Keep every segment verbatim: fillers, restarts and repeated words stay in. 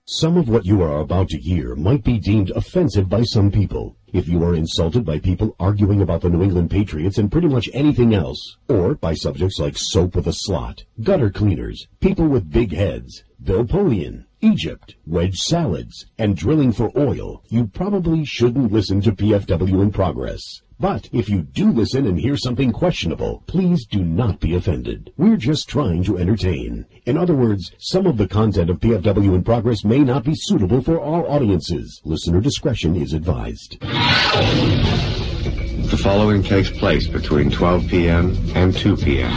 Some of what you are about to hear might be deemed offensive by some people. If you are insulted by people arguing about the New England Patriots and pretty much anything else, or by subjects like soap with a slot, gutter cleaners, people with big heads, Bill Polian, Egypt, wedge salads, and drilling for oil, you probably shouldn't listen to P F W in Progress. But if you do listen and hear something questionable, please do not be offended. We're just trying to entertain. In other words, some of the content of P F W in Progress may not be suitable for all audiences. Listener discretion is advised. The following takes place between twelve p.m. and two p.m.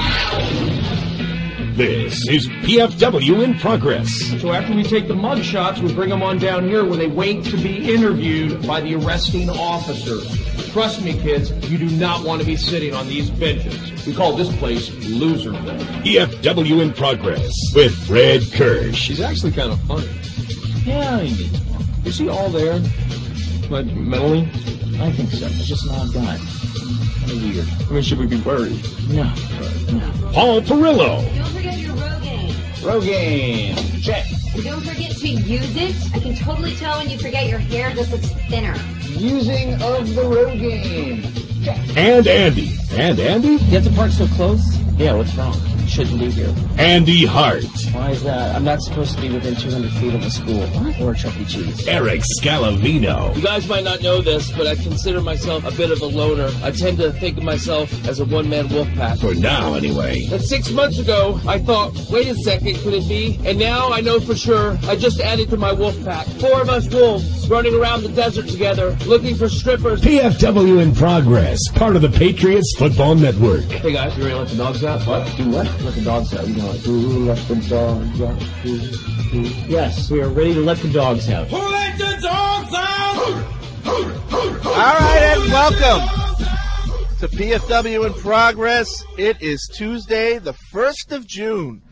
This is P F W in Progress. So after we take the mug shots, we bring them on down here where they wait to be interviewed by the arresting officer. Trust me, kids, you do not want to be sitting on these benches. We call this place Loserville. P F W in Progress with Fred Kirsch. She's actually kind of funny. Yeah, is he all there? Like, mentally? I think so. He's just an odd guy. Kind of weird. I mean, should we be worried? No. No. Paul Perillo. Don't forget your Rogaine. Rogaine. Check. And don't forget to use it. I can totally tell when you forget your hair just looks thinner. Using of the Rogaine. Check. And Andy. And Andy? Get the park so close? Yeah, what's wrong? Shouldn't be here. Andy Hart. Why is that? I'm not supposed to be within two hundred feet of a school. What? Or Chuck E. Cheese. Eric Scalavino. You guys might not know this, but I consider myself a bit of a loner. I tend to think of myself as a one-man wolf pack. For now, anyway. And six months ago, I thought, wait a second, could it be? And now I know for sure I just added to my wolf pack. Four of us wolves running around the desert together, looking for strippers. P F W in Progress, part of the Patriots Football Network. Hey guys, you ready to let the dogs out? What? Do what? Let the dogs out. You know, like, ooh, let the dogs out. Ooh, ooh. Yes, we are ready to let the dogs out. Who let the dogs out? All right, and welcome to P F W in Progress. It is Tuesday, the first of June.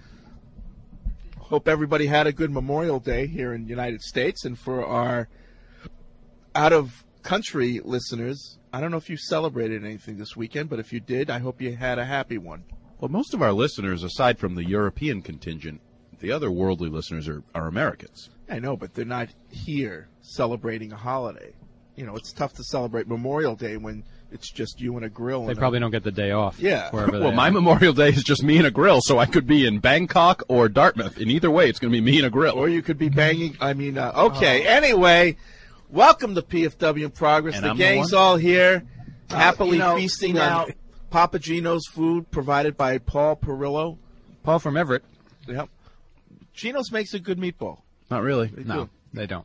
Hope everybody had a good Memorial Day here in the United States. And for our out-of-country listeners, I don't know if you celebrated anything this weekend, but if you did, I hope you had a happy one. Well, most of our listeners, aside from the European contingent, the other worldly listeners are, are Americans. I know, but they're not here celebrating a holiday. You know, it's tough to celebrate Memorial Day when it's just you and a grill. They and probably a, don't get the day off. Yeah. Well, my Memorial Day is just me and a grill, so I could be in Bangkok or Dartmouth. In either way, it's going to be me and a grill. Or you could be banging. I mean, uh, okay. Oh. Anyway, welcome to P F W in Progress. And the I'm gang's the all here, uh, happily you know, feasting now, on Papa Gino's food provided by Paul Perillo. Paul from Everett. Yep. Gino's makes a good meatball. Not really. They No, do. they don't.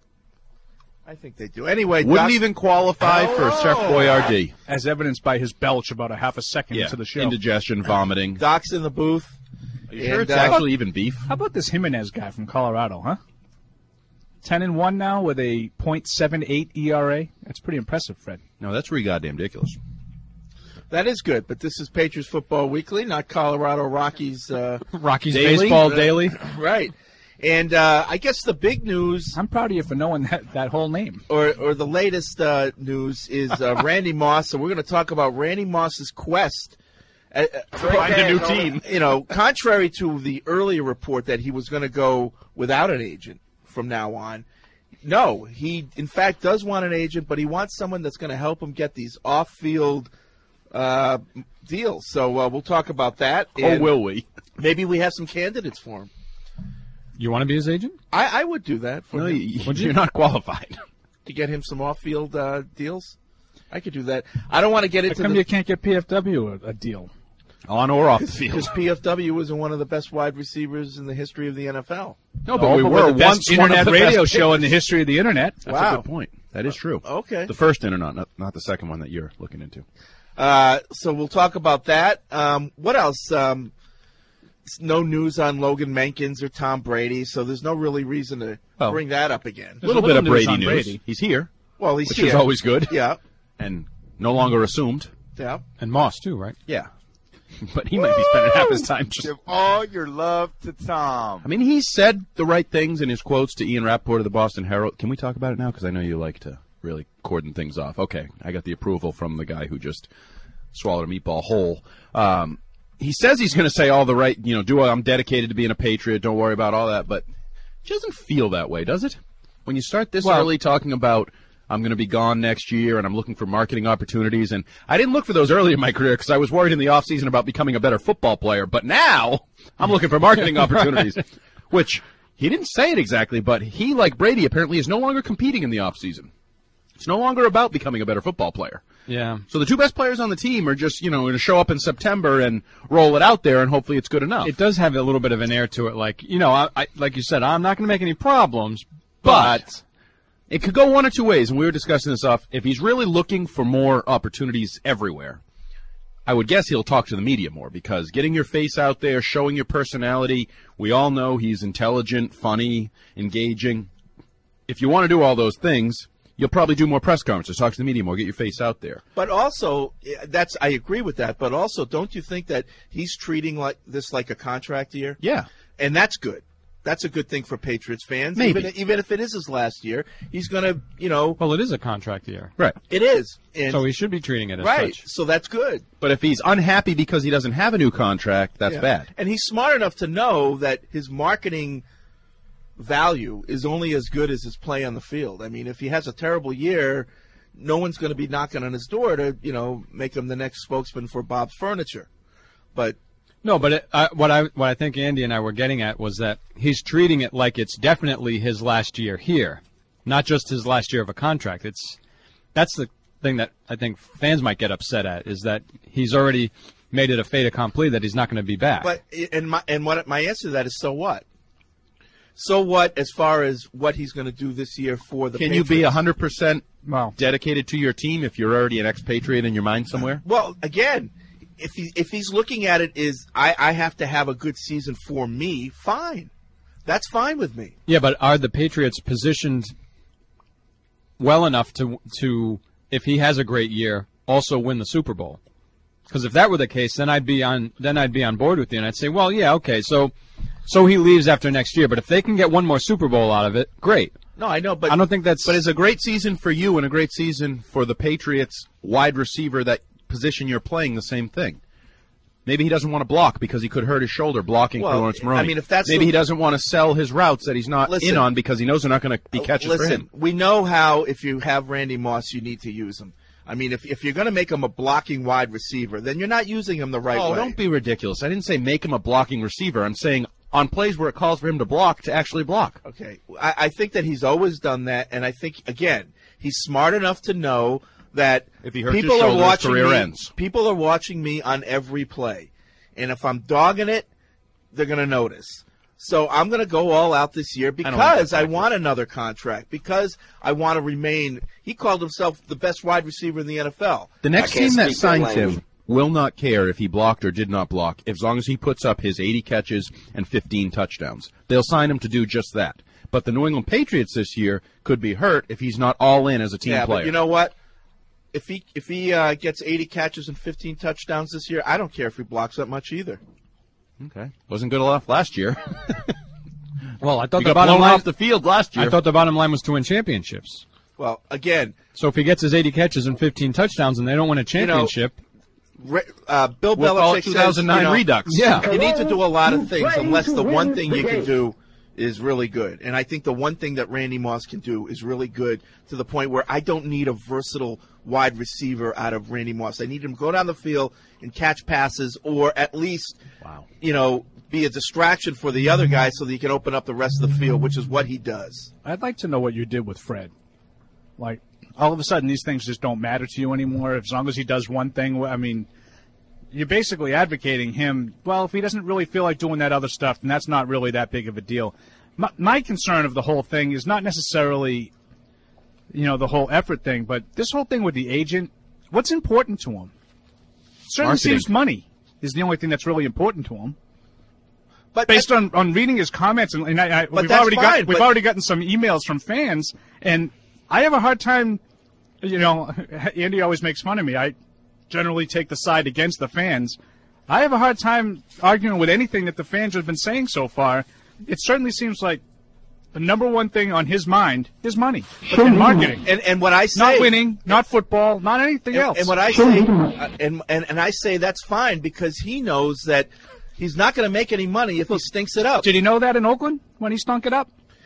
I think they do. Anyway, Wouldn't Doc- even qualify Oh. for Chef Boyardee. As evidenced by his belch about a half a second Yeah, into the show. indigestion, vomiting. Doc's in the booth. Are you sure And, it's uh, actually even beef? How about this Jimenez guy from Colorado, huh? ten and one now with a point seven eight E R A. That's pretty impressive, Fred. No, that's pretty goddamn ridiculous. That is good, but this is Patriots Football Weekly, not Colorado Rockies. Uh, Rockies Daily? Baseball Uh, Daily. Right. And uh, I guess the big news, I'm proud of you for knowing that, that whole name. or or the latest uh, news, is uh, Randy Moss. So we're going to talk about Randy Moss's quest. Uh, Find a new team. You know, contrary to the earlier report that he was going to go without an agent from now on, no, he in fact does want an agent, but he wants someone that's going to help him get these off-field uh, deals. So uh, we'll talk about that. Or and will we? Maybe we have some candidates for him. You want to be his agent? I, I would do that for No, him. you, you're not qualified. To get him some off-field uh, deals. I could do that. I don't want to get How into come the you can't get P F W a, a deal? On or off the field. because P F W isn't one of the best wide receivers in the history of the N F L. No, but Oh, we but were we're the best once one of internet the radio best show in pickers. the history of the internet. That's Wow. a good point. That is true. Okay. The first internet, not, not the second one that you're looking into. Uh, so we'll talk about that. Um, what else? Um, no news on Logan Menkins or Tom Brady, so there's no really reason to Well, bring that up again. A little, a bit little of news Brady on news. Brady. He's here, Well, he's which here. is always good. Yeah, And no longer assumed. yeah. And Moss, too, right? Yeah. But he might be spending half his time just... Give all your love to Tom. I mean, he said the right things in his quotes to Ian Rappaport of the Boston Herald. Can we talk about it now? Because I know you like to really cordon things off. Okay, I got the approval from the guy who just swallowed a meatball whole. Um, he says he's going to say all the right, you know, do I'm dedicated to being a Patriot, don't worry about all that. But It doesn't feel that way, does it? When you start this Well- early talking about I'm going to be gone next year and I'm looking for marketing opportunities, and I didn't look for those early in my career because I was worried in the offseason about becoming a better football player, but now I'm looking for marketing opportunities, which he didn't say it exactly, but he, like Brady, apparently is no longer competing in the offseason. It's no longer about becoming a better football player. Yeah. So the two best players on the team are just, you know, going to show up in September and roll it out there, and hopefully it's good enough. It does have a little bit of an air to it. Like, you know, I, I like you said, I'm not going to make any problems, but... but it could go one or two ways, and we were discussing this off. If he's really looking for more opportunities everywhere, I would guess he'll talk to the media more, because getting your face out there, showing your personality, we all know he's intelligent, funny, engaging. If you want to do all those things, you'll probably do more press conferences, talk to the media more, get your face out there. But also, that's I agree with that. But also, don't you think that he's treating like this like a contract year? Yeah, and that's good. That's a good thing for Patriots fans. Maybe. Even, even if it is his last year, he's going to, you know. Well, it is a contract year. Right. It is. And so he should be treating it as right. such. So that's good. But if he's unhappy because he doesn't have a new contract, that's Yeah. bad. And he's smart enough to know that his marketing value is only as good as his play on the field. I mean, if he has a terrible year, no one's going to be knocking on his door to, you know, make him the next spokesman for Bob's Furniture. But No, but it, uh, what I what I think Andy and I were getting at was that he's treating it like it's definitely his last year here, not just his last year of a contract. It's that's the thing that I think fans might get upset at, is that he's already made it a fait accompli that he's not going to be back. But and my and what my answer to that is, so what? So what as far as what he's going to do this year for the Can Patriots? you be one hundred percent Well, dedicated to your team if you're already an expatriate in your mind somewhere? Well, again, if he if he's looking at it is I, I have to have a good season for me, fine. That's fine with me. Yeah, but are the Patriots positioned well enough to to if he has a great year, also win the Super Bowl? Because if that were the case, then I'd be on then I'd be on board with you, and I'd say, well, yeah, okay, so so he leaves after next year, but if they can get one more Super Bowl out of it, great. No, I know, but I don't think that's. But it's a great season for you and a great season for the Patriots wide receiver that position you're playing the same thing. Maybe he doesn't want to block because he could hurt his shoulder blocking Well, for Lawrence Maroney. I mean, if that's Maybe the- he doesn't want to sell his routes that he's not Listen. in on because he knows they're not going to be catches Listen, for him. we know how if you have Randy Moss, you need to use him. I mean, if if you're going to make him a blocking wide receiver, then you're not using him the right oh, way. don't be ridiculous. I didn't say make him a blocking receiver. I'm saying on plays where it calls for him to block, to actually block. Okay, I, I think that he's always done that, and I think again he's smart enough to know that If he hurts his people shoulder, are his watching career me. ends. People are watching me on every play, and if I'm dogging it, they're going to notice. So I'm going to go all out this year don't think because that's I, accurate. want another contract, because I want to remain. He called himself the best wide receiver in the N F L. The next I can't team that speak signs language. him will not care if he blocked or did not block, as long as he puts up his eighty catches and fifteen touchdowns. They'll sign him to do just that. But the New England Patriots this year could be hurt if he's not all in as a team yeah, player. but you know what? If he if he uh, gets eighty catches and fifteen touchdowns this year, I don't care if he blocks that much either. Okay, wasn't good enough last year. Well, I thought He the got bottom blown line off the field last year. I thought the bottom line was to win championships. Well, again, So if he gets his eighty catches and fifteen touchdowns and they don't win a championship, Re- uh, Bill We'll call it Belichick two thousand nine says, you know, Redux. Yeah. you need to do a lot of things unless the one thing you can do is really good. And I think the one thing that Randy Moss can do is really good to the point where I don't need a versatile wide receiver out of Randy Moss. I need him to go down the field and catch passes, or at least, Wow. you know, be a distraction for the other guy so that he can open up the rest of the field, which is what he does. I'd like to know what you did with Fred. Like, all of a sudden, these things just don't matter to you anymore. As long as he does one thing, I mean, you're basically advocating him. Well, if he doesn't really feel like doing that other stuff, then that's not really that big of a deal. My, my concern of the whole thing is not necessarily, you know, the whole effort thing, but this whole thing with the agent, what's important to him? Certainly Marketing. seems money is the only thing that's really important to him. But Based on, on reading his comments, and, and I, I, we've that's already got fine, we've but- already gotten some emails from fans, and I have a hard time. You know, Andy always makes fun of me. I generally take the side against the fans. I have a hard time arguing with anything that the fans have been saying so far. It certainly seems like the number one thing on his mind is money and marketing, and and what I say, not winning, not football, not anything and, else. and what I say, uh, and, and and I say that's fine because he knows that he's not going to make any money if he stinks it up. Did he know that in Oakland when he stunk it up?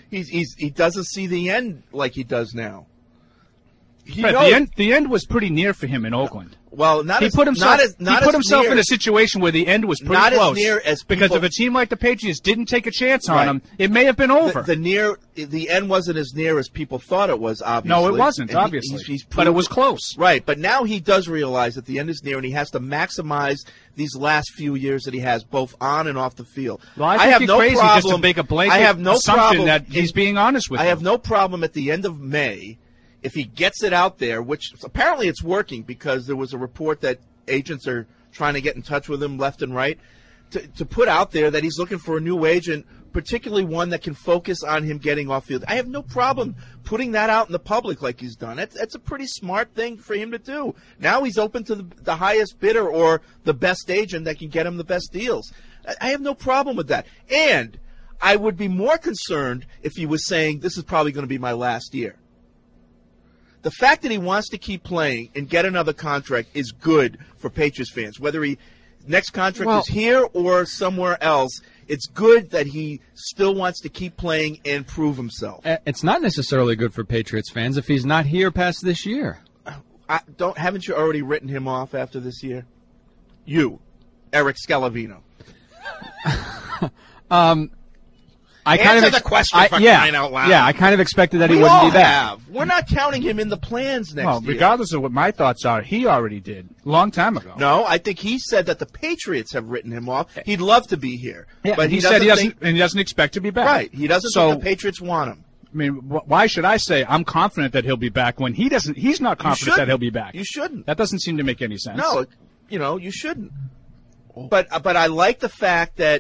He's, he's he doesn't see the end like he does now. He Fred, knows, the end the end was pretty near for him in Oakland. Well, not he as, put himself not as, not he put as himself near, in a situation where the end was pretty not close. as near as because people, if a team like the Patriots didn't take a chance on Right. him, it may have been over. The, the near the end wasn't as near as people thought it was. Obviously, no, it wasn't. And he- Obviously, he's- he's but it proved- was close. Right, but now he does realize that the end is near, and he has to maximize these last few years that he has, both on and off the field. Well, I think have you're no crazy problem, just to make a blanket I have no assumption problem that in- he's being honest with I you. have no problem at the end of May if he gets it out there, which apparently it's working because there was a report that agents are trying to get in touch with him left and right, to, to put out there that he's looking for a new agent, particularly one that can focus on him getting off field. I have no problem putting that out in the public like he's done. That's, that's a pretty smart thing for him to do. Now he's open to the, the highest bidder or the best agent that can get him the best deals. I, I have no problem with that. And I would be more concerned if he was saying, this is probably going to be my last year. The fact that he wants to keep playing and get another contract is good for Patriots fans. Whether he next contract Well- is here or somewhere else, it's good that he still wants to keep playing and prove himself. Uh, It's not necessarily good for Patriots fans if he's not here past this year. I, don't haven't you already written him off after this year? You, Eric Scalavino. um, I Answer kind of ex- the question I, for yeah, crying out loud. Yeah, I kind of expected that he we wouldn't all be back. have. We're not counting him in the plans next well, year. regardless of what my thoughts are, he already did long time ago. No, I think he said that the Patriots have written him off. He'd love to be here, Yeah, but he, he, said he doesn't doesn't, and he doesn't expect to be back. Right, he doesn't So, think the Patriots want him. I mean, wh- why should I say I'm confident that he'll be back when he doesn't? He's not confident that shouldn't. he'll be back. You shouldn't. That doesn't seem to make any sense. No, it- you know, you shouldn't. But but I like the fact that,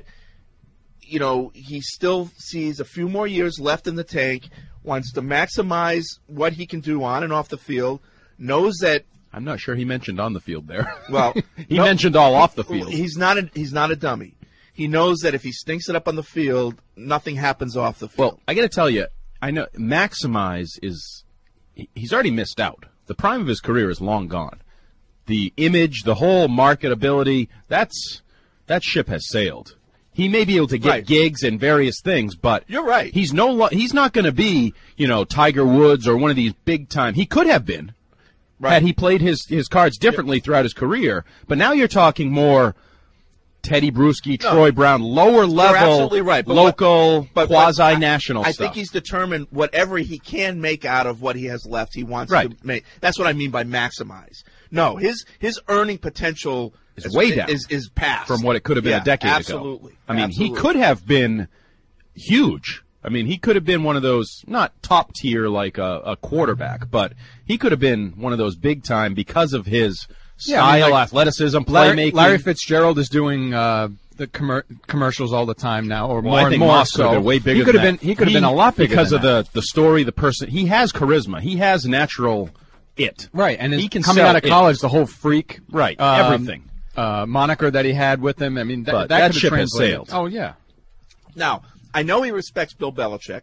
you know, he still sees a few more years left in the tank, wants to maximize what he can do on and off the field, knows that. I'm not sure he mentioned on the field there. Well, he no, mentioned all off the field. He's not a, he's not a dummy. He knows that if he stinks it up on the field, nothing happens off the field. Well, I got to tell you, I know maximize is he- he's already missed out. The prime of his career is long gone. The image, the whole marketability, that's that ship has sailed. He may be able to get Right. gigs and various things, but You're right. He's no lo- he's not going to be, you know, Tiger Woods or one of these big time. He could have been Right. had he played his his cards differently throughout his career. But now you're talking more Teddy Bruschi, No. Troy Brown, lower level, absolutely right. But local, what- but- but quasi-national I, I stuff. think he's determined whatever he can make out of what he has left, he wants Right. to make. That's what I mean by maximize. No, his his earning potential Is way down Is is past from what it could have been Yeah, a decade absolutely. ago. I mean, Absolutely. he could have been huge. I mean, he could have been one of those, not top tier like a, a quarterback, but he could have been one of those big time because of his Yeah, I mean, style, like, athleticism, Larry, playmaking. Larry Fitzgerald is doing uh, the commer- commercials all the time now, or Well, more I and think more. Moss could so have been way bigger he could than have that. been. He could have been a lot bigger because than of that. the the story, the person. He has charisma. He has natural it. Right, and he his- can coming sell out of it. college, the whole freak, Right, um, everything. uh, moniker that he had with him. I mean, that, But that, that could have ship has translated. sailed. Oh yeah, Now, I know he respects Bill Belichick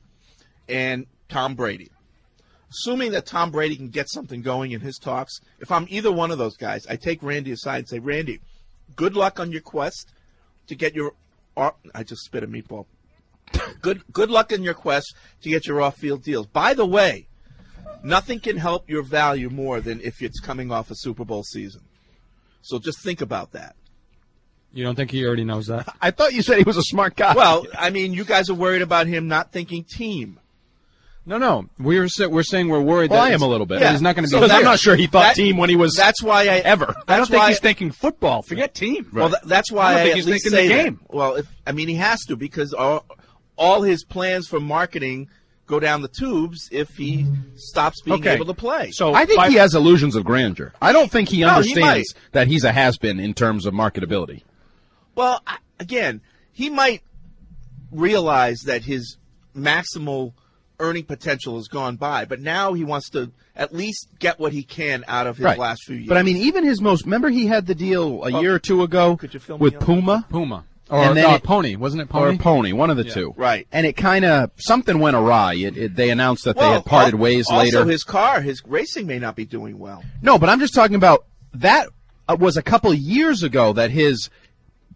and Tom Brady. Assuming that Tom Brady can get something going in his talks, if I'm either one of those guys, I take Randy aside and say, Randy, good luck on your quest to get your off- I just spit a meatball. Good good luck in your quest to get your off-field deals. By the way, nothing can help your value more than if it's coming off a Super Bowl season. So just think about that. you don't think he already knows that? I thought you said he was a smart guy. Well, I mean, you guys are worried about him not thinking team. No, no. We're sa- we're saying we're worried. Well, that I am it's- a little bit. that he's not going to be. Because I'm there. not sure he thought That- team when he was That's why I ever. That's I don't think why, he's thinking football. Forget team. Well, th- that's why I don't I, think at he's least thinking say the that. game. Well, if I mean he has to because all, all his plans for marketing go down the tubes if he stops being Okay. able to play. So I think by- he has illusions of grandeur. I don't think he No, he understands might. that he's a has-been in terms of marketability. Well, I, again, he might realize that his maximal earning potential has gone by, but now he wants to at least get what he can out of his Right. last few years. But I mean, even his most. Remember, he had the deal a Oh, year or two ago could you film with me on Puma Puma or And then no, it- Pony, wasn't it Pony? or Pony, one of the Yeah. two. Right. And it kind of something went awry. It, it, they announced that they Well, had parted al- ways also later. his car, his racing may not be doing well. No, but I'm just talking about that uh, was a couple years ago that his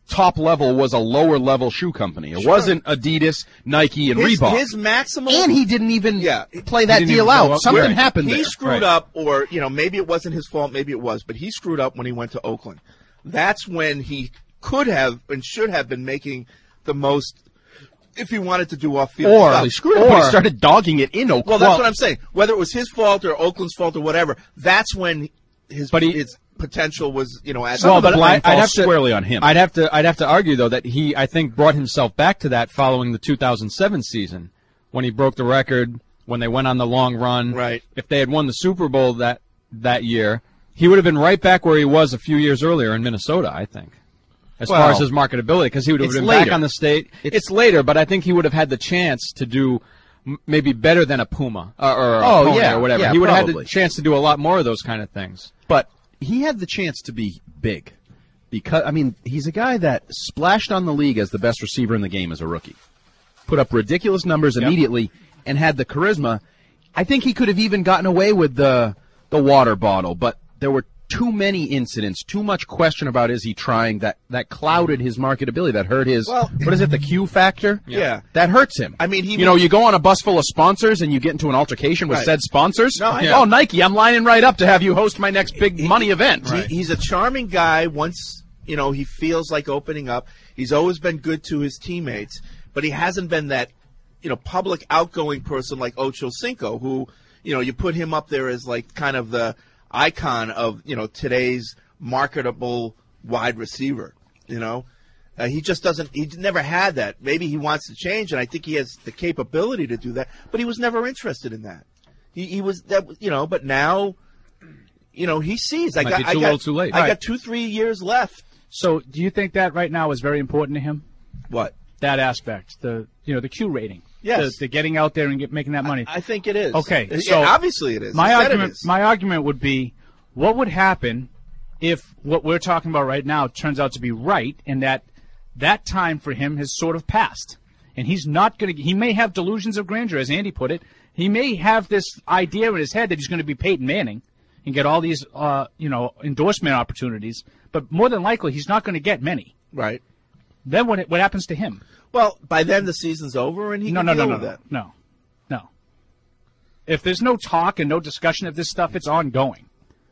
top level was a lower level shoe company. It Sure. wasn't Adidas, Nike, and his, Reebok. His maximal, and he didn't even yeah, play that didn't deal even go out. up. Something Right. happened He there. screwed Right. up, or you know, maybe it wasn't his fault, maybe it was, but he screwed up when he went to Oakland. That's when he could have and should have been making the most if he wanted to do off-field Or stuff. he screwed up when he Or- started dogging it in Oakland. Well, that's what I'm saying. Whether it was his fault or Oakland's fault or whatever, that's when his But he- his potential was, you know, at Some of the but blame I- I'd falls have to- squarely on him. I'd have to I'd have to argue though that he I think brought himself back to that following the two thousand seven season when he broke the record when they went on the long run. Right. If they had won the Super Bowl that that year, he would have been right back where he was a few years earlier in Minnesota, I think. As Well, far as his marketability, because he would have it's been later. back on the state. It's, It's- later, but I think he would have had the chance to do m- maybe better than a Puma uh, or a Oh, Pony yeah, or whatever. yeah, he would have had probably. the chance to do a lot more of those kind of things. But he had the chance to be big. Because I mean, he's a guy that splashed on the league as the best receiver in the game as a rookie. Put up ridiculous numbers Yep. immediately and had the charisma. I think he could have even gotten away with the the water bottle, but there were too many incidents, too much question about is he trying that that clouded his marketability, that hurt his Well- what is it, the Q factor? Yeah. That hurts him. I mean, he you know, you go on a bus full of sponsors and you get into an altercation with Right. said sponsors. No, I Yeah. know. Oh, Nike, I'm lining right up to have you host my next big money event. He, he's a charming guy. Once you know he feels like opening up, he's always been good to his teammates, but he hasn't been that you know public outgoing person like Ocho Cinco, who you know you put him up there as like kind of the icon of you know today's marketable wide receiver. You know, uh, he just doesn't. He never had that. Maybe he wants to change, and I think he has the capability to do that. But he was never interested in that. He, he was that. You know, but now. You know, he sees. I Might got, be I too got, little, too late. I Right. got two, three years left. So, do you think that right now is very important to him? What? That aspect, the you know the Q rating, Yes. the, the getting out there and get, making that money. I think it is. Okay, Yeah, so obviously it is. My He said it argument, is. my argument would be, what would happen if what we're talking about right now turns out to be right, and that that time for him has sort of passed, and he's not going to. He may have delusions of grandeur, as Andy put it. He may have this idea in his head that he's going to be Peyton Manning and get all these, uh, you know, endorsement opportunities, but more than likely he's not going to get many. Right. Then what? What happens to him? Well, by then the season's over, and he No, can no, deal no, no, with no, that. no, no. If there's no talk and no discussion of this stuff, it's ongoing.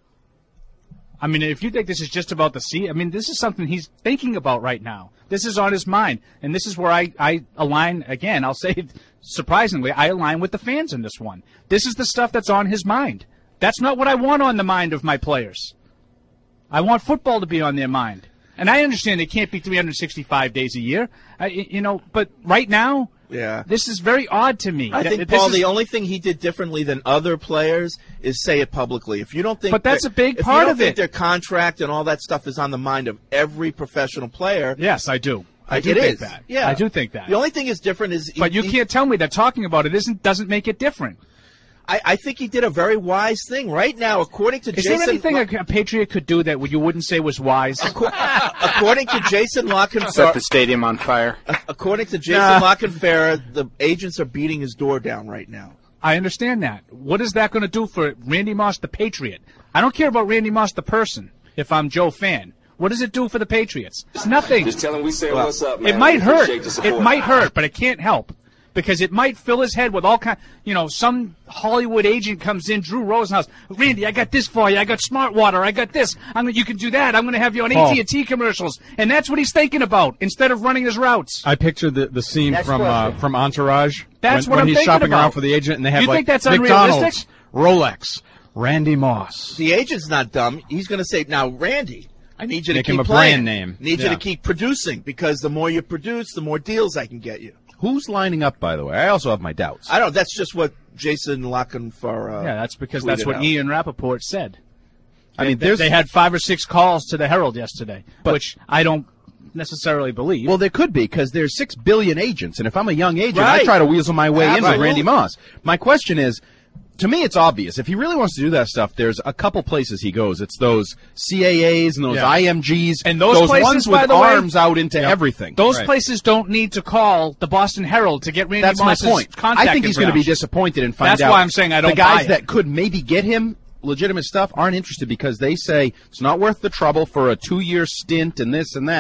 I mean, if you think this is just about the sea, I mean, this is something he's thinking about right now. This is on his mind, and this is where I, I align, again, I'll say, surprisingly, I align with the fans in this one. This is the stuff that's on his mind. That's not what I want on the mind of my players. I want football to be on their mind. And I understand they can't be three hundred sixty-five days a year, I, you know, but right now, Yeah. this is very odd to me. I That- think, this Paul, is- the only thing he did differently than other players is say it publicly. If you don't think, But that's that- a big if part you don't of think it. their contract and all that stuff is on the mind of every professional player. Yes, I do. I uh, do it think is. that. Yeah, I do think that. The only thing is different is, he- But you he- can't tell me that talking about it isn't doesn't make it different. I, I think he did a very wise thing right now, according to Is Jason. there anything a, a Patriot could do that you wouldn't say was wise? according to Jason Lockenfarth, Set the stadium on fire. according to Jason Nah. Lockenfarth, the agents are beating his door down right now. I understand that. What is that going to do for Randy Moss, the Patriot? I don't care about Randy Moss, the person, if I'm Joe Fan. What does it do for the Patriots? It's nothing. Just tell him we say what's up, man. It might We hurt. appreciate the support. It might hurt, but it can't help. Because it might fill his head with all kind, you know, some Hollywood agent comes in, Drew Rosenhaus, Randy, I got this for you. I got Smart Water. I got this. I'm gonna, you can do that. I'm going to have you on Paul. A T and T commercials, and that's what he's thinking about instead of running his routes. I picture the, the scene Next from uh, question. from Entourage. That's when, what when I'm he's thinking shopping about. around for the agent, and they have You like think that's McDonald's, unrealistic? Rolex, Randy Moss. The agent's not dumb. He's going to say, now, Randy, I need you Make to him keep a playing. brand name. Need Yeah. you to keep producing, because the more you produce, the more deals I can get you. Who's lining up, by the way? I also have my doubts. I don't. That's just what Jason Lockenfarth. Uh, Yeah, that's because that's tweeted what out. Ian Rappaport said. I mean, they, there's they had five or six calls to the Herald yesterday, But- which I don't necessarily believe. Well, there could be, because there's six billion agents, and if I'm a young agent, I Right. try to weasel my way in with Absolutely. Randy Moss. My question is, to me, it's obvious. If he really wants to do that stuff, there's a couple places he goes. It's those C A As and those Yeah. I M Gs, And those places, ones by with the way- arms out into Yep. everything. Those Right. places don't need to call the Boston Herald to get Randy That's my Moss's point. contact I think he's going to be information. disappointed and find That's out. why I'm saying I don't The guys buy it. that could maybe get him legitimate stuff aren't interested because they say it's not worth the trouble for a two-year stint and this and that.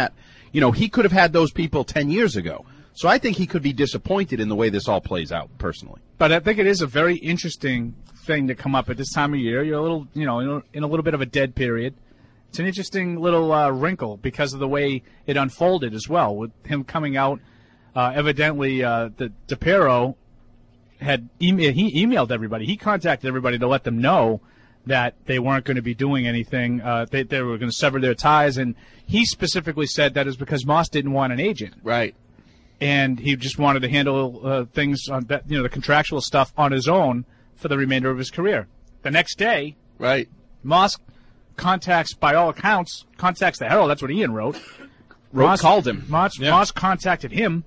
You know, he could have had those people ten years ago. So I think he could be disappointed in the way this all plays out, personally. But I think it is a very interesting thing to come up at this time of year. You're a little, you know, in a, in a little bit of a dead period. It's an interesting little uh, wrinkle because of the way it unfolded as well, with him coming out. Uh, evidently, uh, the DePiero had email, he emailed everybody. He contacted everybody to let them know that they weren't going to be doing anything. Uh, they, they were going to sever their ties, and he specifically said that is because Moss didn't want an agent. Right. And he just wanted to handle uh, things on that, you know, the contractual stuff on his own for the remainder of his career. The next day, right, Moss contacts, by all accounts, contacts the Herald. That's what Ian wrote. Wrote Moss called him. Moss, Yeah. Moss contacted him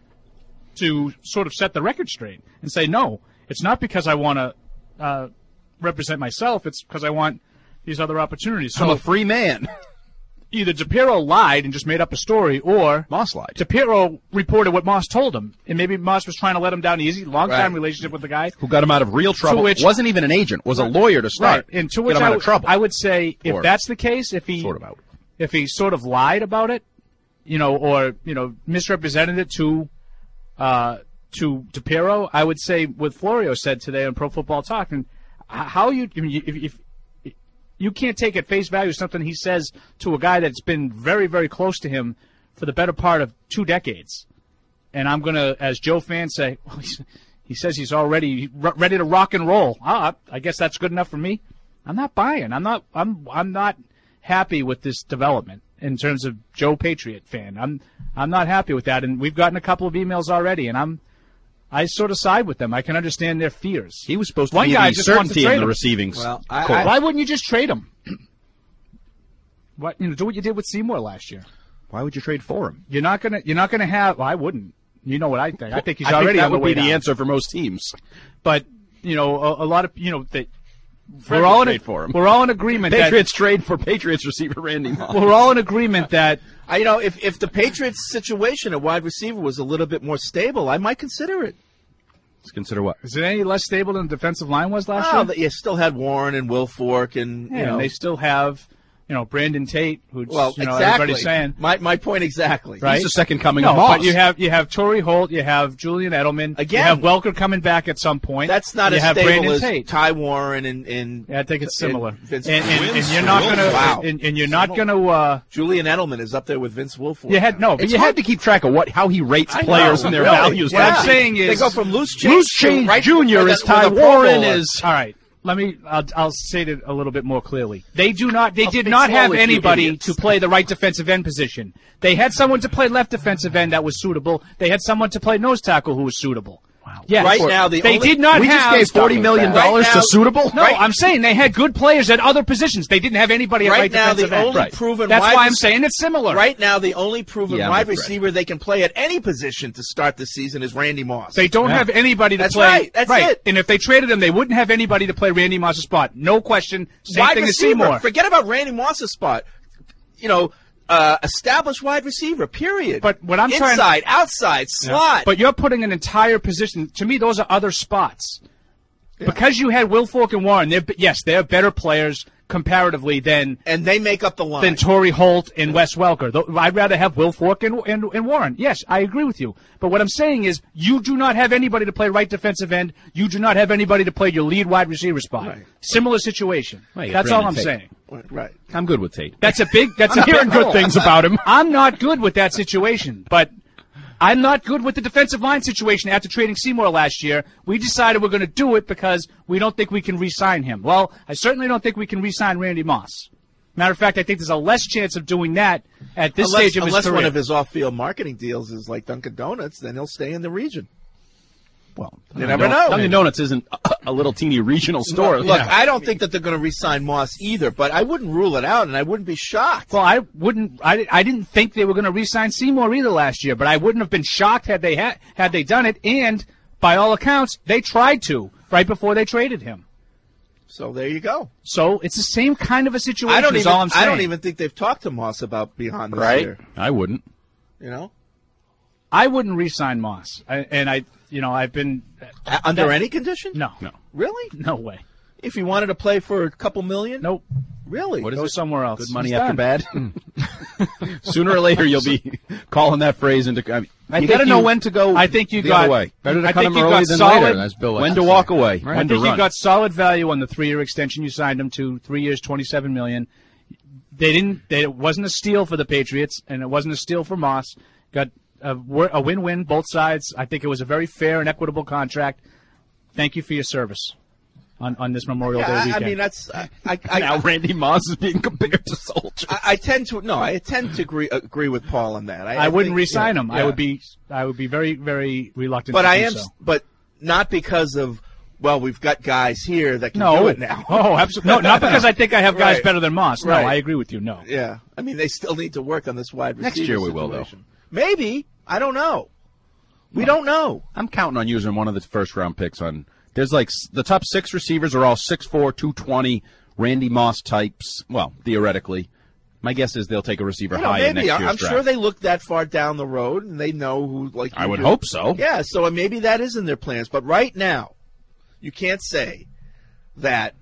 to sort of set the record straight and say, no, it's not because I want to uh, represent myself. It's because I want these other opportunities. So I'm a free man. Either DePiero lied and just made up a story, or Moss lied. DePiero reported what Moss told him, and maybe Moss was trying to let him down easy. Long-time Right. relationship with the guy. Who got him out of real trouble. To which- Wasn't even an agent. Was a lawyer to start. Right. And to Get which him I out would- of trouble. I would say, if Or that's the case, if he sort of out. if he sort of lied about it, you know, or you know, misrepresented it to uh, to DePiero, I would say what Florio said today on Pro Football Talk, and h- how you I mean, if, if you can't take at face value something he says to a guy that's been very, very close to him for the better part of two decades. And I'm going to, as Joe fans say, well, he's, he says he's already r- ready to rock and roll. Ah, I guess that's good enough for me. I'm not buying. I'm not. I'm. I'm not happy with this development in terms of Joe Patriot fan. I'm. I'm not happy with that. And we've gotten a couple of emails already, and I'm. I sort of side with them. I can understand their fears. He was supposed to One be guy the just wants to certainty trade in the him. receiving Well, I, I, why wouldn't you just trade him? What you know? Do what you did with Seymour last year. Why would you trade for him? You're not gonna. You're not gonna have. Well, I wouldn't. You know what I think? I think he's I already think that on the would way be the down. answer for most teams. But you know, a, a lot of you know that Fred we're all would in a, trade for him. We're all in agreement. Patriots that, trade for Patriots receiver Randy Moss. We're all in agreement that I, you know, if if the Patriots' situation at wide receiver was a little bit more stable, I might consider it. Let's consider what? Is it any less stable than the defensive line was last Oh, year? you still had Warren and Will Fork, and Yeah, you know, and they still have, you know, Brandon Tate, who's well, you know exactly. everybody's saying. My my point exactly. Right? He's the second coming no, of Moss. but you have you have Torrey Holt, you have Julian Edelman, Again. you have Welker coming back at some point. That's not you as have stable Brandon as Tate. Ty Warren and, and Yeah, I think it's and similar. Vince and, and, and Vince you're not Wilfork. gonna Wow. and, and you're not gonna uh, Julian Edelman is up there with Vince Wilfork. you had no, but It's you hard had to keep track of what how he rates I players know, and their really. values. What Yeah. I'm saying is they go from loose change, Loose to change right, Junior with is a- Ty with a Pro Warren Bowler. is. All right. Let me. I'll, I'll say it a little bit more clearly. They do not. They I'll did speak not have slowly, you anybody idiots. to play the right defensive end position. They had someone to play left defensive end that was suitable. They had someone to play nose tackle who was suitable. Wow. Yes. Right now, the they only- did not we have. just gave forty million dollars Right to now- suitable. No, I'm saying they had good players at other positions. They didn't have anybody at Right right now, defensive the end. only Right. proven That's wide why I'm rec- saying it's similar. Right now, the only proven Yeah, wide my friend. receiver they can play at any position to start the season is Randy Moss. They don't Yeah. have anybody to That's play. right. That's it. And if they traded him, they wouldn't have anybody to play Randy Moss's spot. No question. Same wide thing as receiver. Seymour. Forget about Randy Moss's spot. You know, uh, established wide receiver. Period. But what I'm trying- inside, outside, slot. But you're putting an entire position. To me, those are other spots. Because you had Will Fork and Warren, they're yes, they're better players comparatively than and they make up the line. than Torrey Holt and Wes Welker. Though I'd rather have Will Fork and, and, and Warren. Yes, I agree with you. But what I'm saying is, you do not have anybody to play right defensive end. You do not have anybody to play your lead wide receiver spot. Right. Similar situation. Right, That's all I'm Brandon Tate. saying. right. I'm good with Tate. That's a big. That's I'm a hearing big good role. things about him. I'm not good with that situation, but I'm not good with the defensive line situation after trading Seymour last year. We decided we're going to do it because we don't think we can re-sign him. Well, I certainly don't think we can re-sign Randy Moss. Matter of fact, I think there's a less chance of doing that at this unless, stage of his unless career. one of his off-field marketing deals is like Dunkin' Donuts, then he'll stay in the region. Well, You never know. Dunkin' Donuts isn't a, a little teeny regional store. Look, look, I don't think that they're going to re-sign Moss either, but I wouldn't rule it out, and I wouldn't be shocked. Well, I wouldn't. I, I didn't think they were going to re-sign Seymour either last year, but I wouldn't have been shocked had they had had they done it. And by all accounts, they tried to right before they traded him. So there you go. So it's the same kind of a situation. I don't is even. all I'm saying. I don't even think they've talked to Moss about beyond this right? year. I wouldn't. You know, I wouldn't re-sign Moss, I, and I, you know, I've been Uh, under that- any condition. no, No. Really? no way, If he wanted to play for a couple million? nope. Really? What is Go it? somewhere else. Good money He's after done. bad. Sooner or later, you'll be calling that phrase into. I mean, I you think got to know you- when to go. I think you the got- other way. Better to I cut think him you early got than solid- later, as Bill likes When to to say. walk away. Right. I When to think you run. got solid value on the three-year extension you signed him to. Three years, twenty-seven million. They didn't. They, it wasn't a steal for the Patriots, and it wasn't a steal for Moss. Got a, wor- a win-win, both sides. I think it was a very fair and equitable contract. Thank you for your service on, on this Memorial Yeah, Day I, I weekend. mean, that's I. I, I now Randy Moss is being compared to Soldier. I, I tend to no. I tend to agree agree with Paul on that. I, I, I wouldn't think, re-sign yeah, him. I yeah. would be. I would be very, very reluctant. But to I do am. So. But not because of. Well, we've got guys here that can No. do it now. Oh, absolutely. No, not because I think I have guys Right. better than Moss. No, Right. I agree with you. No. Yeah, I mean they still need to work on this wide receiver. Next year we will, though. situation. Maybe I don't know. We don't know. I'm counting on using one of the first round picks on. There's like s- the top six receivers are all six four, two twenty, Randy Moss types. Well, theoretically, my guess is they'll take a receiver You know, high in next maybe year's I'm draft. sure they look that far down the road and they know who. Like I you would do. hope so. Yeah, so maybe that is in their plans. But right now, you can't say that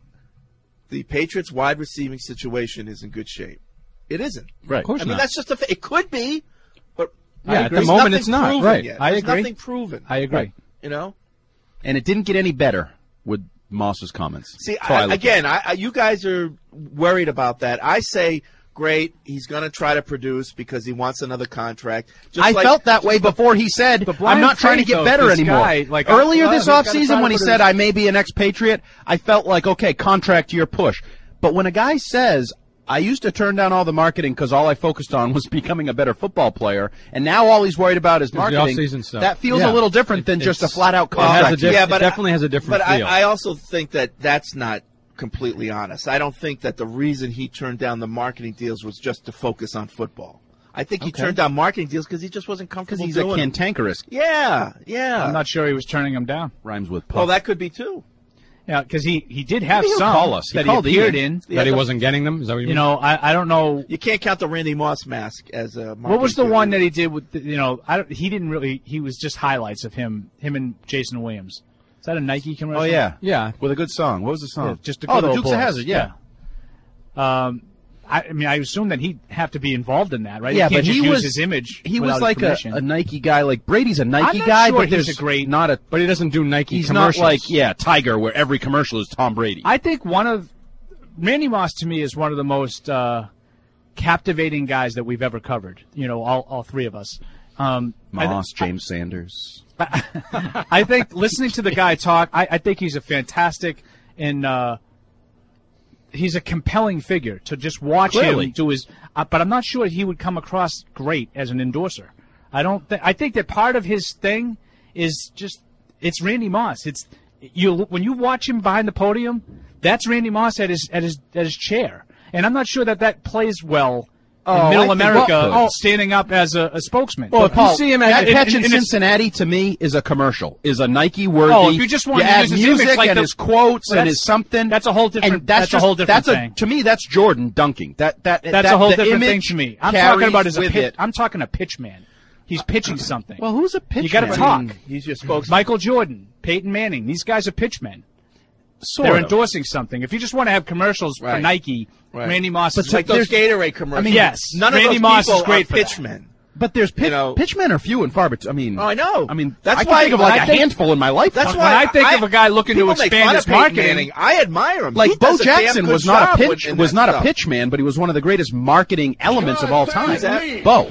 the Patriots' wide receiving situation is in good shape. It isn't. Right. Of course I mean, not. that's just a. Fa- it could be, but Yeah, at the there's moment nothing it's not. proven Right. Yet. I There's agree. Nothing proven. I agree. Right. You know. And it didn't get any better with Moss's comments. See, That's how I I, look again, at I, I, you guys are worried about that. I say, great, he's going to try to produce because he wants another contract. it. Just I like, felt that way before he said, But Brian I'm not trying to Faith, get though, better this anymore. guy, like, Earlier uh, this he's gotta try offseason to when he put said, his- I may be an ex-Patriot, I felt like, okay, contract year push. But when a guy says, I used to turn down all the marketing because all I focused on was becoming a better football player, and now all he's worried about is the marketing, off-season stuff. that feels Yeah. a little different than It- just a it's- flat-out it has a contract. diff- yeah, it but definitely I, has a different but feel. I, I also think that that's not completely honest. I don't think that the reason he turned down the marketing deals was just to focus on football. I think he Okay. turned down marketing deals because he just wasn't Because comfortable he's a doing them. cantankerous. Yeah, yeah. I'm not sure he was turning him down. Rhymes with Well, puff. that could be too. Yeah, because he, he did have Maybe he'll some call us. He that called he appeared Ian. in. that he the- wasn't getting them. Is that what you, You mean? know, I, I don't know. You can't count the Randy Moss mask as a. What was the marketing one deal. that he did with, the, you know, I don't, he didn't really, he was just highlights of him, him and Jason Williams. Is that a Nike commercial? Oh, yeah. Yeah. With a good song. What was the song? Yeah, just a oh, good the old Dukes of boys. Hazzard, yeah. Yeah. Um, I, I mean, I assume that he'd have to be involved in that, right? Yeah, he can't but just he use was his image. He without was his like a, permission. a Nike guy. Like Brady's a Nike not guy, sure but he's there's a great- not a. But he doesn't do Nike He's commercials. not like yeah Tiger, where every commercial is Tom Brady. I think one of Randy Moss to me is one of the most uh, captivating guys that we've ever covered. You know, all all three of us. Um, I th- Moss, James Sanders. I think listening to the guy talk, I, I think he's a fantastic and uh, he's a compelling figure to just watch Clearly. him do his. Uh, but I'm not sure he would come across great as an endorser. I don't. Th- I think that part of his thing is just it's Randy Moss. It's you when you watch him behind the podium, that's Randy Moss at his at his at his chair, and I'm not sure that that plays well. Oh, in I Middle think- America, well, oh. standing up as a, a spokesman. Well, But Paul, you see him that at, catch and- in and it's- Cincinnati to me is a commercial. Is a Nike worthy. Oh, if you just want to add use his music image, like and the- his quotes Well, and that's- his something. that's a whole different- And that's, that's a just, whole different that's thing. A, to me, that's Jordan dunking. That that That's that, a whole the different image thing to me. I'm carries talking about as a with pitch. it. I'm talking a pitch man. He's pitching something. Well, who's a pitch You got to man? talk. I mean, He's your spokesman. Michael Jordan, Peyton Manning. These guys are pitchmen. Sort They're of. endorsing something. If you just want to have commercials for Right. Nike, Right. Randy Moss But is like those Gatorade commercials. I mean, yes, none Randy of those Moss people is great are for that. pitchmen. But there's pitch, You know- pitchmen are few and far between. I mean, Oh, I know. I mean, That's I can why think of when like I a think- handful in my life. That's When why I think of a guy looking to people make expand fun his of Peyton marketing- Manning. I admire him. He Like Bo does a damn Jackson good was not a job pitch with- in was that not a stuff. pitch man, but he was one of the greatest marketing elements of all time. Exactly. Bo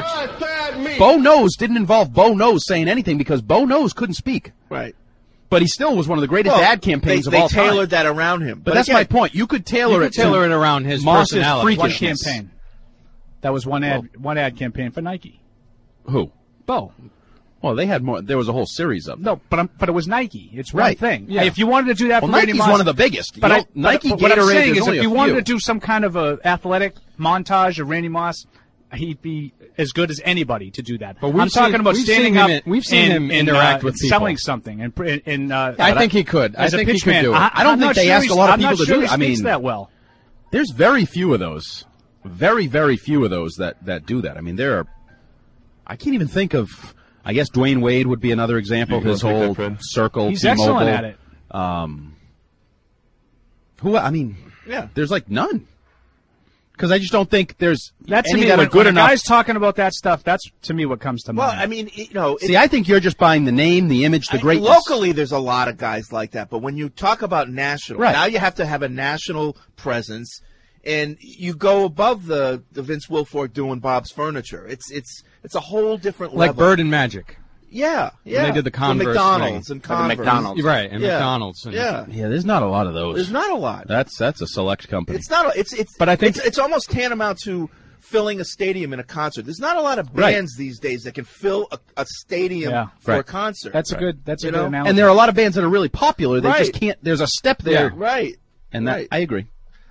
Bo Nose didn't involve Bo Nose saying anything because Bo Nose couldn't speak, Right. but he still was one of the greatest Well, ad campaigns they, of they all time. tailored that around him. But, that's again, my point. You could tailor You it could tailor to it around his Moss's personality. one freakishness. campaign. That was one ad. one ad campaign for Nike. Who? Bo. Well, they had more. There was a whole series of them. No, but I'm, but it was Nike. It's Right. one thing. Yeah. If you wanted to do that Well, for Randy Nike's Moss, one of the biggest. But You I, know, Nike, but, but what I'm Gatorade, saying there's is, only if a you wanted few. to do some kind of a athletic montage of Randy Moss, he'd be as good as anybody to do that. But we've I'm talking seen- about we've standing seen him up. in- we've seen and, him and, interact uh, with people. selling something, and and uh, I think he could. I as a think he pitch could man, do it. I, I don't I'm think not they sure ask a he's- lot of I'm not people to sure do he it. I speaks mean- that well. There's very few of those. Very, very few of those that, that do that. I mean, there are. I can't even think of. I guess Dwayne Wade would be another example. You wanna His take that, whole Fred? circle. He's T-Mobile. excellent at it. Um, who? I mean, Yeah. there's like none. because I just don't think there's That's to any me, that when, are good when enough. a guy's talking about that stuff, that's to me what comes to Well, mind. I mean, you know, See, I think you're just buying the name, the image, the I- greatness. Locally, there's a lot of guys like that, but when you talk about national, Right. now you have to have a national presence, and you go above the, the Vince Wilfork doing Bob's Furniture. It's it's it's a whole different Like level. Bird and Magic. Yeah, When yeah. they did the Converse McDonald's thing. and Or the Converse. McDonald's. Right, and Yeah. McDonald's and- yeah. Yeah, there's not a lot of those. There's not a lot. That's that's a select company. It's not. A, it's it's. But I think- it's, it's almost tantamount to filling a stadium in a concert. There's not a lot of Right. bands these days that can fill a, a stadium Yeah. for a Right. concert. that's a good. That's a You good know? analogy. and there are a lot of bands that are really popular. They just Right. can't. There's a step there, Yeah. right. and that right. I agree.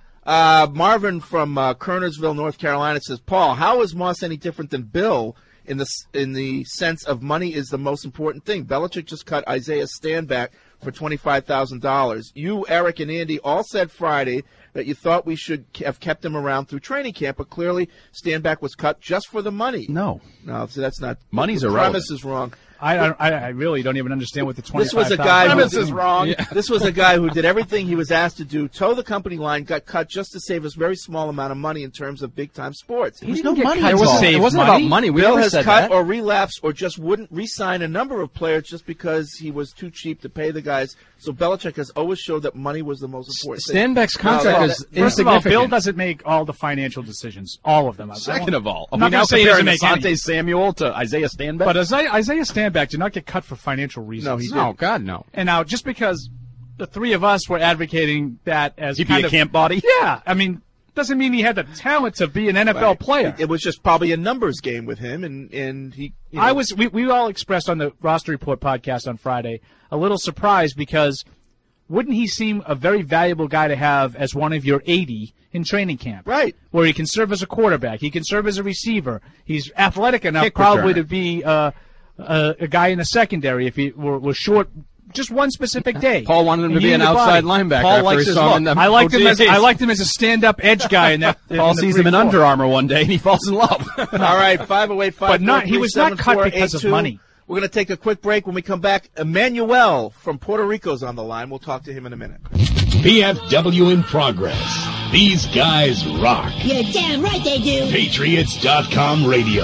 Uh, Marvin from uh, Kernersville, North Carolina says, Paul, how is Moss any different than Bill in the s- in the sense of money is the most important thing? Belichick just cut Isaiah Stanback for twenty-five thousand dollars. You, Eric, and Andy all said Friday that you thought we should have kept him around through training camp, but clearly Stanback was cut just for the money. No, No, so that's not. Money's the irrelevant. premise is wrong. I, I I really don't even understand what the twenty. This was a guy who Premise is wrong. Yeah. This was a guy who did everything he was asked to do, toe the company line, got cut just to save us very small amount of money in terms of big time sports. there's no money. It wasn't, involved. it wasn't about money. We Bill never has said cut that. or relapsed or just wouldn't re-sign a number of players just because he was too cheap to pay the guys. So Belichick has always showed that money was the most important thing. Stanback's Now, contract that- is First of all, insignificant. Bill doesn't make all the financial decisions, all of them. I- I Second won't- of all, I'm are not we now gonna say he doesn't comparing make any. Asante Samuel to Isaiah Stanback? But Isaiah, Isaiah Stanback did not get cut for financial reasons. No, he didn't. No, God, no. And now, just because the three of us were advocating that as He'd be kind a of camp body? yeah, I mean, doesn't mean he had the talent to be an N F L Right. player. It, it was just probably a numbers game with him, and and he. You know, I was. We, we all expressed on the Roster Report podcast on Friday a little surprised because wouldn't he seem a very valuable guy to have as one of your eighty in training camp? Right. Where he can serve as a quarterback, he can serve as a receiver. He's athletic enough Kick probably returner. to be uh, a, a guy in the secondary if he were, were short. Just one specific day. Paul wanted him to And be he an needed a outside body. linebacker Paul after likes he his saw him look. in them I liked him O as T As. I liked him as a stand-up edge guy in that. Paul in the sees three him in four. Under Armour one day, and he falls in love. All right, five oh eight, five But not- he was not cut because of money. We're going to take a quick break. When we come back, Emmanuel from Puerto Rico's on the line. We'll talk to him in a minute. P F W in progress. These guys rock. You're damn right they do. Patriots dot com radio.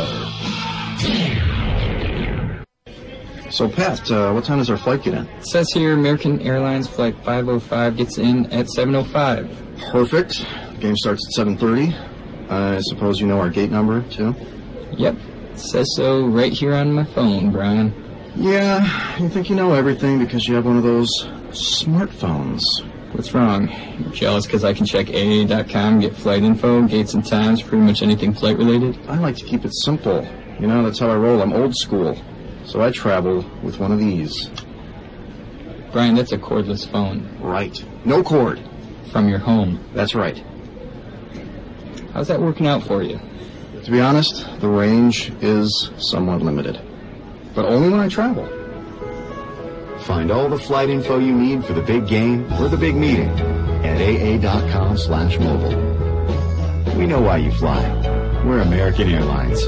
So, Pat, uh, what time does our flight get in? It says here American Airlines Flight five oh five gets in at seven oh five. Perfect. Game starts at seven thirty. I suppose you know our gate number, too? Yep. It says so right here on my phone, Brian. Yeah, you think you know everything because you have one of those smartphones. What's wrong? You jealous because I can check A A dot com, get flight info, gates and times, pretty much anything flight related? I like to keep it simple. You know, that's how I roll. I'm old school. So I travel with one of these. Brian, that's a cordless phone. Right. No cord. From your home. That's right. How's that working out for you? To be honest, the range is somewhat limited. But only when I travel. Find all the flight info you need for the big game or the big meeting at A A dot com slash mobile. We know why you fly. We're American Airlines.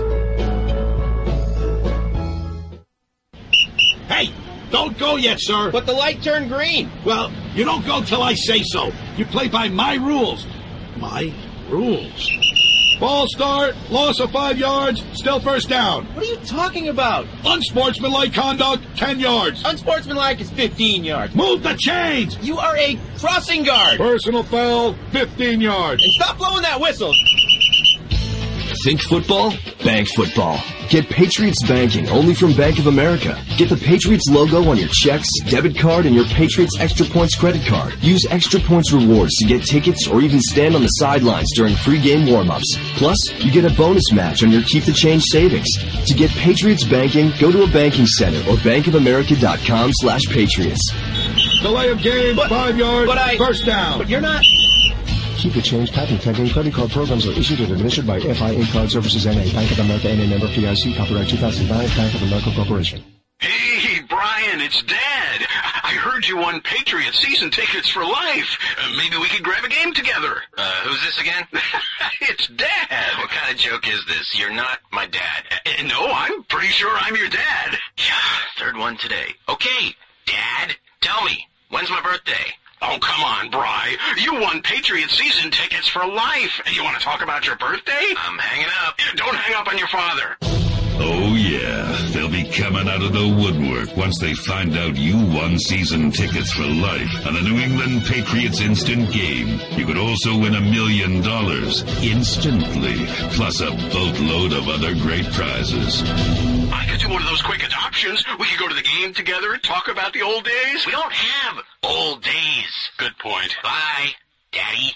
Hey, don't go yet, sir. But the light turned green. Well, you don't go till I say so. You play by my rules. My rules. Ball start, loss of five yards, still first down. What are you talking about? Unsportsmanlike conduct, ten yards. Unsportsmanlike is fifteen yards. Move the chains. You are a crossing guard. Personal foul, fifteen yards. And stop blowing that whistle. Think football? Bank football. Get Patriots banking only from Bank of America. Get the Patriots logo on your checks, debit card, and your Patriots Extra Points credit card. Use Extra Points rewards to get tickets or even stand on the sidelines during pregame warm-ups. Plus, you get a bonus match on your Keep the Change savings. To get Patriots banking, go to a banking center or bankofamerica.com slash Patriots. Delay of game, but, five yards, but I, first down. But you're not... Keep the Change patent pending. Credit card programs are issued and administered by F I A Card Services N A. Bank of America N A member P I C. Copyright two thousand nine. Bank of America Corporation. Hey, Brian, it's Dad. I heard you won Patriot season tickets for life. Uh, maybe we could grab a game together. Uh, who's this again? It's Dad. What kind of joke is this? You're not my dad. Uh, no, I'm pretty sure I'm your dad. Yeah, third one today. Okay, Dad, tell me, when's my birthday? Oh, Oh, come on, Bri. You won Patriot season tickets for life. And you want to talk about your birthday? I'm hanging up. Yeah, don't hang up on your father. Oh, yeah. They'll be coming out of the woodwork once they find out you won season tickets for life on the New England Patriots Instant Game. You could also win a million dollars instantly, plus a boatload of other great prizes. I could do one of those quick adoptions. We could go to the game together and talk about the old days. We don't have old days. Good point. Bye, Daddy.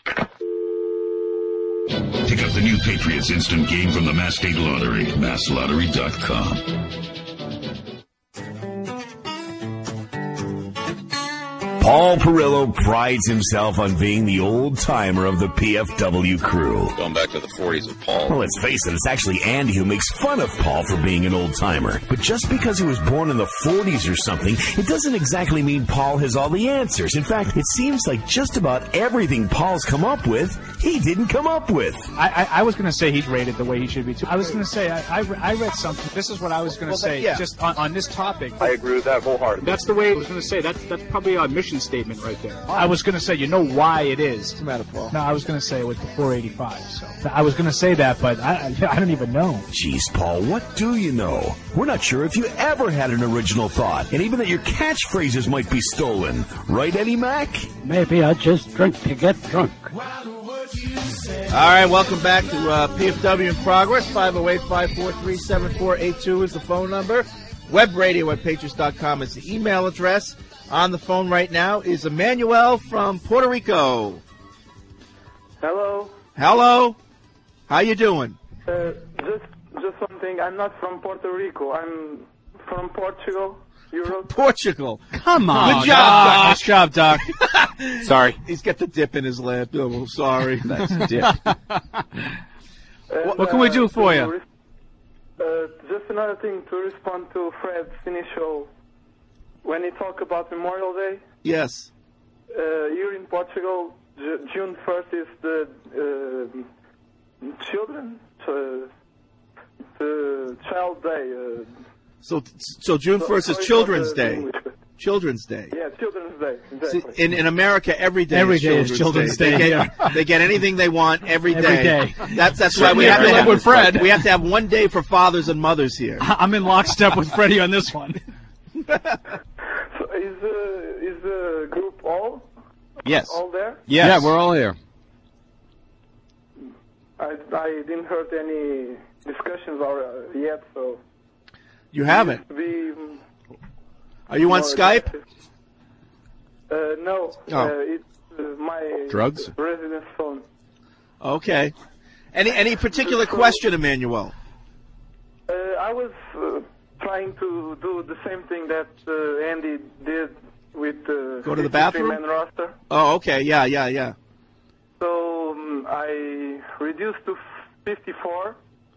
Pick up the new Patriots Instant Game from the Mass State Lottery, mass lottery dot com. Paul Perillo prides himself on being the old-timer of the P F W crew. Going back to the forties with Paul. Well, let's face it, it's actually Andy who makes fun of Paul for being an old-timer. But just because he was born in the forties or something, it doesn't exactly mean Paul has all the answers. In fact, it seems like just about everything Paul's come up with, he didn't come up with. I, I, I was going to say he's rated the way he should be, too. I was going to say, I, I, re- I read something. This is what I was going to Well, say, that- yeah. just on, on this topic. I agree with that wholeheartedly. That's the way I was going to say. That's that's probably our mission statement right there. I was going to say, you know why it is. What's the matter, Paul? No, I was going to say with the four eighty-five. So I was going to say that, but I, I don't even know. Jeez, Paul, what do you know? We're not sure if you ever had an original thought, and even that your catchphrases might be stolen. Right, Eddie Mac? Maybe I just drink to get drunk. All right, welcome back to uh, P F W in Progress. five oh eight, five four three, seven four eight two is the phone number. Web radio at patriots dot com is the email address. On the phone right now is Emmanuel from Puerto Rico. Hello. Hello. How you doing? Uh, just just one thing. I'm not from Puerto Rico. I'm from Portugal, Europe. Portugal. Come on. Good job, Doc. Nice job, Doc. Sorry. He's got the dip in his lip. Oh, sorry. Nice dip. And, What can we do uh, for to you? res- Uh, just another thing to respond to Fred's initial when he talked about Memorial Day. Yes. Uh, here in Portugal, Ju- June first is the uh, children, uh, the Child Day. Uh, So, so June first is sorry for Children's the Day. English, but- Children's Day. Yeah, Children's Day. See, Exactly. in, in America, every day Every is day Children's, is Children's They Day, get, they get anything they want every day. Every day. That's that's why we Certainly have to agree have with Fred. We have to have one day for fathers and mothers here. I'm in lockstep with Freddie on this one. So is uh, is the group all? Yes. All there? Yes. Yeah, we're all here. I I didn't heard any discussions or, uh, yet, so. You haven't. To be, um, Are you on more Skype? aggressive. Uh, no. Oh. Uh, it's uh, my Drugs? residence phone. Okay. Any any particular question, Emmanuel? Uh, I was uh, trying to do the same thing that uh, Andy did with uh, Go to the fifty-three bathroom? man roster. Oh, okay. Yeah, yeah, yeah. So um, I reduced to fifty-four,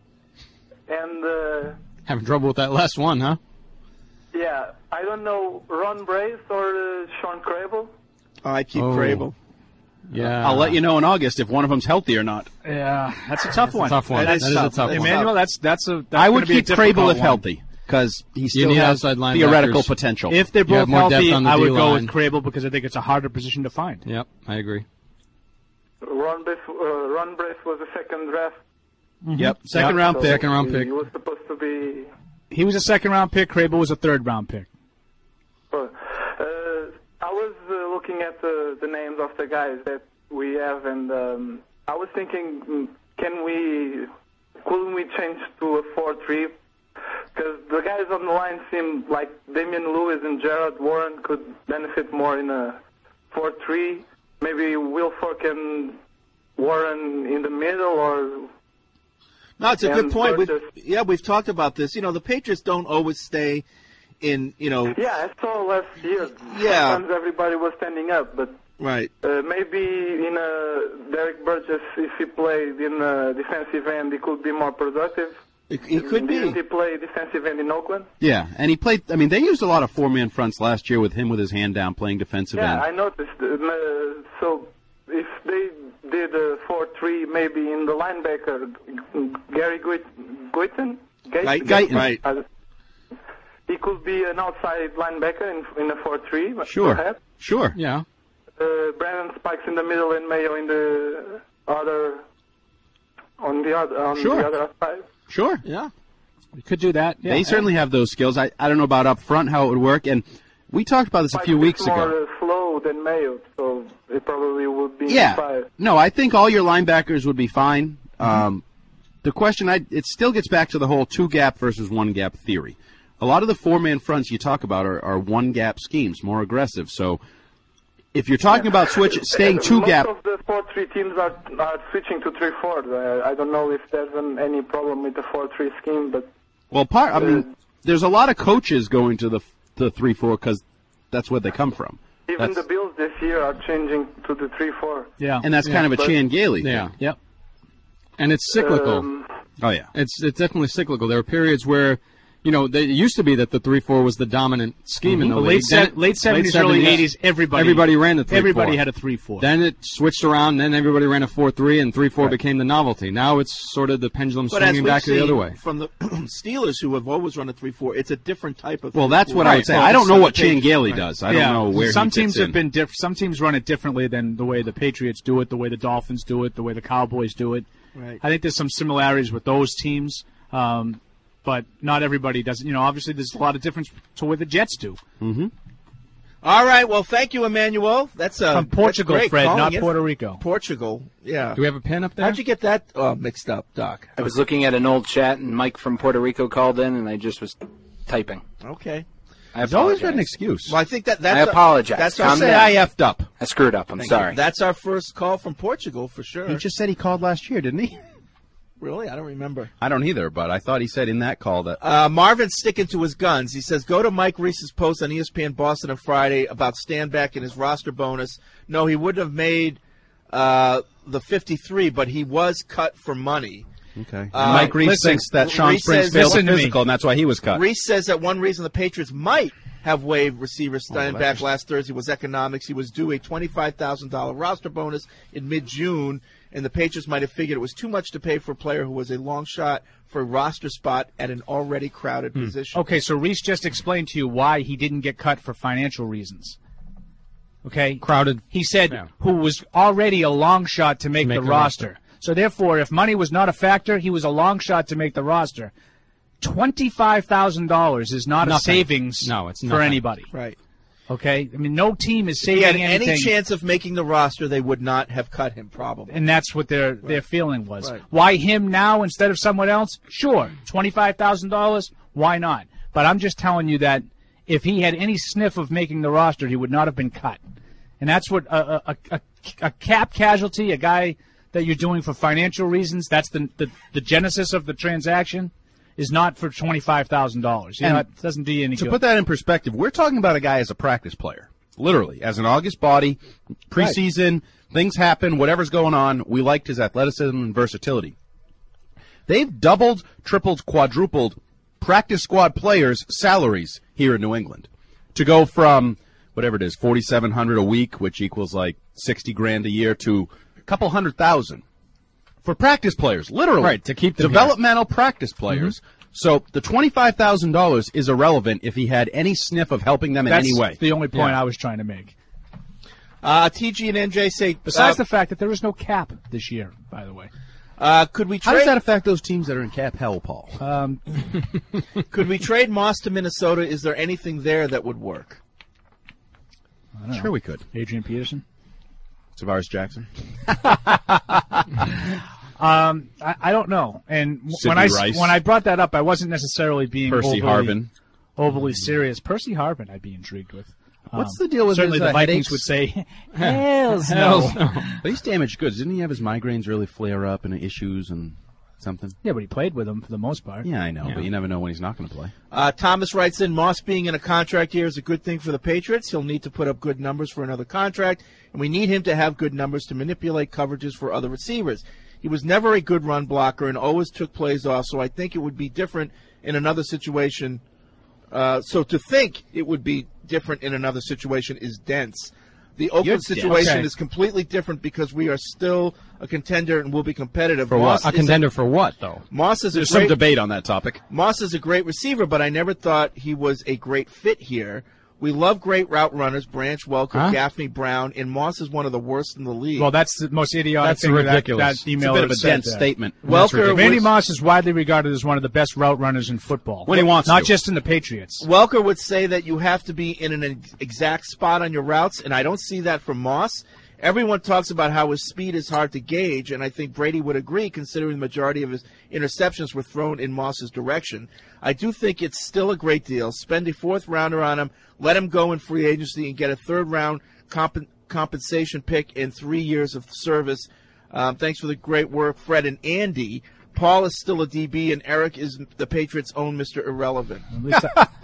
and uh, Having trouble with that last one, huh? yeah, I don't know Ron Brace or uh, Sean Crable. Oh, I keep Oh. Crable. Yeah. I'll let you know in August if one of them's healthy or not. Yeah, that's a tough That's a one. tough one. That's That is a tough one. Emmanuel, that's that's a. That's I would gonna be a keep Crable difficult if one. healthy because he You still need has outside linebackers. theoretical potential. If they're You have both more depth healthy, on the I would go D-line. with Crable because I think it's a harder position to find. Yep, I agree. Ron Brace, uh, Ron Brace was a second draft. Yep, second Yep. round so pick. Second round he, pick. He was supposed to be. He was a second round pick. Crable was a third round pick. Uh, I was uh, looking at the, the names of the guys that we have, and um, I was thinking, mm, can we, couldn't we change to a four three? Because the guys on the line seem like Damian Lewis and Gerard Warren could benefit more in a four three. Maybe Wilfork and Warren in the middle, or No, it's a good And point. We've, Burgess. yeah, we've talked about this. You know, the Patriots don't always stay in, you know, yeah, I saw last year. Yeah. Sometimes everybody was standing up, but right. uh, maybe in a Derek Burgess, if he played in a defensive end, he could be more productive. He, he could Didn't be. he play defensive end in Oakland? Yeah, and he played. I mean, they used a lot of four-man fronts last year with him with his hand down playing defensive Yeah, end. I noticed. Uh, so if they did a four three, maybe in the linebacker, Gary Guit- Guyton? Guyton, Guyton. right. Uh, he could be an outside linebacker in, in a four three, Sure. perhaps. Sure. Yeah. Uh, Brandon Spikes in the middle and Mayo in the other on the other on Sure. the other side. Sure. Yeah. We could do that. Yeah. They certainly have those skills. I, I don't know about up front how it would work, and we talked about this a few weeks It's more ago. uh, slow than Mayo, so it probably would be Yeah. five. No, I think all your linebackers would be fine. Um, the question, I it still gets back to the whole two-gap versus one-gap theory. A lot of the four-man fronts you talk about are, are one-gap schemes, more aggressive. So if you're talking about switch, staying two-gap... Most of the four three teams are, are switching to three four. Uh, I don't know if there's an, any problem with the four three scheme, but Well, part. I mean, there's a lot of coaches going to the the three four because that's where they come from. even That's- the Bills this year are changing to the three four. Yeah, And that's kind of a But- Chan Gailey thing. Yeah. Yep. And it's cyclical. Um, Oh yeah. It's it's definitely cyclical. There are periods where, you know, they, it used to be that the three four was the dominant scheme in the The league. late Then se- it- late seventies, early seventies, eighties, everybody everybody ran the three four. Everybody had a three four. Then it switched around. Then everybody ran a four three, and three four became the novelty. Now it's sort of the pendulum But as swinging we've back to the seen other way. from the Steelers, who have always run a three four, it's a different type of. Well, that's three four. what I would say. I don't know what Chan Gailey Right. does. I don't yeah. know where some he fits teams in. have been diff- Some teams run it differently than the way the Patriots do it, the way the Dolphins do it, the way the Cowboys do it. Right. I think there's some similarities with those teams, um, but not everybody does. You know, obviously there's a lot of difference to what the Jets do. Mm-hmm. All right. Well, thank you, Emmanuel. That's uh, From Portugal, that's great. Fred, Calling not in Puerto from Rico. Portugal. Yeah. Do we have a pen up there? How'd you get that uh, mixed up, Doc? I was looking at an old chat, and Mike from Puerto Rico called in, and I just was typing. Okay. I He's always got an apologize. excuse. Well, I think that that's I apologize. That's Calm our, down. I effed up. I screwed up. I'm Thank sorry. you. That's our first call from Portugal for sure. He just said he called last year, didn't he? Really? I don't remember. I don't either, but I thought he said in that call that. Uh, Marvin's sticking to his guns. He says, go to Mike Reese's post on E S P N Boston on Friday about Stanback and his roster bonus. No, he wouldn't have made uh, the fifty-three, but he was cut for money. Okay. Uh, Mike Reese listen, thinks that Sean Reese Springs says- failed the listen to me. physical, and that's why he was cut. Reese says that one reason the Patriots might have waived receiver Steinbach Oh, that's- last Thursday was economics. He was due a twenty-five thousand dollars roster bonus in mid-June, and the Patriots might have figured it was too much to pay for a player who was a long shot for a roster spot at an already crowded Hmm. position. Okay, so Reese just explained to you why he didn't get cut for financial reasons. Okay? Crowded. He said Yeah. who was already a long shot to make, Make the the roster. roster. So therefore, if money was not a factor, he was a long shot to make the roster. Twenty-five thousand dollars is not Nothing. a savings No, it's for nothing. anybody. Right. Okay? I mean, no team is If he saving had anything. any chance of making the roster, they would not have cut him, probably. And that's what their their feeling was. Right. Why him now instead of someone else? Sure, twenty-five thousand dollars. Why not? But I'm just telling you that if he had any sniff of making the roster, he would not have been cut. And that's what a a, a, a cap casualty, a guy that you're doing for financial reasons. That's the the, the genesis of the transaction. Is not for twenty-five thousand dollars. You know, And it doesn't do you any To good. put that in perspective, we're talking about a guy as a practice player, literally, as an August body, preseason, things happen, whatever's going on. We liked his athleticism and versatility. They've doubled, tripled, quadrupled practice squad players' salaries here in New England to go from whatever it is, forty-seven hundred a week, which equals like sixty grand a year, to a couple hundred thousand for practice players, literally, Right, to keep them developmental practice players. So the twenty-five thousand dollars is irrelevant if he had any sniff of helping them in That's any way. the only point Yeah. I was trying to make. Uh, T G and N J say, Besides uh, the fact that there is no cap this year, by the way. uh, could we How trade? does that affect those teams that are in cap hell, Paul? Um, Could we trade Moss to Minnesota? Is there anything there that would work? I don't know. Sure we could. Adrian Peterson. Tavares Jackson. Um, I, I don't know. And w- Sidney when I s- Rice. when I brought that up, I wasn't necessarily being Percy overly, Harvin. overly serious. Percy Harvin, I'd be intrigued with. What's Um, the deal with certainly his, the uh, Vikings headaches? would say, "Hells no." But he's damaged goods. Didn't he have his migraines really flare up and issues and something? Yeah, but he played with them for the most part. Yeah, I know, but you never know when he's not going to play. Uh, Thomas writes in, Moss being in a contract year is a good thing for the Patriots. He'll need to put up good numbers for another contract, and we need him to have good numbers to manipulate coverages for other receivers. He was never a good run blocker and always took plays off, so I think it would be different in another situation. Uh, so to think it would be different in another situation is dense. The Oakland You're situation dense. is completely different because we are still a contender and will be competitive. For Moss what? A is contender for what, though? Moss is There's a great, some debate on that topic. Moss is a great receiver, but I never thought he was a great fit here. We love great route runners, Branch, Welker, Huh? Gaffney, Brown, and Moss is one of the worst in the league. Well, that's the most idiotic That's thing that- ridiculous. that email It's a bit of a said dense that. statement. Welker Randy was- Moss is widely regarded as one of the best route runners in football. When he wants Not to. just in the Patriots. Welker would say that you have to be in an ex- exact spot on your routes, and I don't see that from Moss. Everyone talks about how his speed is hard to gauge, and I think Brady would agree, considering the majority of his interceptions were thrown in Moss's direction. I do think it's still a great deal. Spend a fourth rounder on him, let him go in free agency, and get a third round comp- compensation pick in three years of service. Um, thanks for the great work, Fred and Andy. Paul is still a D B, and Eric is the Patriots' own Mister Irrelevant. Well,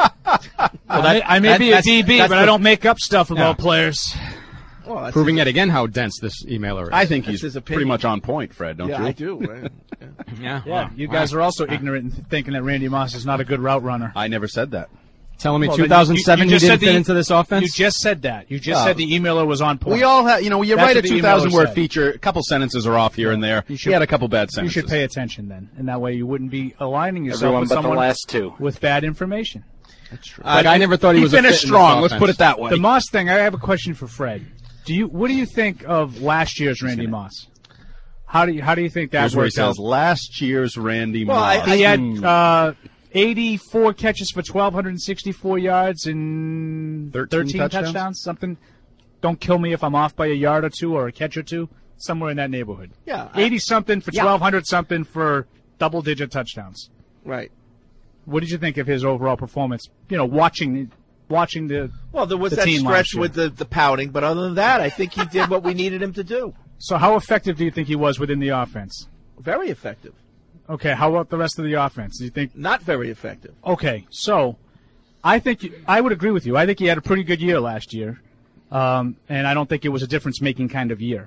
I, I may that- be a that's- D B, that's but the- I don't make up stuff about Yeah. players. Well, that's Proving his- yet again how dense this emailer is. I think That's he's his pretty opinion. much on point, Fred, don't yeah, you? I do. Right? Yeah, Yeah, wow. you Wow. guys are also ignorant and th- thinking that Randy Moss is not a good route runner. I never said that. Telling me Well, then two thousand seven you, just didn't said fit the- into this offense? You just said that. You just Well, said the emailer was on point. We all have, you know, you That's write a what the two thousand emailer word said. feature, a couple sentences are off here and there. You You should- had a couple bad You sentences. should pay attention then, and that way you wouldn't be aligning yourself Everyone with but the someone last two. with bad information. That's true. Uh, Like, I never thought he, he was a finished fit in strong, this let's put offense. it that way. The Moss thing, I have a question for Fred. Do you what do you think of last year's Randy Moss? How do you how do you think that Here's where he worked out? tells last year's Randy Well, I- Moss. He had Hmm. uh, eighty-four catches for twelve sixty-four yards and thirteen thirteen, touchdowns? touchdowns? Something. Don't kill me if I'm off by a yard or two or a catch or two. Somewhere in that neighborhood. Yeah, I- eighty something for Yeah. twelve hundred something for double digit touchdowns. Right. What did you think of his overall performance? You know, watching watching the Well, there was the that team last stretch year. with the, the pouting, but other than that, I think he did what we needed him to do. So how effective do you think he was within the offense? Very effective. Okay, how about the rest of the offense? Do you think? Not very effective. Okay, so I think you, I would agree with you. I think he had a pretty good year last year, um, and I don't think it was a difference-making kind of year.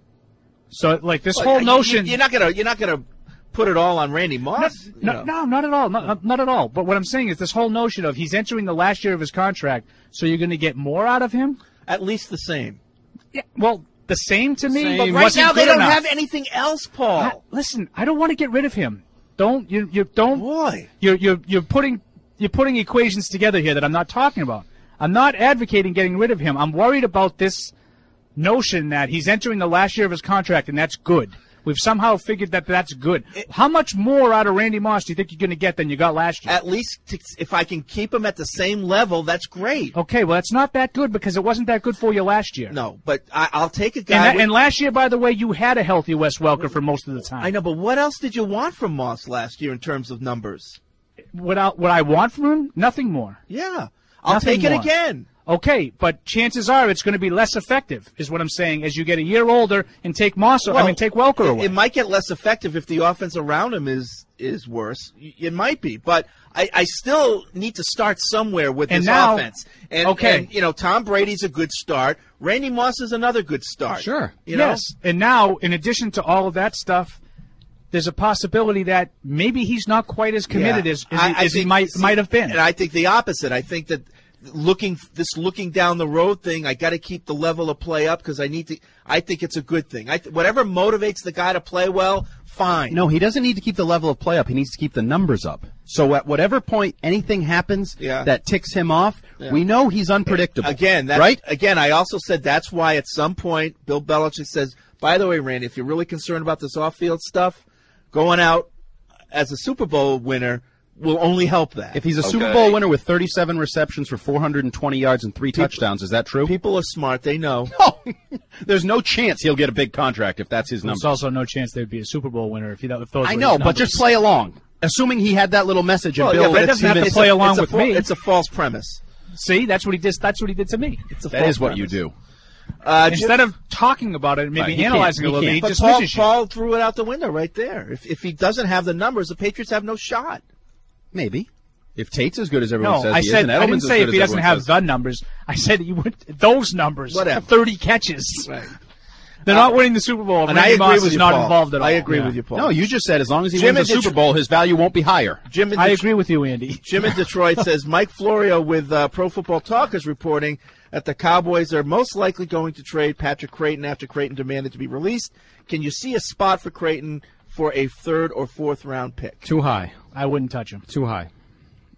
So, like this Well, whole you- notion. You're not gonna. You're not gonna put it all on Randy Moss. you No, know. no, not at all. Not, not at all. But what I'm saying is this whole notion of he's entering the last year of his contract, so you're going to get more out of him? At least the same. Yeah, well, the same to me, Same. but But right wasn't now they good don't enough. have anything else, Paul. I- listen, I don't want to get rid of him. Don't you? You don't. Boy, you're you're you're putting you're putting equations together here that I'm not talking about. I'm not advocating getting rid of him. I'm worried about this notion that he's entering the last year of his contract, and that's good. We've somehow figured that that's good. How much more out of Randy Moss do you think you're going to get than you got last year? At least t- if I can keep him at the same level, that's great. Okay, well, it's not that good because it wasn't that good for you last year. No, but I, I'll take a guy. And, that, with- and last year, by the way, you had a healthy Wes Welker for most of the time. I know, but what else did you want from Moss last year in terms of numbers? What I, what I want from him? Nothing more. Yeah, I'll Nothing take it more. again. Okay, but chances are it's going to be less effective, is what I'm saying, as you get a year older and take Moss, I Well, mean, take Welker it- away. It might get less effective if the offense around him is is worse. Y- It might be, but I, I still need to start somewhere with And this now- offense. And, okay. and, you know, Tom Brady's a good start. Randy Moss is another good start. Sure. You know? Yes, and now, in addition to all of that stuff, there's a possibility that maybe he's not quite as committed Yeah. as, as, I- he, I as he think- might see, might have been. And I think the opposite. I think that looking this looking down the road thing, I got to keep the level of play up because I need to. I think it's a good thing. I th- whatever motivates the guy to play well, fine. No, he doesn't need to keep the level of play up. He needs to keep the numbers up. So at whatever point anything happens Yeah. that ticks him off, Yeah. we know he's unpredictable. Again, that's, right? Again, I also said that's why at some point Bill Belichick says, by the way, Randy, if you're really concerned about this off-field stuff, going out as a Super Bowl winner will only help that. If he's a Super Bowl winner with thirty-seven receptions for four hundred twenty yards and three touchdowns, is that true? People are smart. They know. No, there's no chance he'll get a big contract if that's his There's number. also no chance there'd be a Super Bowl winner if, he, if those I were know, his but numbers. just play along. Assuming he had that little message and Well, Bill yeah, but it doesn't have to it's play a- along it's a with fa- me. It's a false premise. See, that's what he did. That's what he did to me. It's a That false is what you premise. do. Uh, Instead of talking about it and maybe Right, he analyzing can't- it a little he bit, he can't. just But Paul, misses you. Paul threw it out the window right there. If if he doesn't have the numbers, the Patriots have no shot. Maybe. If Tate's as good as everyone No, says I he said is, and I didn't Edelman's as say good if he as doesn't everyone have says. the numbers. I said he would those numbers. Whatever. Thirty catches. Right. They're not winning the Super Bowl. And Randy I agree Moss with is you, not Paul. involved at all. I agree Yeah. with you, Paul. No, you just said as long as he Jim wins the in Super Detro- Bowl, his value won't be higher. Jim in I Det- agree with you, Andy. Jim in Detroit says Mike Florio with uh, Pro Football Talk is reporting that the Cowboys are most likely going to trade Patrick Creighton after Creighton demanded to be released. Can you see a spot for Creighton for a third or fourth round pick? Too high. I wouldn't touch him. Too high.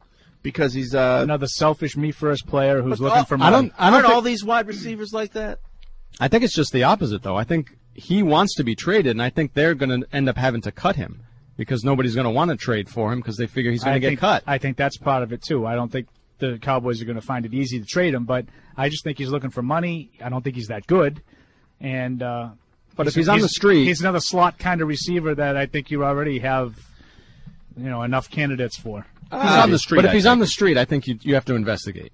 because he's uh, another selfish me first player who's but, looking uh, for I money. don't. I don't aren't think, all these wide receivers like that? I think it's just the opposite, though. I think he wants to be traded, and I think they're going to end up having to cut him because nobody's going to want to trade for him because they figure he's going to get think, cut. I think that's part of it too. I don't think the Cowboys are going to find it easy to trade him, but I just think he's looking for money. I don't think he's that good, and uh, but if he's on the street, he's another slot kind of receiver that I think you already have, you know, enough candidates for. He's on the street, but if he's on the street, I think you you have to investigate.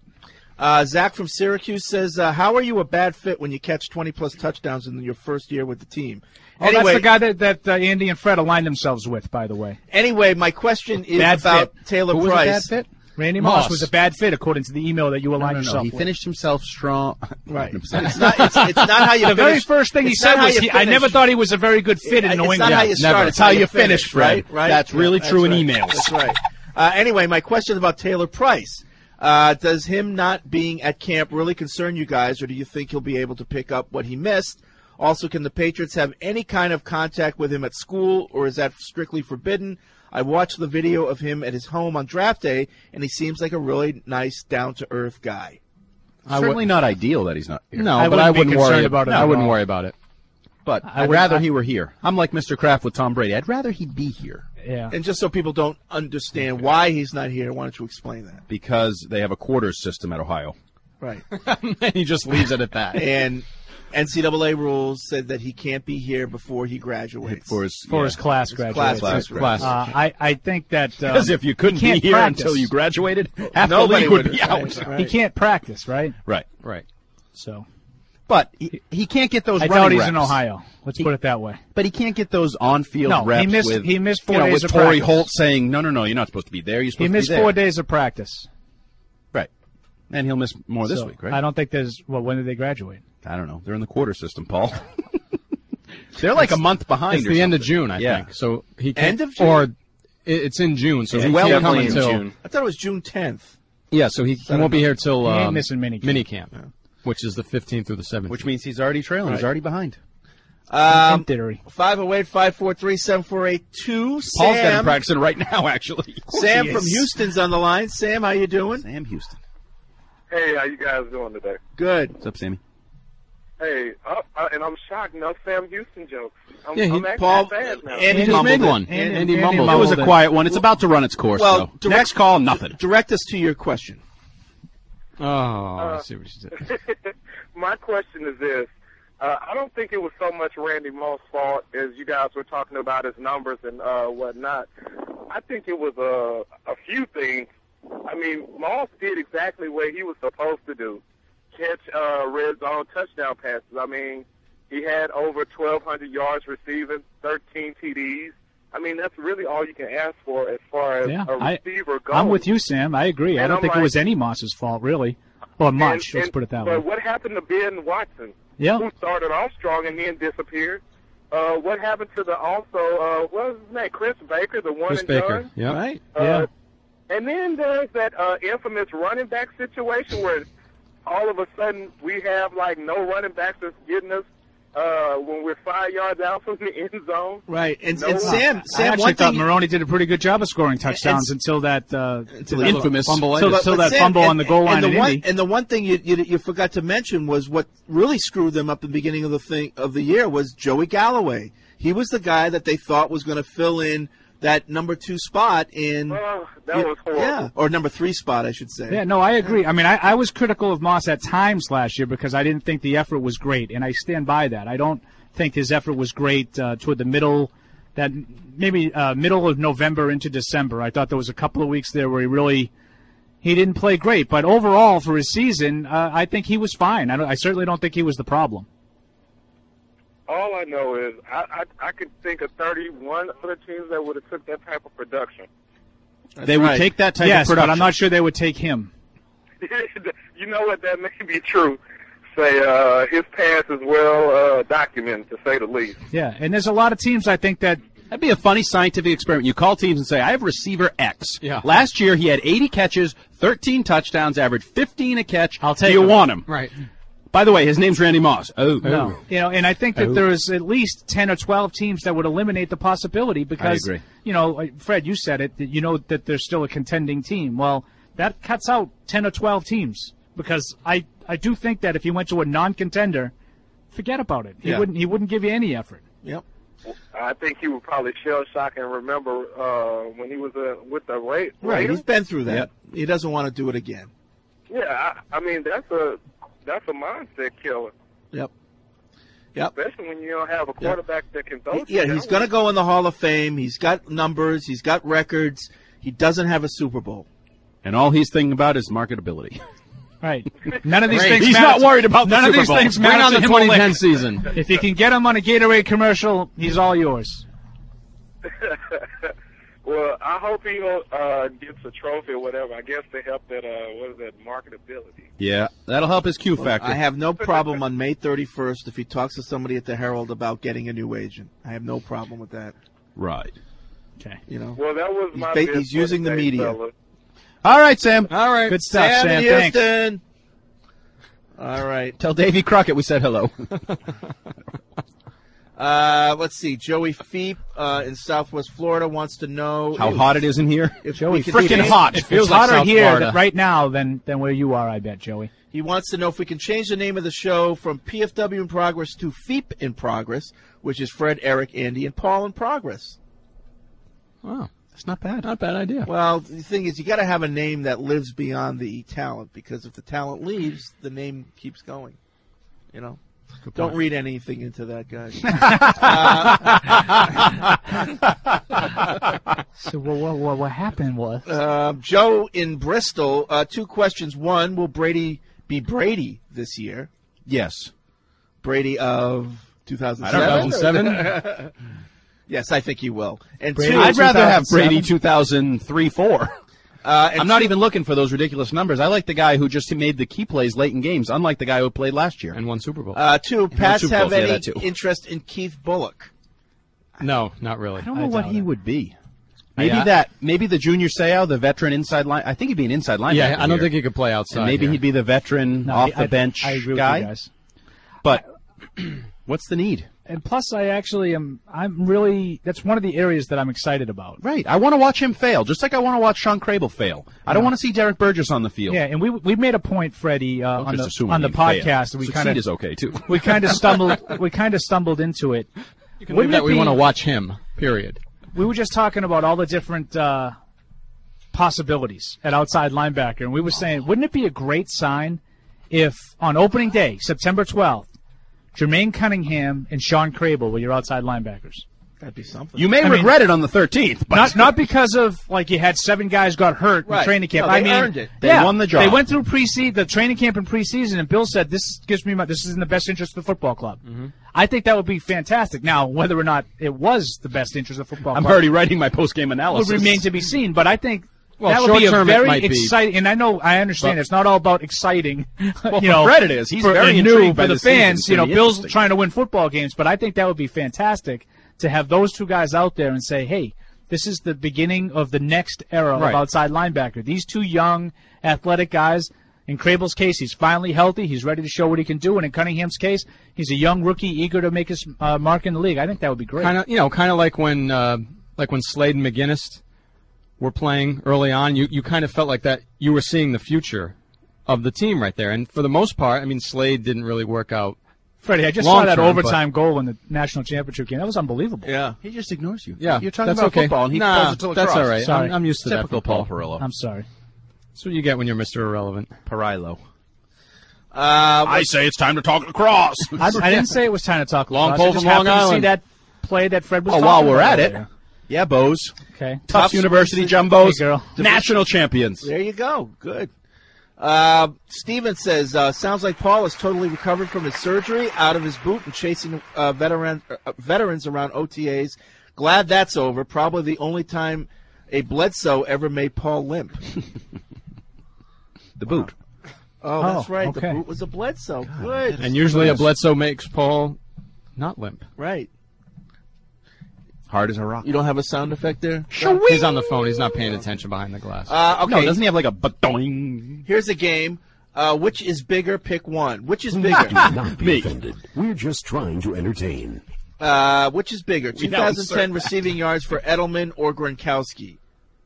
Uh, Zach from Syracuse says, uh, "How are you a bad fit when you catch twenty plus touchdowns in your first year with the team?" Oh, anyway, that's the guy that, that uh, Andy and Fred aligned themselves with, by the way. Anyway, my question is bad about fit. Taylor Who was Price. a bad fit? Randy Moss. Moss was a bad fit, according to the email that you aligned no, no, no. yourself He with. finished himself strong. Right. it's not. It's, it's not how you. The finish. very first thing he It's said not how was, you he, "I never finish. thought he was a very good fit Yeah, in New it's England." not how you start. Never. It's how you finish, finish, Fred. right? Right. That's really Yeah, true that's in right. emails. That's right. Uh, anyway, my question about Taylor Price. Uh, does him not being at camp really concern you guys, or do you think he'll be able to pick up what he missed? Also, can the Patriots have any kind of contact with him at school, or is that strictly forbidden? I watched the video of him at his home on draft day, and he seems like a really nice, down-to-earth guy. Certainly not ideal that he's not here. No, I but wouldn't I be wouldn't concerned worry about it I at wouldn't all. worry about it. But I I'd would- rather I- he were here. I'm like Mister Kraft with Tom Brady. I'd rather he'd be here. Yeah. And just so people don't understand why he's not here, why don't you explain that? Because they have a quarters system at Ohio. Right. He just leaves it at that. And N C double A rules said that he can't be here before he graduates. For his, For yeah. his class His graduation. class, Class. Uh, I, I think that um, Because if you couldn't he be can't here practice. until you graduated, half the Nobody league would would- be right, out. right. he can't practice, right? Right. Right. So But he, he can't get those I running doubt he's reps. in Ohio. Let's He- put it that way. But he can't get those on-field No, he reps missed- with, he missed four you know, days with of Torrey practice. Holt saying, no, no, no, you're not supposed to be there. You're supposed He to missed be there. four days of practice. Right. And he'll miss more this So, week, right? I don't think there's. Well, when did they graduate? I don't know. They're in the quarter system, Paul. They're like a month behind. It's or the end of something. June, I Yeah. think. So he can't. End of June? Or it- it's in June, so Yeah, he well can't come definitely in until June. I thought it was June tenth. Yeah, so he, he won't be here till He ain't um, missing minicamp. minicamp, which is the fifteenth through the seventeenth. Which means he's already trailing. He's Right. already behind. Um, In theory. five oh eight, five four three, seven four eight two. Paul's got him Sam, practicing right now, actually. Sam he from is. Houston's on the line. Sam, how you doing? Sam Houston. Hey, how you guys doing today? Good. What's up, Sammy? Hey, uh, uh, and I'm shocked. No Sam Houston jokes. I'm, Yeah, he- I'm actually Paul- sad now. and- he just mumbled made it. one. Andy- Andy, Andy mumbled. It was a Mumbled it. quiet one. It's about to run its course, Well, though. direct- Next call, nothing. Direct us to your question. Oh, I see what you did. My question is this. Uh, I don't think it was so much Randy Moss' fault as you guys were talking about his numbers and uh, whatnot. I think it was uh, a few things. I mean, Moss did exactly what he was supposed to do, catch uh, red zone touchdown passes. I mean, he had over twelve hundred yards receiving, thirteen T Ds. I mean, that's really all you can ask for as far as Yeah, a I, receiver goes. I'm with you, Sam. I agree. I And don't I'm think like- it was any Moss's fault, really. Or much, And- let's and- put it that but way. what happened to Ben Watson? Yeah. Who started off strong and then disappeared? Uh, what happened to the also, uh, what was his name? Chris Baker, the one Chris and Baker. done? Yeah. Right. Uh, Yeah. And then there's that uh, infamous running back situation where all of a sudden we have like no running backs that's getting us uh, when we're five yards out from the end zone. Right. And, No and one. Sam, I Sam, actually one thought thing. Maroney did a pretty good job of scoring touchdowns And- until that uh, Until that that infamous fumble, fumble. until, But that Sam, fumble and- on the goal line and the in one, Indy. and the one thing you, you you forgot to mention was what really screwed them up at the beginning of the thing of the year was Joey Galloway. He was the guy that they thought was going to fill in that number two spot in Oh, that yeah, was horrible. yeah, or number three spot, I should say. Yeah, no, I agree. I mean, I, I was critical of Moss at times last year because I didn't think the effort was great, and I stand by that. I don't think his effort was great uh, toward the middle, that maybe uh, middle of November into December. I thought there was a couple of weeks there where he really he didn't play great, but overall for his season, uh, I think he was fine. I, don't, I certainly don't think he was the problem. All I know is I, I I could think of thirty-one other teams that would have took that type of production. They would take that type yes, of production. but I'm not sure they would take him. You know what? That may be true. Say uh, his past is well uh, documented, to say the least. Yeah, and there's a lot of teams I think that That'd be a funny scientific experiment. You call teams and say, I have receiver X. Yeah. Last year, he had eighty catches, thirteen touchdowns, averaged fifteen a catch. I'll take Do you him. want him? Right. By the way, his name's Randy Moss. Oh, No, you know, and I think that Oh. there is at least ten or twelve teams that would eliminate the possibility because, agree. you know, like, Fred, you said it. That you know that there's still a contending team. Well, that cuts out ten or twelve teams because I, I do think that if you went to a non-contender, forget about it. He Yeah. wouldn't he wouldn't give you any effort. Yep. I think he would probably shell shock and remember uh, when he was uh, with the Ra- Raiders. Right. He's been through that. He doesn't want to do it again. Yeah, I, I mean that's a that's a mindset killer. Yep. Yep. Especially when you don't have a quarterback that can throw. Yeah, he's going to go in the Hall of Fame. He's got numbers. He's got records. He doesn't have a Super Bowl. And all he's thinking about is marketability. Right. None of these Great. things. He's matter not to- worried about the none Super of these Bowl. things Bring matter on to the him twenty a ten lick. season. If you can get him on a Gatorade commercial, he's all yours. Well, I hope he uh, gets a trophy or whatever. I guess they help that. Uh, what is that? Marketability. Yeah, that'll help his Q factor. I have no problem on May thirty-first if he talks to somebody at the Herald about getting a new agent. I have no problem with that. Right. Okay. You know. Well, that was He's, my. ba- bit he's for using the today, media. fella. All right, Sam. All right. Good stuff, Sam, Sam. in Thanks. Houston. All right. Tell Davy Crockett we said hello. Uh, let's see. Joey Feep uh, in Southwest Florida wants to know How hot it is in here. If Joey, we could frickin' change- hot. It feels It's like hotter South here Florida. th- right now than than where you are. I bet, Joey. He wants to know if we can change the name of the show from P F W in Progress to Feep in Progress, which is Fred, Eric, Andy, and Paul in Progress. Wow, that's not bad. Not a bad idea. Well, the thing is, you got to have a name that lives beyond the talent, because if the talent leaves, the name keeps going. You know. Don't read anything into that, guys. uh, So what, what, what happened was uh, Joe in Bristol. Uh, two questions. One: will Brady be Brady this year? Yes. Brady of two thousand I don't seven. know. seven? Yes, I think he will. And Brady two, I'd rather have two thousand seven. Brady two thousand three four. Uh, and I'm not two- even looking for those ridiculous numbers. I like the guy who just made the key plays late in games, unlike the guy who played last year. And won Super Bowl. Uh, two, Pats Super have Bowls, yeah, any that too. interest in Keith Bullock? no, not really. I don't know what he would be. Maybe Maybe Yeah. that. Maybe the junior Seau, the veteran inside line. I think he'd be an inside linebacker. Yeah, I don't here. think he could play outside. And maybe here. he'd be the veteran No, off I- the bench I agree with guy. you guys. But what's the need? And plus, I actually am. I'm really. That's one of the areas that I'm excited about. Right. I want to watch him fail, just like I want to watch Sean Crable fail. I don't Yeah. want to see Derek Burgess on the field. Yeah, and we we made a point, Freddie, uh, Don't on just the assume on the I mean fail. podcast. We Succeed kind of is okay too. we kind of stumbled. We kind of stumbled into it. You can leave that we want to watch him. Period. We were just talking about all the different uh, possibilities at outside linebacker, and we were saying, wouldn't it be a great sign if on opening day, September twelfth, Jermaine Cunningham and Sean Crable were your outside linebackers? That'd be something. You may I mean, regret it on the thirteenth, but Not not because of like you had seven guys got hurt Right. in training camp. No, I they mean, earned it. They yeah, won the job. They went through preseason, the training camp and preseason, and Bill said this gives me my, this is in the best interest of the football club. Mm-hmm. I think that would be fantastic. Now, whether or not it was the best interest of the football I'm club already writing my post game would analysis. remain to be seen. But I think Well, that would be a short-term it very might be. exciting. And I know I understand But- it's not all about exciting. Well, you for know, Fred it is. He's for, very and new intrigued by for the the season. fans. It's You know, gonna be Bill's interesting. trying to win football games, but I think that would be fantastic to have those two guys out there and say, hey. This is the beginning of the next era Right. of outside linebacker. These two young, athletic guys. In Crable's case, he's finally healthy. He's ready to show what he can do. And in Cunningham's case, he's a young rookie eager to make his uh, mark in the league. I think that would be great. Kind of, you know, kind of like when, uh, like when Slade and McGinnis were playing early on. You you kind of felt like that. You were seeing the future of the team right there. And for the most part, I mean, Slade didn't really work out. Freddie, I just long saw that term, overtime goal in the national championship game. That was unbelievable. Yeah. He just ignores you. Yeah, You're talking that's about okay. football, and he Nah, pulls it to the that's cross. all right. Sorry. I'm, I'm used to that Typical from Paul. Paul Perillo. I'm sorry. That's what you get when you're Mister Irrelevant. Perillo. Uh, I say it's time to talk lacrosse. I, I didn't say it was time to talk Long lacrosse. pole I just from Long happened to see Island. that play that Fred was Oh, talking while we're about at it, earlier. yeah, Bows. Okay. Tufts Tufts University University- Jumbos, Hey, girl. national champions. There you go. Good. Uh, Steven says, uh, sounds like Paul is totally recovered from his surgery, out of his boot, and chasing uh, veteran, uh, veterans around O T As. Glad that's over. Probably the only time a Bledsoe ever made Paul limp. The boot. Oh, that's Oh, right. okay. The boot was a Bledsoe. Good. And usually a Bledsoe makes Paul not limp. Right. Hard as a rock. You don't have a sound effect there? He's on the phone. He's not paying attention behind the glass. Uh, okay. No, doesn't he have like a ba-doing? Here's a game. Uh, which is bigger? Pick one. Which is bigger? Do not be offended. We're just trying to entertain. Uh, which is bigger? We twenty ten don't receiving yards for Edelman or Gronkowski?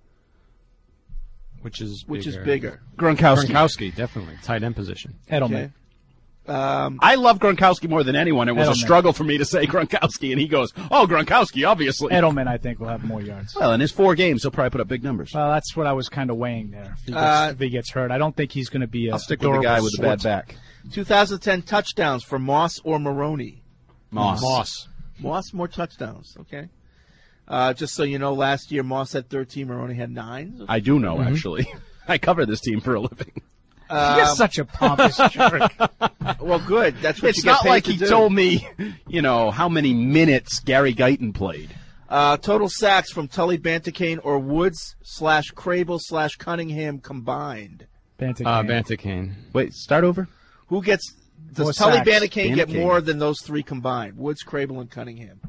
Which is Which bigger? is bigger? Gronkowski. Gronkowski, definitely. Tight end position. Edelman. Um, I love Gronkowski more than anyone. It was Edelman. a struggle for me to say Gronkowski, and he goes, "Oh, Gronkowski, obviously." Edelman, I think, will have more yards. Well, in his four games, he'll probably put up big numbers. Well, that's what I was kind of weighing there. If he gets, Uh, if he gets hurt, I don't think he's going to be a I'll stick with the guy with the bad back. twenty ten touchdowns for Moss or Maroney? Moss. Moss. Moss, more touchdowns. Okay. Uh, just so you know, last year Moss had thirteen, Maroney had nine. I do know, Mhm. actually. I cover this team for a living. Um, You're such a pompous jerk. Well, good. That's what It's you get not paid like to he do. told me, you know, how many minutes Gary Guyton played. Uh, total sacks from Tully Banticane or Woods slash Crable slash Cunningham combined. Banticane. Uh, Banticane. Wait, start over. Who gets? Does More Tully sacks. Banticane get Banticane. more than those three combined? Woods, Crable, and Cunningham.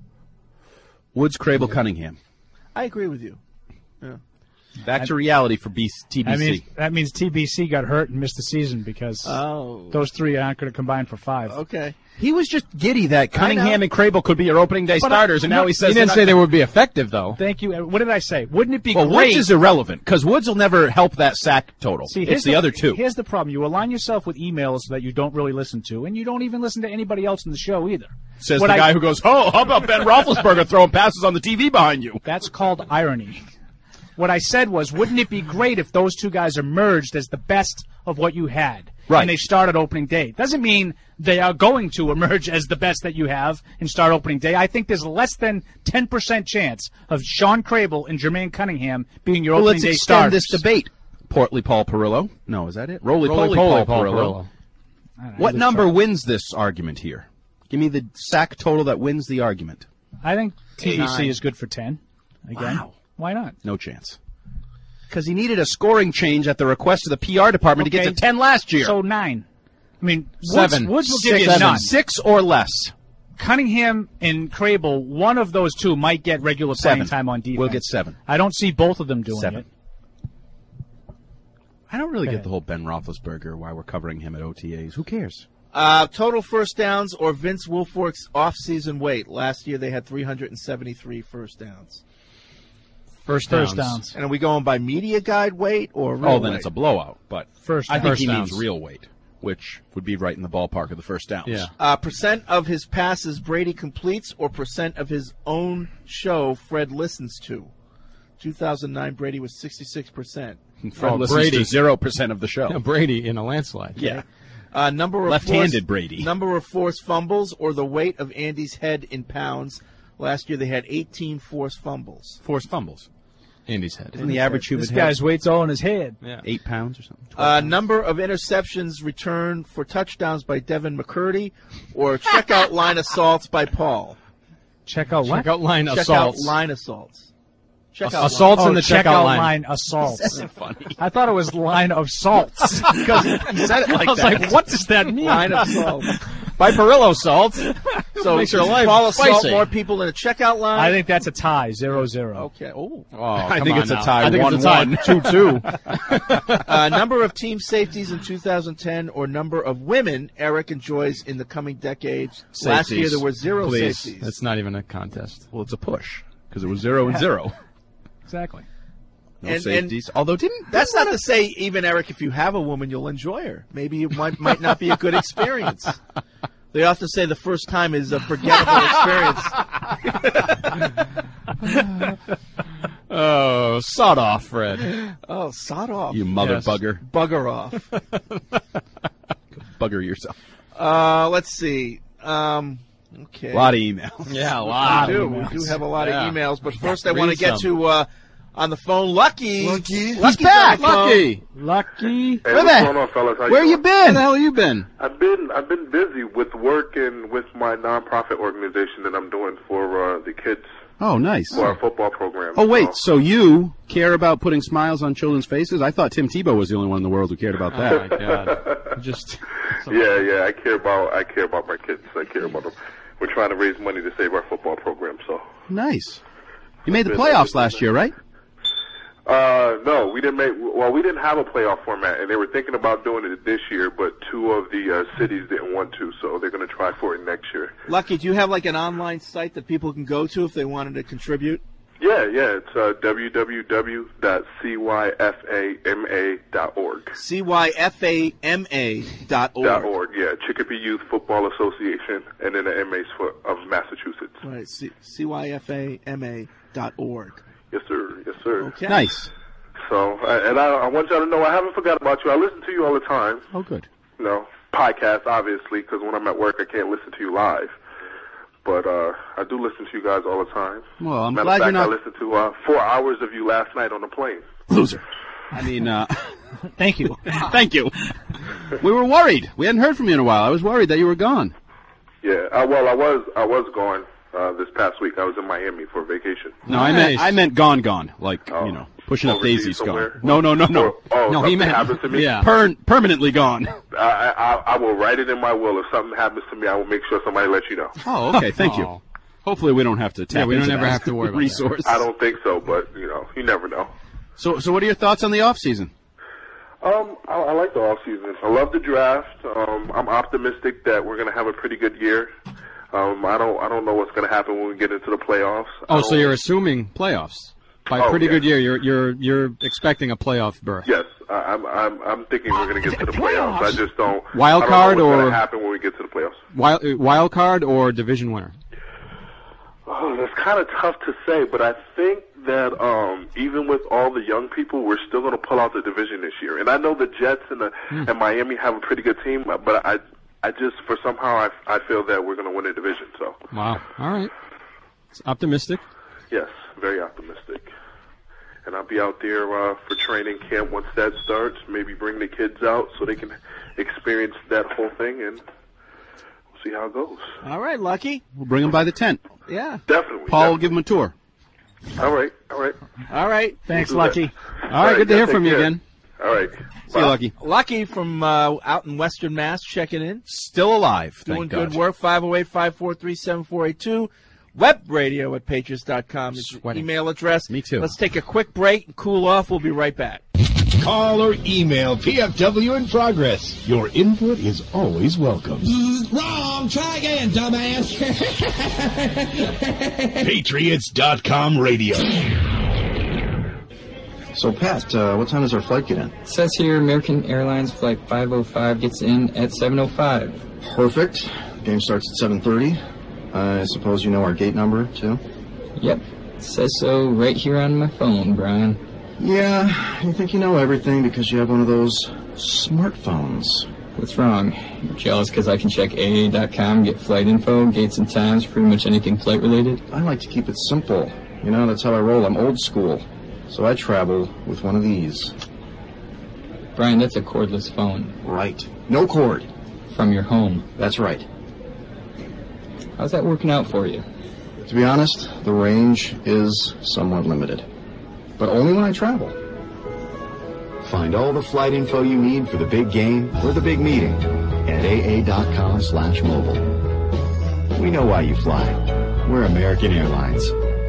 Woods, Crable, Cunningham. I agree with you. Yeah. Back to reality for B- T B C. That means, that means T B C got hurt and missed the season because Oh. those three aren't going to combine for five. Okay. He was just giddy that I Cunningham know. and Crable could be your opening day But I- starters, and now no, he says He they're didn't not say they gonna- would be effective, though. Thank you. What did I say? Wouldn't it be Well, great? Woods is irrelevant because Woods will never help that sack total. See, it's here's the, other two. Here's the problem. You align yourself with emails that you don't really listen to, and you don't even listen to anybody else in the show either. Says What the I- guy who goes, "Oh, how about Ben Roethlisberger throwing passes on the T V behind you?" That's called irony. What I said was, wouldn't it be great if those two guys emerged as the best of what you had? Right. And they start at opening day. Doesn't mean they are going to emerge as the best that you have and start opening day. I think there's less than ten percent chance of Sean Crable and Jermaine Cunningham being your Well, opening let's day extend starters. this debate. Portly Paul Perillo. No, is that it? Roly Roly Poly Poly Paul Paul Perillo. Perillo. What number wins this argument here? Give me the sack total that wins the argument. I think T B C Nine. is good for ten. Again, Wow. why not? No chance. Because he needed a scoring change at the request of the P R department to get Okay. to ten last year. So nine. I mean, Seven. Woods, Woods will give Six, you seven. none. Six or less. Cunningham and Crable, one of those two might get regular playing Seven. time on defense. We'll get seven. I don't see both of them doing Seven. it. I don't really Go get ahead. the whole Ben Roethlisberger, why we're covering him at O T As. Who cares? Uh, total first downs or Vince Wilfork's off-season weight. Last year they had three hundred seventy-three first downs. First First downs. downs. And are we going by media guide weight or real Oh, then weight? it's a blowout. But First I think first he downs. means real weight, which would be right in the ballpark of the first downs. Yeah. Uh, percent of his passes Brady completes or percent of his own show Fred listens to. two thousand nine Brady was sixty-six percent. Fred Oh, listens Brady. to zero percent of the show. Yeah, Brady in a landslide. Yeah. Uh, number of Left-handed forced, Brady. Number of forced fumbles or the weight of Andy's head in pounds. Last year they had eighteen forced fumbles. Forced fumbles. Andy's head. Isn't the average human This head guy's weight's all in his head. Yeah. eight pounds or something? Uh, number of interceptions returned for touchdowns by Devin McCurdy or checkout line assaults by Paul. Check out what? Check out line Checkout assaults. line assaults. Checkout line. Assaults in Oh, the checkout checkout line. line assaults. That's funny. I thought it was line of salts. Because you said it like I was that. like, what does that mean? Line of salts. By Perillo salt. So Makes your life Paul assault spicy. more people in a checkout line. I think that's a tie, zero zero. Okay. Oh. Oh, I come think on it's a now. tie. I think one, it's a tie. one. Two two. Uh, number of team safeties in two thousand ten or number of women Eric enjoys in the coming decades. Last year Safeties. there were zero Please. safeties. That's not even a contest. Well, it's a push because it was zero and zero. Exactly. No And- safeties. Although didn't That's not to say, even Eric, if you have a woman, you'll enjoy her. Maybe it might, might not be a good experience. They often say the first time is a forgettable experience. Oh, sod off, Fred. Oh, sod off. you mother Yes. bugger, Bugger off. bugger yourself. Uh, let's see. Um, okay. A lot of emails. Yeah, a We lot. do. of We emails. do have a lot Yeah. of emails, but first I Read want to get some. to uh, on the phone. Lucky, Lucky. Lucky's back. on the phone. Lucky. Lucky. Hey, Where what's the- going on, fellas? How Where you doing? been? Where the hell you been? I've been I've been busy with work and with my nonprofit organization that I'm doing for uh, the kids Oh, nice. for our football program. Oh, wait. So, So you care about putting smiles on children's faces? I thought Tim Tebow was the only one in the world who cared about Oh that. my God. Just yeah, yeah, I care about I care about my kids. I care about them. We're trying to raise money to save our football program. So Nice. You made the playoffs last year, right? Uh, no, we didn't make. Well, we didn't have a playoff format, and they were thinking about doing it this year, but two of the uh, cities didn't want to, so they're going to try for it next year. Lucky, do you have like an online site that people can go to if they wanted to contribute? Yeah, yeah, it's uh, w w w dot c y f a m a dot org. C Y F A M A dot org. Dot org, yeah, Chicopee Youth Football Association, and then the M As for, of Massachusetts. Right, C Y F A M A dot org. Yes, sir. Yes, sir. Okay. Nice. So, uh, and I, I want y'all to know I haven't forgot about you. I listen to you all the time. Oh, good. You know, podcast, obviously, because when I'm at work, I can't listen to you live. But uh, I do listen to you guys all the time. Well, I'm Matter glad of fact, you're not. I listened to uh, four hours of you last night on the plane. Loser. I mean, uh, thank you. Thank you. We were worried. We hadn't heard from you in a while. I was worried that you were gone. Yeah, uh, well, I was I was gone uh, this past week. I was in Miami for vacation. No, I meant I meant gone, gone. Like you know, pushing up Overseas daisies, somewhere? gone. No, no, no, no. Oh, oh, no, he something meant happens to me? yeah, per- permanently gone. I, I I will write it in my will. If something happens to me, I will make sure somebody lets you know. Oh, okay. Thank you. Hopefully, we don't have to tap Yeah, we don't into ever that have to worry about resource. I don't think so, but you know, you never know. So, so what are your thoughts on the off season? Um, I, I like the off season. I love the draft. Um, I'm optimistic that we're going to have a pretty good year. Um, I don't, I don't know what's going to happen when we get into the playoffs. I Oh, so don't- you're assuming playoffs. By a Oh, pretty yeah. good year, you're you're you're expecting a playoff berth. Yes, I, I'm, I'm, I'm thinking we're going to get to the playoffs. I just don't. Wild I don't card know what's or- going to happen when we get to the playoffs? Wild, uh, wild card or division winner? Oh, that's kind of tough to say, but I think that um, even with all the young people, we're still going to pull out the division this year. And I know the Jets and the Hmm. and Miami have a pretty good team, but I I just for somehow I, I feel that we're going to win the division. So Wow. All right. It's optimistic. yes, very optimistic. And I'll be out there uh, for training camp once that starts. Maybe bring the kids out so they can experience that whole thing, and we'll see how it goes. All right, Lucky. We'll bring them by the tent. Yeah. Definitely. Paul will give them a tour. All right. All right. All right. Thanks, We'll do Lucky. that. All right, good to guys, hear take from you care. again. All right. See you, Lucky. Lucky from uh, out in Western Mass checking in. Still alive. Doing Thank good God. work. five oh eight, five four three, seven four eight two. Web radio at patriots dot com is your Sweating. email address. Me too. Let's take a quick break and cool off. We'll be right back. Call or email P F W in progress. Your input is always welcome. Wrong. Try again, dumbass. Patriots dot com radio. So, Pat, uh, what time does our flight get in? It says here American Airlines Flight five oh five gets in at seven oh five. Perfect. Game starts at seven thirty. I suppose you know our gate number, too? Yep. It says so right here on my phone, Brian. Yeah, you think you know everything because you have one of those smartphones. What's wrong? You're jealous because I can check A A dot com, get flight info, gates and times, pretty much anything flight related? I like to keep it simple. You know, that's how I roll. I'm old school. So I travel with one of these. Brian, that's a cordless phone. Right. No cord. From your home. That's right. How's that working out for you? To be honest, the range is somewhat limited. But only when I travel. Find all the flight info you need for the big game or the big meeting at A A dot com slash mobile. We know why you fly. We're American Airlines.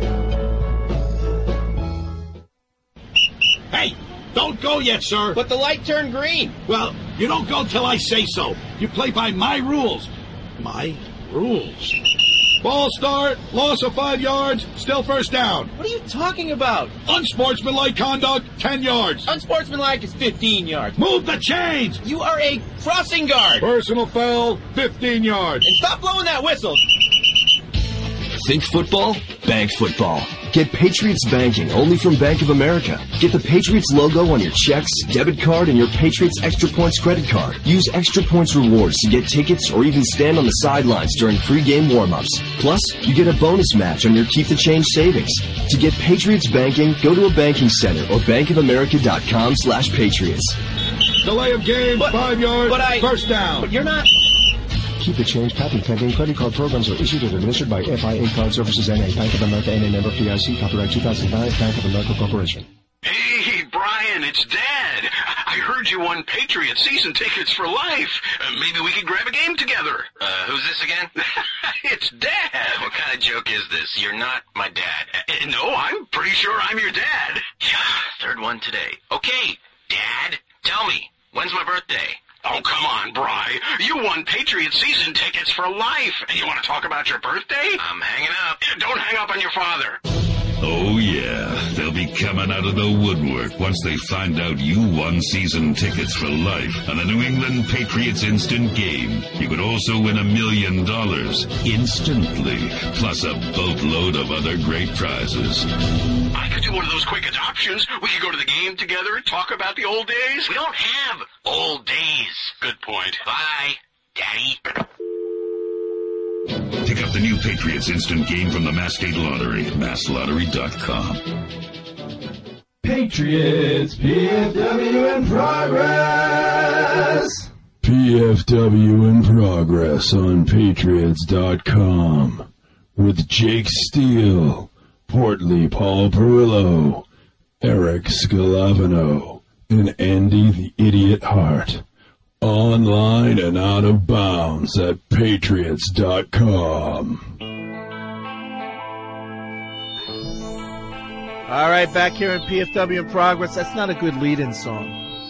Hey, don't go yet, sir. But the light turned green. Well, you don't go till I say so. You play by my rules. My rules. Ball start, loss of five yards, still first down. What are you talking about? Unsportsmanlike conduct, ten yards. Unsportsmanlike is fifteen yards. Move the chains. You are a crossing guard. Personal foul, fifteen yards. And stop blowing that whistle. Think football? Bank football. Get Patriots banking only from Bank of America. Get the Patriots logo on your checks, debit card, and your Patriots Extra Points credit card. Use Extra Points rewards to get tickets or even stand on the sidelines during pregame warm-ups. Plus, you get a bonus match on your Keep the Change savings. To get Patriots banking, go to a banking center or bankofamerica.com slash patriots. Delay of game, But- five yards, but I- first down. But you're not... Keep the change patent pending. Credit card programs are issued and administered by F I A Card Services N A. Bank of America N A member F D I C. Copyright two thousand nine. Bank of America Corporation. Hey, Brian, it's Dad. I heard you won Patriots season tickets for life. Uh, maybe we could grab a game together. Uh, who's this again? It's Dad. What kind of joke is this? You're not my dad. Uh, no, I'm pretty sure I'm your dad. Yeah, third won today. Okay, Dad, tell me, when's my birthday? Oh, come on, Bri. You won Patriot season tickets for life, and you want to talk about your birthday? I'm hanging up. Yeah, don't hang up on your father. Oh, yeah. They'll be coming out of the woodwork once they find out you won season tickets for life on the New England Patriots Instant Game. You could also win a million dollars instantly, plus a boatload of other great prizes. I could do one of those quick adoptions. We could go to the game together and talk about the old days. We don't have old days. Good point. Bye, Daddy. Pick up the new Patriots Instant Game from the Mass State Lottery, mass lottery dot com. Patriots, P F W in progress. P F W in progress on Patriots dot com with Jake Steele, Portly Paul Perillo, Eric Scalavino, and Andy the Idiot Hart. Online and out of bounds at Patriots dot com. All right, back here in P F W in progress. That's not a good lead-in song.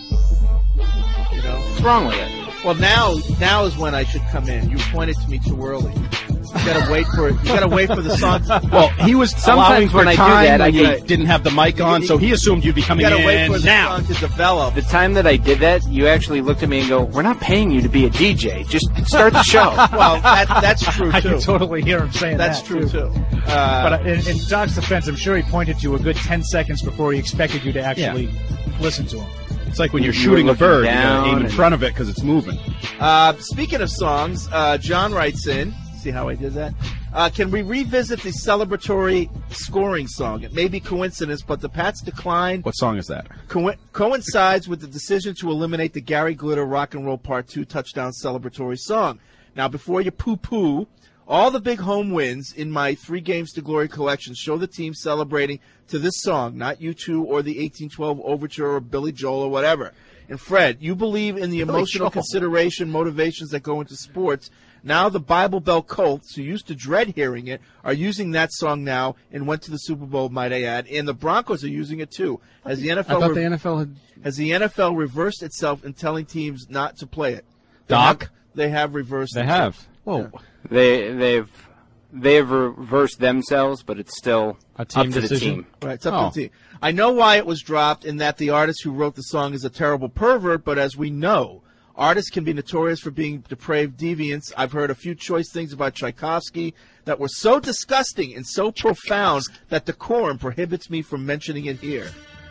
You know, what's wrong with it? Well, now, now is when I should come in. You pointed to me too early. You gotta wait for it. You gotta wait for the song. To, well, he was sometimes when I do that, I get, didn't have the mic on, so he assumed you'd be coming you gotta in wait for the now. song to develop. The time that I did that, you actually looked at me and go, "We're not paying you to be a D J. Just start the show." Well, that, that's true too. I can totally hear him saying that's that. That's true too. too. Uh, but in, in Doc's defense, I'm sure he pointed to you a good ten seconds before he expected you to actually yeah. listen to him. It's like when you're you shooting a bird, you gotta aim in front of it because it's moving. Uh, speaking of songs, uh, John writes in. See how I did that? Uh, can we revisit the celebratory scoring song? It may be coincidence, but the Pats' decline What song is that? co- coincides with the decision to eliminate the Gary Glitter Rock and Roll Part two touchdown celebratory song. Now, before you poo-poo, all the big home wins in my Three Games to Glory collection show the team celebrating to this song, not U two or the eighteen twelve Overture or Billy Joel or whatever. And Fred, you believe in the emotional consideration, motivations that go into sports. Now the Bible Belt Colts, who used to dread hearing it, are using that song now and went to the Super Bowl, might I add. And the Broncos are using it too. Has the N F L I thought re- the N F L had... Has the N F L reversed itself in telling teams not to play it? They Doc? Have, they have reversed They themselves. have. Whoa. Yeah. They, they've they've reversed themselves, but it's still A team up to decision? the team. Right, it's up Oh. to the team. I know why it was dropped in that the artist who wrote the song is a terrible pervert, but as we know, artists can be notorious for being depraved deviants. I've heard a few choice things about Tchaikovsky that were so disgusting and so profound that decorum prohibits me from mentioning it here.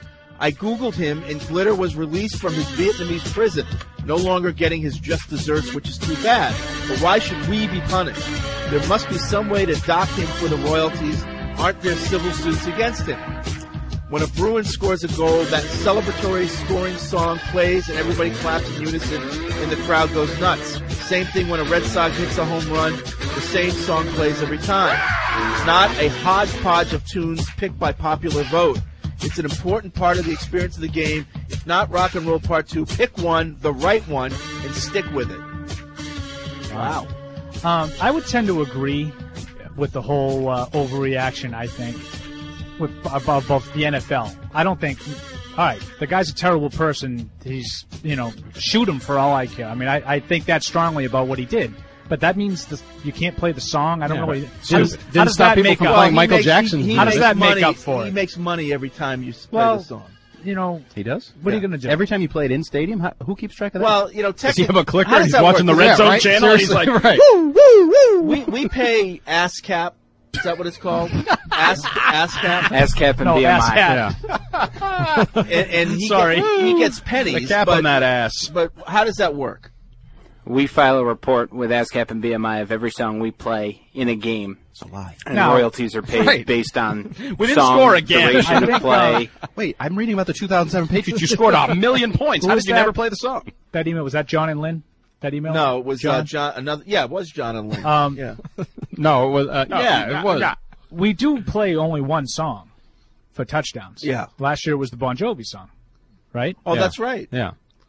I Googled him, and Glitter was released from his Vietnamese prison, no longer getting his just desserts, which is too bad. But why should we be punished? There must be some way to dock him for the royalties. Aren't there civil suits against him? When a Bruin scores a goal, that celebratory scoring song plays and everybody claps in unison and the crowd goes nuts. Same thing when a Red Sox hits a home run, the same song plays every time. It's not a hodgepodge of tunes picked by popular vote. It's an important part of the experience of the game. If not Rock and Roll Part two, pick one, the right one, and stick with it. Wow. Um, I would tend to agree with the whole uh, overreaction, I think, with about both the N F L. I don't think, all right, the guy's a terrible person. He's, you know, shoot him for all I care. I mean, I, I think that strongly about what he did. But that means the, you can't play the song. I don't Yeah, know what. right. How does, Didn't how does stop that people make from up? playing he Michael makes- Jackson's he- he How does makes that make money- up for He it? makes money every time you play Well, the song. You know, He does? what are you Yeah. going to do? Every time you play it in stadium, how, who keeps track of that? Well, you know, Does he have a clicker? how does He's that watching work? the Red Yeah, Zone right? channel. And he's like, Seriously, right. woo, woo, woo. We we pay ASCAP. Is that what it's called? Ask, ASCAP. ASCAP and No, B M I. ASCAP. and, and he Sorry. Get, he gets pennies. the cap but, on that ass. But how does that work? We file a report with ASCAP and B M I of every song we play in a game. It's a lie. And Now- royalties are paid Right. based on We didn't song, score again. duration I of think, play. Wait, I'm reading about the two thousand seven Patriots. You scored a million points. Who How was did you that? never play the song? That email, was that John and Lynn? That email? No, it was John. Uh, John. Another. Yeah, it was John and Lynn. Um, yeah. No, it was. Uh, No, yeah, no, it was. no. We do play only one song for touchdowns. Yeah. Last year was the Bon Jovi song, right? Oh, Yeah. that's right. Yeah.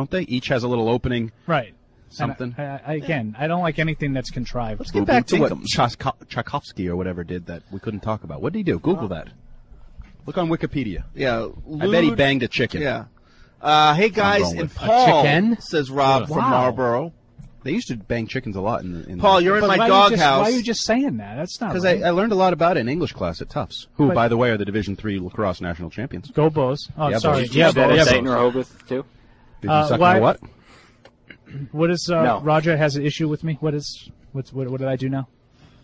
don't they? Each has a little opening. Right. something. I, I, again, I don't like anything that's contrived. Let's get back to what Tchaikovsky Tchaikovsky or whatever did that we couldn't talk about. What did he do? Google that. Look on Wikipedia. Yeah, I bet he lewd- banged a chicken. Yeah. Uh, hey guys, wrong and with- A Paul chicken? says Rob from Wow. Marlboro. They used to bang chickens a lot. In, in Paul, you're in But my why are you just- doghouse. Why are you just saying that? That's not Because right. I, I learned a lot about it in English class at Tufts, who, But- by the way, are the Division Three lacrosse national champions. Go Bows. Oh, Yeah, sorry. Bows. Yeah, Yeah, Bows. Bows. Saint Rehoboth too. Did you Uh, suck why- on what? What is uh, No. Roger has an issue with me? What is what's what? What did I do now?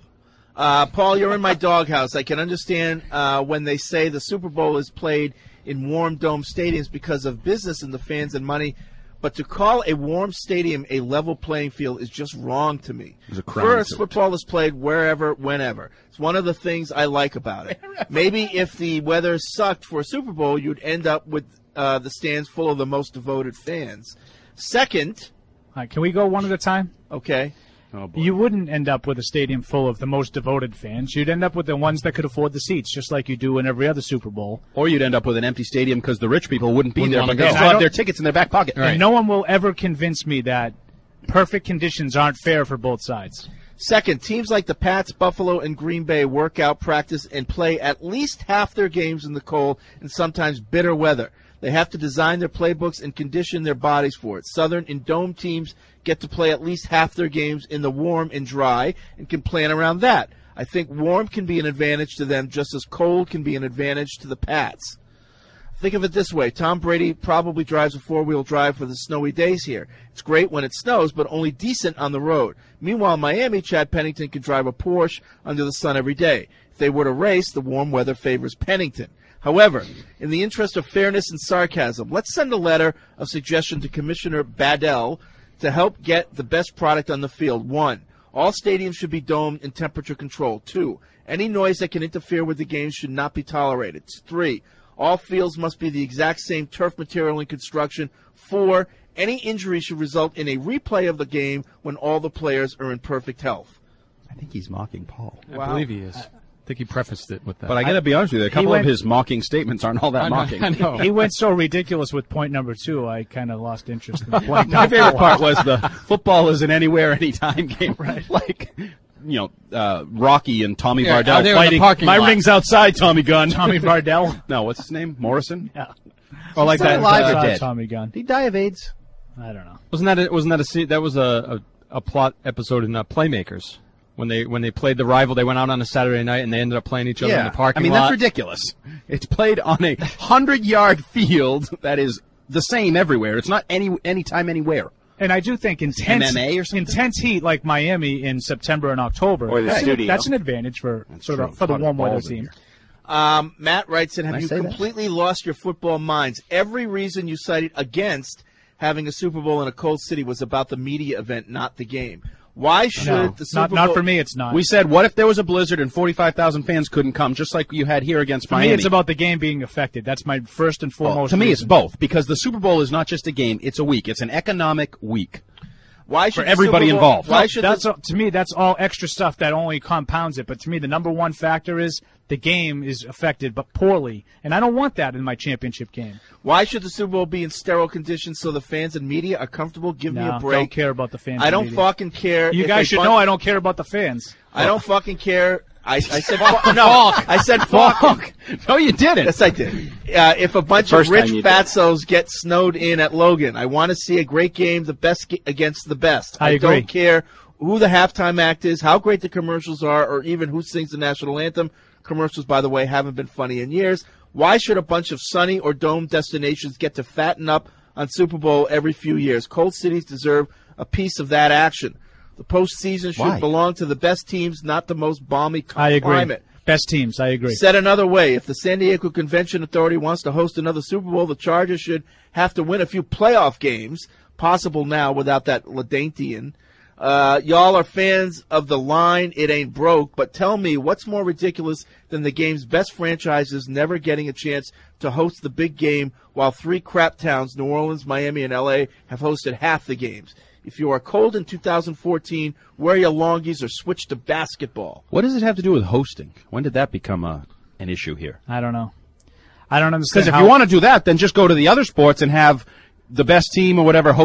Uh, Paul, you're in my doghouse. I can understand uh, when they say the Super Bowl is played in warm dome stadiums because of business and the fans and money. But to call a warm stadium a level playing field is just wrong to me. There's a crown First, to it. football is played wherever, whenever. It's one of the things I like about it. Maybe if the weather sucked for a Super Bowl, you'd end up with uh, the stands full of the most devoted fans. Second, All right, can we go one at a time? okay, Oh, boy. You wouldn't end up with a stadium full of the most devoted fans. You'd end up with the ones that could afford the seats, just like you do in every other Super Bowl. Or you'd end up with an empty stadium because the rich people wouldn't be Wouldn't there, wanna but they go. still I have don't- their tickets in their back pocket. And no one will ever convince me that perfect conditions aren't fair for both sides. Second, teams like the Pats, Buffalo, and Green Bay work out, practice, and play at least half their games in the cold and sometimes bitter weather. They have to design their playbooks and condition their bodies for it. Southern and Dome teams get to play at least half their games in the warm and dry and can plan around that. I think warm can be an advantage to them just as cold can be an advantage to the Pats. Think of it this way. Tom Brady probably drives a four-wheel drive for the snowy days here. It's great when it snows, but only decent on the road. Meanwhile, in Miami, Chad Pennington can drive a Porsche under the sun every day. If they were to race, the warm weather favors Pennington. However, in the interest of fairness and sarcasm, let's send a letter of suggestion to Commissioner Badell to help get the best product on the field. One, all stadiums should be domed and temperature controlled. Two, any noise that can interfere with the game should not be tolerated. Three, all fields must be the exact same turf material and construction. Four, any injury should result in a replay of the game when all the players are in perfect health. I think he's mocking Paul. I believe he is. I think he prefaced it with that. But I got to be honest with you, a couple went- of his mocking statements aren't all that I know, mocking. I know. He went so ridiculous with point number two, I kind of lost interest in point My number favorite four. part was the football is an anywhere, anytime game. Right. Like, you know, uh, Rocky and Tommy Yeah, out Vardell there in the fighting. parking My lot. ring's outside, Tommy Gunn. Tommy Vardell. No, what's his name? Morrison? Yeah. Or like He's that not alive live or or dead? dead? Tommy Gunn. Did he die of AIDS? I don't know. Wasn't that a, wasn't that a se- that was a, a, a plot episode in uh, Playmakers when they when they played the rival? They went out on a Saturday night and they ended up playing each other in the parking I mean, lot. that's ridiculous. It's played on a hundred-yard field that is the same everywhere. It's not any anytime, anywhere. And I do think intense, M M A or something? intense heat like Miami in September and October. Or the that's, studio. An, that's an advantage for for the, true. for the Lot of warm weather balls in team. here. Um, Matt writes in, have Can I you say that? completely lost your football minds? Every reason you cited against having a Super Bowl in a cold city was about the media event, not the game. Why should No, the Super not, Bowl... not for me. It's not. We said, what if there was a blizzard and forty-five thousand fans couldn't come, just like you had here against for Miami? me, it's about the game being affected. That's my first and Well, foremost. to me, it's reason. both, because the Super Bowl is not just a game; it's a week. It's an economic week. Why should for the everybody Super Bowl- involved. Why No, should that's the, all, to me, that's all extra stuff that only compounds it. But to me, the number one factor is the game is affected, but poorly, and I don't want that in my championship game. why should the Super Bowl be in sterile conditions so the fans and media are comfortable? Give me No, a break. don't care about the fans. I and don't media. fucking care. You if guys a should bun- know I don't care about the fans. I don't fucking care. I, I said fu- no. I said fuck. No, you didn't. Yes, I did. Uh, if a bunch The of first rich time you did. fatzos get snowed in at Logan, I want to see a great game, the best ge- against the best. I agree. don't care who the halftime act is, how great the commercials are, or even who sings the national anthem. Commercials, by the way, haven't been funny in years. Why should a bunch of sunny or dome destinations get to fatten up on Super Bowl every few years? Cold cities deserve a piece of that action. The postseason should Why? belong to the best teams, not the most balmy I agree. climate. Best teams. I agree. Said another way, if the San Diego Convention Authority wants to host another Super Bowl, the Chargers should have to win a few playoff games, possible now without that LaDaintian. Uh, y'all are fans of the line, it ain't broke, but tell me, what's more ridiculous than the game's best franchises never getting a chance to host the big game while three crap towns, New Orleans, Miami, and L A, have hosted half the games? If you are cold in two thousand fourteen, wear your longies or switch to basketball. What does it have to do with hosting? When did that become a, an issue here? I don't know. I don't understand. Because if how- you want to do that, then just go to the other sports and have the best team or whatever host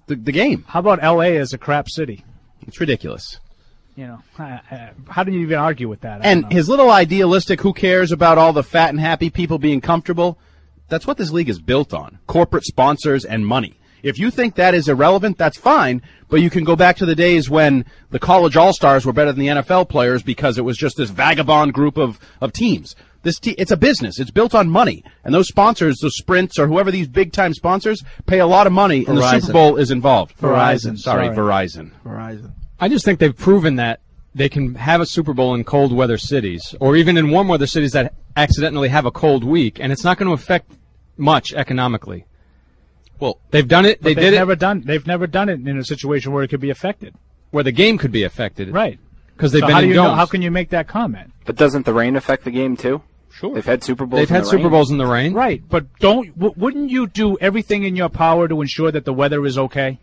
the, the game. How about L A as a crap city? It's ridiculous. You know, I, I, how do you even argue with that? I And don't know. his little idealistic, who cares about all the fat and happy people being comfortable? That's what this league is built on. Corporate sponsors and money. If you think that is irrelevant, that's fine, but you can go back to the days when the college all-stars were better than the N F L players because it was just this vagabond group of, of teams. This te- It's a business. It's built on money. And those sponsors, those Sprints or whoever these big-time sponsors, pay a lot of money, and the Verizon. Super Bowl is involved. Verizon. Sorry, Sorry. Verizon. Verizon. I just think they've proven that they can have a Super Bowl in cold weather cities, or even in warm weather cities that accidentally have a cold week, and it's not going to affect much economically. Well, they've done it. But They they've did never it done. They've never done it in a situation where it could be affected. where the game could be affected, Right? Because they've So been how do in you know, domes. how can you make that comment? But doesn't the rain affect the game too? Sure. They've had Super Bowls. They've in had the Super rain. Bowls in the rain, Right, but don't w- wouldn't you do everything in your power to ensure that the weather is okay?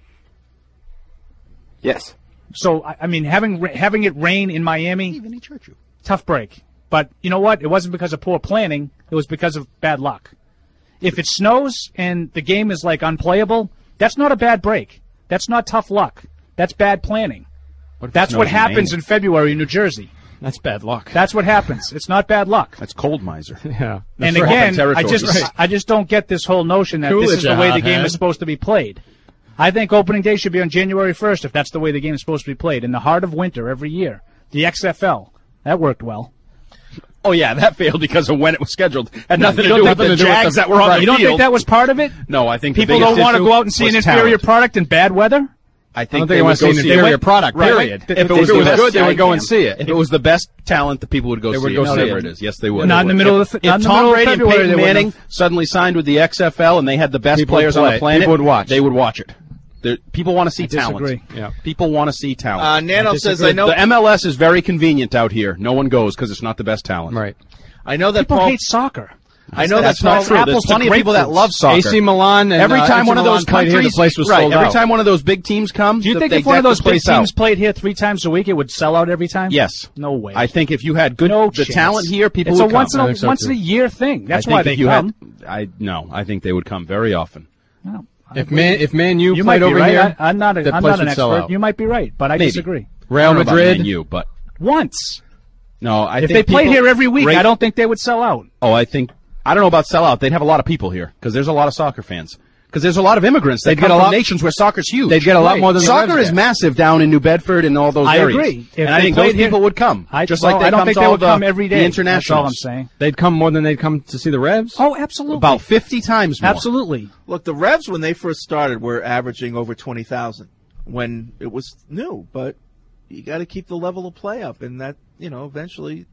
Yes. So I I mean, having ra- having it rain in Miami, tough break. But you know what? It wasn't because of poor planning. It was because of bad luck. If it snows and the game is like unplayable, that's not a bad break. That's not tough luck. That's bad planning. What if it That's snows what in happens Maine? in February in New Jersey. That's bad luck. That's what happens. It's not bad luck. That's cold miser. Yeah. And That's for again, open I just territories. I just don't get this whole notion that this is the way the game is supposed to be played. I think opening day should be on January first if that's the way the game is supposed to be played, in the heart of winter every year. The X F L, that worked well. Oh, yeah, that failed because of when it was scheduled. Had No, nothing you to don't do think with the nothing to do with Jags the- that were on right. the You don't field. think that was part of it? No, I think the People biggest don't want to issue go out and see was an inferior talent. product in bad weather? I I think don't think they they would want to go see an see inferior it. product, Right. period. If it If was, it was the good, best they would go talent- and see it. If it was the best talent, the people would go They see would it. go see Whatever it. it is. Yes, they would. Not in the middle if, of the- not If in the Tom middle of Brady and February, Peyton they wouldn't Manning suddenly signed with the X F L and they had the best People would players on play. the planet, People would watch. They would watch it. There- People want to see I talent. disagree. Yeah. People want to see talent. Uh, Nano I says, disagree. I know- the M L S is very convenient out here. No one goes because it's not the best talent. Right. I know that People Paul. hate soccer. I know that's that Paul. not true. There's apples to plenty of people that grapefruits. love soccer. A C Milan and every uh, time Inter one of Milan those played countries, here, the place was right? sold Every out. time one of those big teams come, Do you th- think they if one of deck those the big place teams out. played here three times a week, it would sell out every time? Yes. No way. I think if you had good no the chance. talent here, people it's would a once come. in I a think so, once too. in a year thing. That's I think why if they you come. Had, I no, I think they would come very often. No, I If agree. Man if Man U you might played be over right. here, I, I'm not. A, the I'm place not an would sell expert. out. You might be right, but I Maybe. disagree. I Real don't know about Madrid. Man U, but Once, no, I if think they played people- here every week, great- I don't think they would sell out. Oh, I think I don't know about sellout. They'd have a lot of people here because there's a lot of soccer fans. Because there's a lot of immigrants that They'd come get a from lot- nations where soccer's huge. They'd get a lot Right. more than the soccer Reds is get. massive down in New Bedford and all those I areas. agree. If and I they think those played here- people would come, I, just well, like they I don't come think to they all would the, come every day. the internationals. That's all I'm saying. They'd come more than they'd come to see the Revs. Oh, absolutely. About fifty times more. Absolutely. Look, the Revs when they first started were averaging over twenty thousand when it was new, but you got to keep the level of play up, and that you know eventually.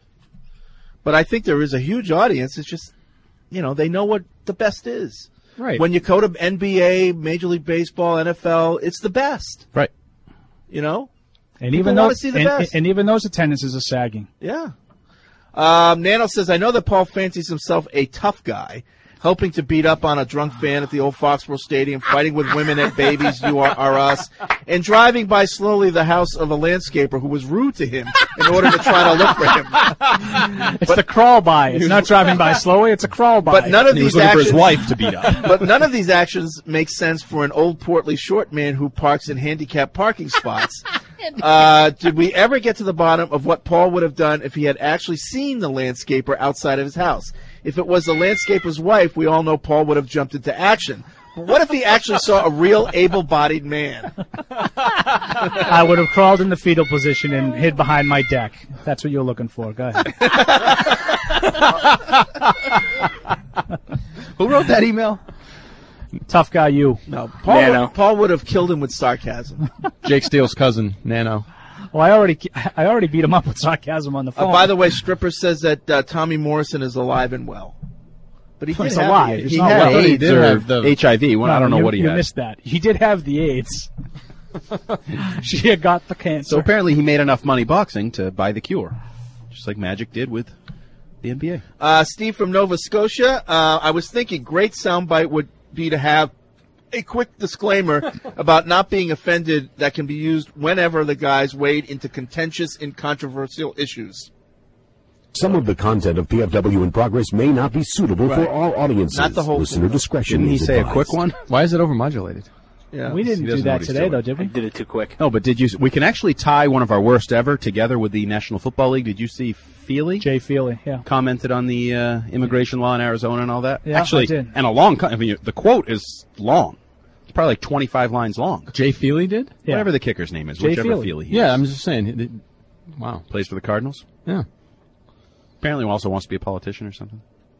But I think there is a huge audience. It's just, you know, they know what the best is. Right. When you go to N B A, Major League Baseball, N F L, it's the best. Right. You know. And People even wanna those, see the and, best. and even those attendances are sagging. Yeah. Um, Nano says, I know that Paul fancies himself a tough guy, hoping to beat up on a drunk fan at the old Foxborough Stadium, fighting with women at Babies You Are, Are Us, and driving by slowly the house of a landscaper who was rude to him in order to try to look for him. It's the crawl by. It's not driving by slowly. It's a crawl by. But none of And he was these looking for actions, his wife to beat up. but none of these actions make sense for an old portly short man who parks in handicapped parking spots. Uh, did we ever get to the bottom of what Paul would have done if he had actually seen the landscaper outside of his house? If it was the landscaper's wife, we all know Paul would have jumped into action. But what if he actually saw a real able-bodied man? I would have crawled in the fetal position and hid behind my deck. That's what you're looking for. Go ahead. Who wrote that email? Tough guy, you. No, Paul Nano. would, Paul would have killed him with sarcasm. Jake Steele's cousin, Nano. Well, I already, I already beat him up with sarcasm on the Uh, phone. by the way, Stripper says that uh, Tommy Morrison is alive and well. But he He's did have alive. the- He's he not had well. Had I thought he AIDS did or have the- H I V. Well, I No, don't know you, what he you had. missed that. He did have the AIDS. She had got the cancer. So apparently he made enough money boxing to buy the cure, just like Magic did with the N B A. Uh, Steve from Nova Scotia, uh, I was thinking great soundbite would be to have a quick disclaimer about not being offended that can be used whenever the guys wade into contentious and controversial issues. Some of the content of P F W in Progress may not be suitable Right. for all audiences. Not the whole Listener thing. discretion Didn't he is say a advised. quick one? Why is it overmodulated? Yeah. We didn't He do doesn't know that what he's today, doing. though, did we? I did it too quick. No, but did you? We can actually tie one of our worst ever together with the National Football League. Did you see Feely? Jay Feely, yeah. Commented on the uh, immigration law in Arizona and all that. Yeah, actually, I did. and a long. co- I mean, the quote is long. It's probably like twenty-five lines long. Jay Feely did? Yeah. Whatever the kicker's name is, Jay whichever Feely. Feely he Yeah, is. I'm just saying. it- it- Wow. Plays for the Cardinals. Yeah. Apparently, also wants to be a politician or something.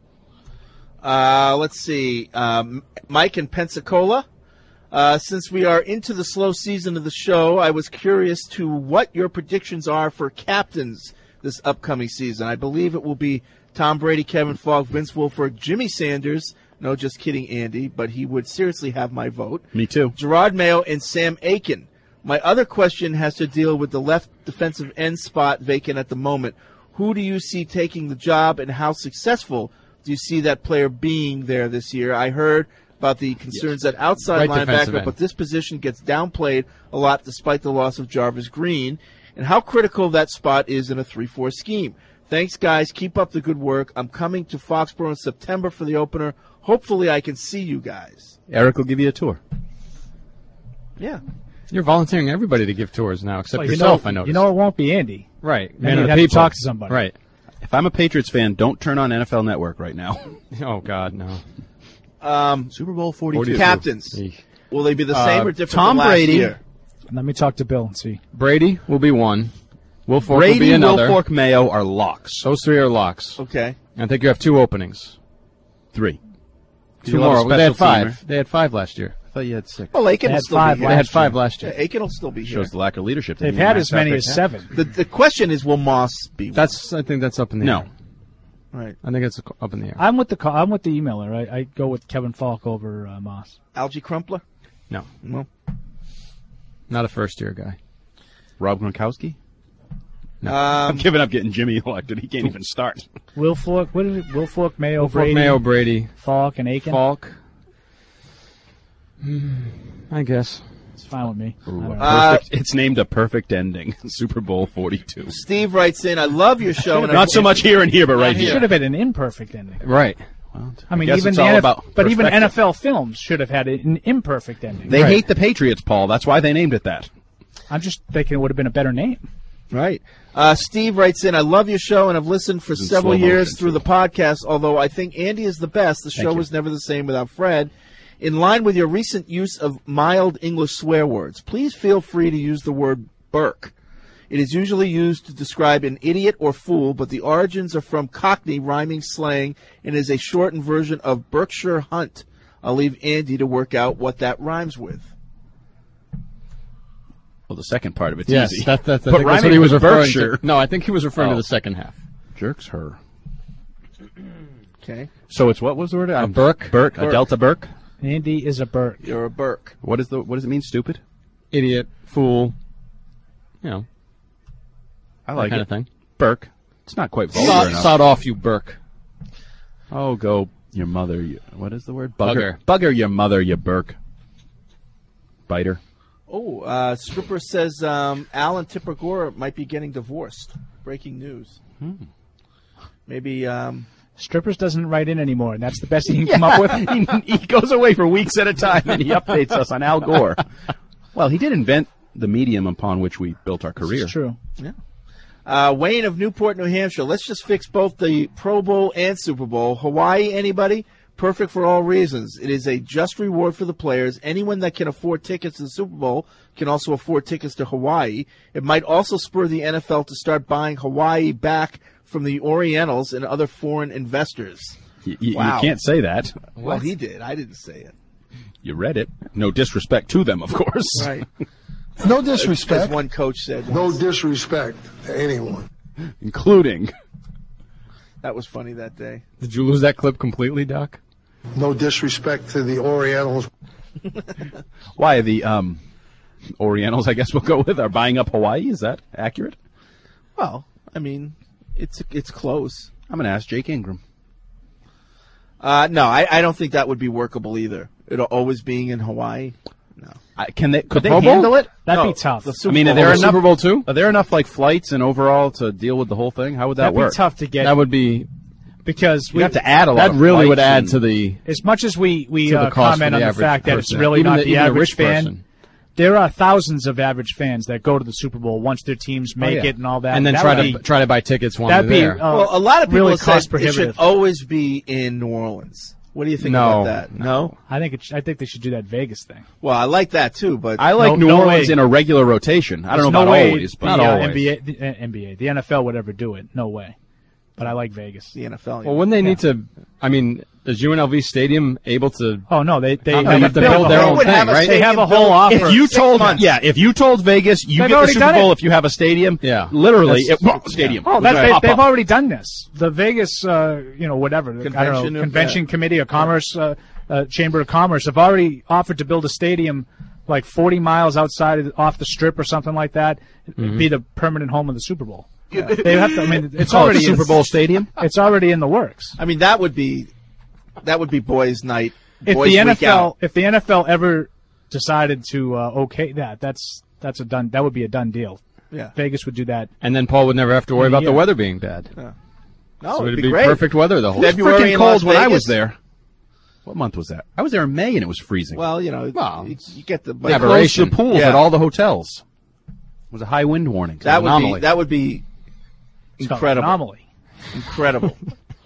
Uh, let's see. Um, Mike in Pensacola. Uh, since we are into the slow season of the show, I was curious to what your predictions are for captains this upcoming season. I believe it will be Tom Brady, Kevin Falk, Vince Wilfork, Jimmy Sanders. No, just kidding, Andy, but he would seriously have my vote. Me too. Gerard Mayo and Sam Aiken. My other question has to deal with the left defensive end spot vacant at the moment. Who do you see taking the job, and how successful do you see that player being there this year? I heard about the concerns Yes. at outside Right defensive linebacker, end. but this position gets downplayed a lot despite the loss of Jarvis Green, and how critical that spot is in a three four scheme. Thanks, guys. Keep up the good work. I'm coming to Foxborough in September for the opener. Hopefully I can see you guys. Eric will give you a tour. Yeah. You're volunteering everybody to give tours now, except Well, you yourself, know, I noticed. You know it won't be Andy. Right. Then Man you'd of the have to people. talk to somebody. Right. If I'm a Patriots fan, don't turn on N F L Network right now. Oh, God, no. Um, Super Bowl forty-two. Captains. Will they be the same Uh, or different Tom than last Brady. year? Let me talk to Bill and see. Brady will be one. Will Fork Brady, will be another. Wilfork, Mayo are locks. Those three are locks. Okay. I think you have two openings. Three. Two You love a more. They had special five. teamer. They had five last year. I thought you had six. Well, Aiken They will had still five be here. They had last five year. last year. Yeah, Aiken will still be here. Shows the lack of leadership. that They've he had maxed as many out as right now. seven. The the question is, will Moss be? one? That's. I think that's up in the No. air. Right. I think it's up in the air. I'm with the call, I'm with the emailer. I, I go with Kevin Falk over uh, Moss. Algie Crumpler? No. No. Not a first year guy. Rob Gronkowski? No. I'm Um, giving up getting Jimmy elected. He can't even start. Will Fork, what is it? Will Fork, Mayo, Will Fork, Brady, Mayo, Brady, Falk, and Aiken. Falk. Hmm, I guess. It's fine with me. I don't know. Uh, Perfect. It's named a perfect ending. Super Bowl forty-two. Steve writes in, I love your show. and I- Not so much here and here, but right It here. should have been an imperfect ending. Right. Well, I mean, guess even it's the all N F L, about but even perspective. N F L films should have had an imperfect ending. They Right. hate the Patriots, Paul. That's why they named it that. I'm just thinking it would have been a better name. Right. Uh, Steve writes in, I love your show and I've listened for It's in several slow years motion, through too. the podcast, although I think Andy is the best. The show you. was never the same without Fred. In line with your recent use of mild English swear words, please feel free to use the word Burke. It is usually used to describe an idiot or fool, but the origins are from Cockney rhyming slang and is a shortened version of Berkshire Hunt. I'll leave Andy to work out what that rhymes with. Well, the second part of it's Yes, easy. that, that, that, But I think that's what rhyming he was with referring Berkshire. to. No, I think he was referring to Oh. the second half. Jerks her. Okay. So it's what was the word? A Burke. Burke. A Burke. Delta Burke. Andy is a Burke. You're a Burke. What is the? What does it mean? Stupid. Idiot, fool, you know, I that like kind it. of thing. Burke. It's not quite vulgar Sod, enough. sod off, you Burke. Oh, go your mother. You, what is the word? Bugger. Bugger your mother, you Burke. Biter. Oh, uh, Stripper says um, Al and Tipper Gore might be getting divorced. Breaking news. Hmm. Maybe. Um, Strippers doesn't write in anymore, and that's the best he can come up with. he, he goes away for weeks at a time, and he updates us on Al Gore. Well, he did invent the medium upon which we built our career. It's true. yeah. Uh, Wayne of Newport, New Hampshire. Let's just fix both the Pro Bowl and Super Bowl. Hawaii, anybody? Perfect for all reasons. It is a just reward for the players. Anyone that can afford tickets to the Super Bowl can also afford tickets to Hawaii. It might also spur the N F L to start buying Hawaii back from the Orientals and other foreign investors. Y- y- Wow. You can't say that. Well, he did. I didn't say it. You read it. No disrespect to them, of course. Right. No As disrespect. one coach said. No once. disrespect to anyone. Including. That was funny that day. Did you lose that clip completely, Doc? No disrespect to the Orientals. Why the um, Orientals, I guess we'll go with, are buying up Hawaii? Is that accurate? Well, I mean, it's it's close. I'm going to ask Jake Ingram. Uh, no, I, I don't think that would be workable either. It always being in Hawaii. No. I, can they? Could The they Pro Bowl? handle it? That'd No, be tough. the I Super mean, are Bowl. there The enough Super Bowl too? Are there enough like flights and overall to deal with the whole thing? How would that That'd work? be tough to get. That would be Because we have to add a lot. That of really would add and, to the as much as we we to the uh, cost comment for the on the fact that person. it's really Even not the, the, even average a rich fan. person. There are thousands of average fans that go to the Super Bowl once their teams make oh, yeah. it and all that, and then that try to be, try to buy tickets while that'd they're be, there. Uh, well, a lot of people really have said cost it prohibitive. should always be in New Orleans. What do you think No, about that? No, I think it sh- I think they should do that Vegas thing. well, I like that too, but I like No- New no Orleans way. in a regular rotation. I don't There's know about no way always, but the, not uh, always. N B A, the, uh, N B A, the N F L would ever do it. No way. But I like Vegas. the N F L. Well, wouldn't they need to? I mean, is U N L V Stadium able to? Oh no, they they, They they have to build build a their whole- own would thing, have a right? They have a stadium whole built offer. for If you six told, months. yeah, if you told Vegas you They've get the already Super done Bowl it. if you have a stadium, Yeah. literally, That's- it, well, stadium. Oh, would that, just they, pop they've up. already done this. The Vegas, uh, you know, whatever, the, I don't Convention know, of- convention yeah. committee of commerce, uh, uh, chamber of commerce have already offered to build a stadium like forty miles outside of, off the strip or something like that. It'd be the permanent home of the Super Bowl. They have to. I mean, it's Call it already the Super in, Bowl Stadium. It's already in the works. I mean, that would be that would be boys' night. If boys the N F week L, out. if the N F L ever decided to uh, okay that, that's that's a done. That would be a done deal. Yeah. Vegas would do that. And then Paul would never have to worry about Yeah. the weather being bad. no, So it'd it'd be, be great. perfect weather the whole. It was February freaking in cold Las when I Vegas. was there. What month was that? I was there in May and it was freezing. Well, you know, Well, you, you get the they closed aberration. the pools Yeah. at all the hotels. It was a high wind warning. that would anomaly. be that would be It's called incredible. anomaly. Incredible.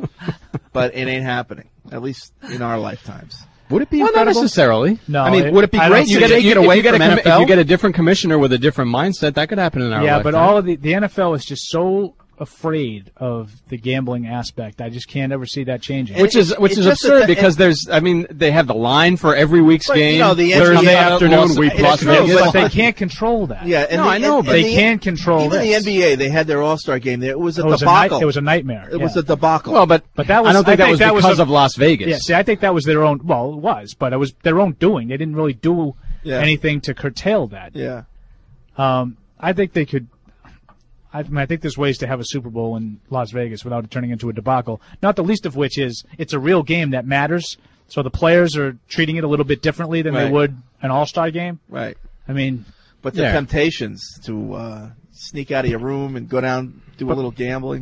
But it ain't happening, at least in our lifetimes. Would it be Well, not incredible? necessarily. No, I mean, it- would it be I don't great see to You get take a, it you, away if you from get a, N commi- F L? If you get a different commissioner with a different mindset, that could happen in our Yeah, lifetime. but all of the the N F L is just so afraid of the gambling aspect. I just can't ever see that changing. which is which it's is just absurd that- because there's I mean they have the line for every week's But, you game. know, the Thursday N B A afternoon, Las- we it's Las true, Vegas. but they can't control that. Yeah, and No, the, I know, and- but and they the- can't control even this. the N B A. They had their All Star game there. It was a It was a, night, debacle. it was a nightmare. It was yeah. a debacle. Well, but But that was- I don't think I that think was that was because a- of Las Vegas. Yeah, see, I think that was their own. Well, it was, but it was their own doing. They didn't really do Yeah. anything to curtail that. yeah. Um, I think they could. I, mean, I think there's ways to have a Super Bowl in Las Vegas without it turning into a debacle. Not the least of which is it's a real game that matters. So the players are treating it a little bit differently than Right. they would an All-Star game. Right. I mean, But the yeah. temptations to uh, sneak out of your room and go down, do a little gambling.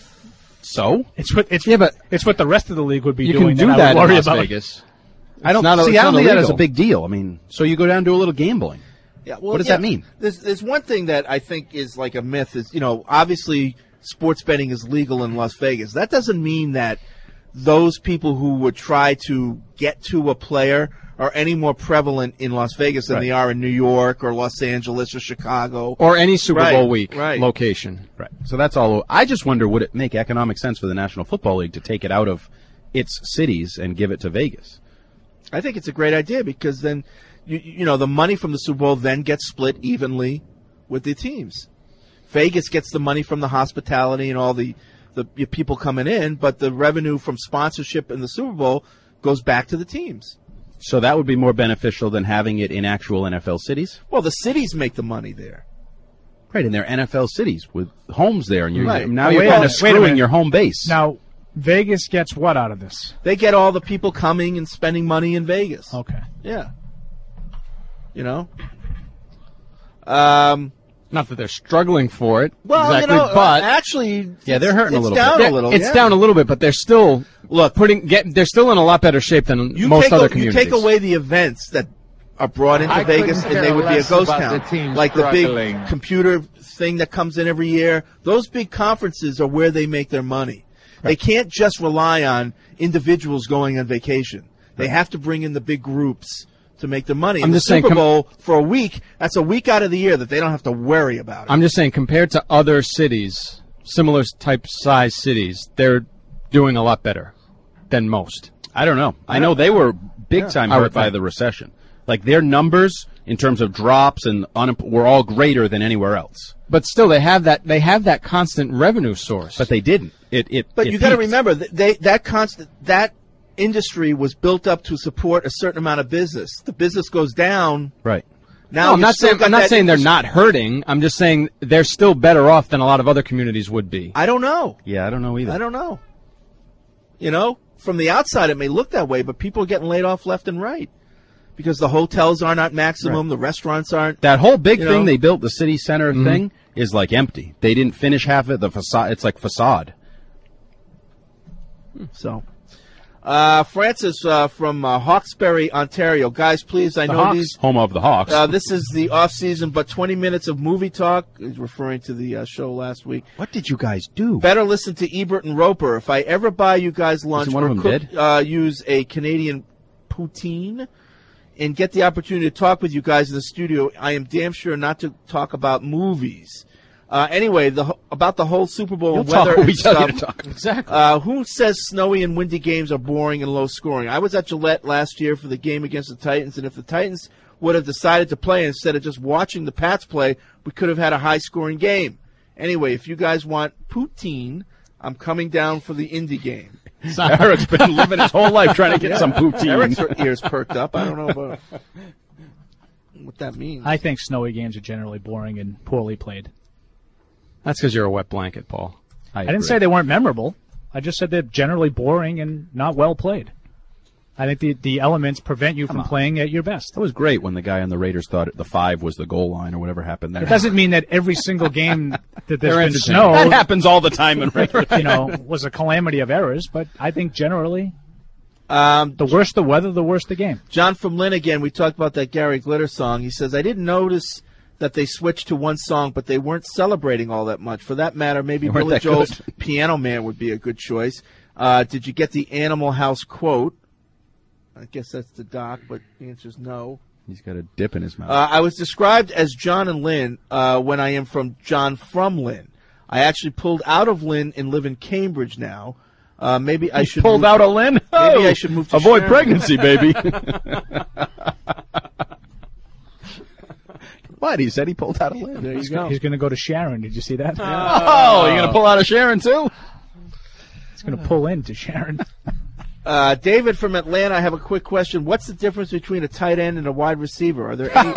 So it's what it's yeah, but it's what the rest of the league would be you doing. can do I that would in worry Las about. Vegas. I don't It's not a- see. it's I don't not think that as a illegal. big deal. I mean, so you go down and do a little gambling. Yeah, well, What does yeah, that mean? There's, there's one thing that I think is like a myth is, you know, obviously sports betting is legal in Las Vegas. That doesn't mean that those people who would try to get to a player are any more prevalent in Las Vegas than Right. they are in New York or Los Angeles or Chicago. Or any Super Right, Bowl week right. location. Right. So that's all. I just wonder, would it make economic sense for the National Football League to take it out of its cities and give it to Vegas? I think it's a great idea because then, you, you know, the money from the Super Bowl then gets split evenly with the teams. Vegas gets the money from the hospitality and all the, the people coming in, but the revenue from sponsorship in the Super Bowl goes back to the teams. So that would be more beneficial than having it in actual N F L cities? Well, the cities make the money there. Right, and they're N F L cities with homes there, and you're, Right. now Oh, you're wait a kind of minute, wait a screwing minute. your home base. Now, Vegas gets what out of this? They get all the people coming and spending money in Vegas. Okay. Yeah. You know? Um, Not that they're struggling for it well, exactly, you know, but uh, actually, Yeah, they're hurting a it's little down bit. a little. it's yeah. down a little bit, but they're still Look, putting get. They're still in a lot better shape than You most take other a, you communities. take away the events that are brought into I Vegas, couldn't and they care would be a less ghost about town, the team like the struggling. big computer thing that comes in every year. Those big conferences are where they make their money. They can't just rely on individuals going on vacation. They have to bring in the big groups to make their money. I'm And the just saying, Super com- Bowl for a week, that's a week out of the year that they don't have to worry about it. I'm just saying, compared to other cities, similar type size cities, they're doing a lot better than most. I don't know. I know they were big Yeah. time I hurt would by think. the recession. Like their numbers in terms of drops and unemp- were all greater than anywhere else. But still, they have that. They have that constant revenue source. But they didn't. It. it But it you got to peaked. remember that they that constant that industry was built up to support a certain amount of business. The business goes down. Right. Now no, I'm you've not still saying got I'm not that saying they're infras- not hurting. I'm just saying they're still better off than a lot of other communities would be. I don't know. Yeah, I don't know either. I don't know. You know, from the outside it may look that way, but people are getting laid off left and right because the hotels aren't at maximum, the restaurants aren't. That whole big You thing know? they built, the city center Mhm. thing, is like empty. They didn't finish half of it. The facade. It's like facade. So, uh, Francis uh, from uh, Hawkesbury, Ontario. Guys, please, I The know Hawks. these. Home of the Hawks. Uh, this is the off season, but twenty minutes of movie talk. He's referring to the uh, show last week. What did you guys do? Better listen to Ebert and Roper. If I ever buy you guys lunch one or of them cook, dead? uh, use a Canadian poutine and get the opportunity to talk with you guys in the studio, I am damn sure not to talk about movies. Uh, anyway, the ho- about the whole Super Bowl You'll and weather talk when we and tell stuff. you to talk. Exactly. Uh, who says snowy and windy games are boring and low scoring? I was at Gillette last year for the game against the Titans, and if the Titans would have decided to play instead of just watching the Pats play, we could have had a high scoring game. Anyway, if you guys want poutine, I'm coming down for the Indy game. Eric's been living his whole life trying to get Yeah. some poutine. Eric's ears perked up. I don't know about what that means. I think snowy games are generally boring and poorly played. That's because you're a wet blanket, Paul. I, didn't say they weren't memorable. I just said they're generally boring and not well played. I think the, the elements prevent you from playing at your best. That was great when the guy on the Raiders thought the five was the goal line or whatever happened there. It doesn't mean that every single game that there's They're been entertaining. snow That happens all the time in regular you know, was a calamity of errors, but I think generally Um, the worse the weather, the worse the game. John from Lynn again. We talked about that Gary Glitter song. He says, I didn't notice that they switched to one song, but they weren't celebrating all that much. For that matter, maybe They weren't Billy that Joel's good. Piano Man would be a good choice. Uh, did you get the Animal House quote? I guess that's the doc, but the answer is no. He's got a dip in his mouth. Uh, I was described as John and Lynn uh, when I am from John from Lynn. I actually pulled out of Lynn and live in Cambridge now. Uh, maybe I You should pulled move out to- of Lynn? Maybe Oh, I should move to avoid Sharon. pregnancy, baby. What? He said he pulled out of Lynn. There you He's, go. he's going to go to Sharon. Did you see that? Oh, you're going to pull out of Sharon, too? He's going to pull into Sharon. Uh, David from Atlanta, I have a quick question. What's the difference between a tight end and a wide receiver? Are there any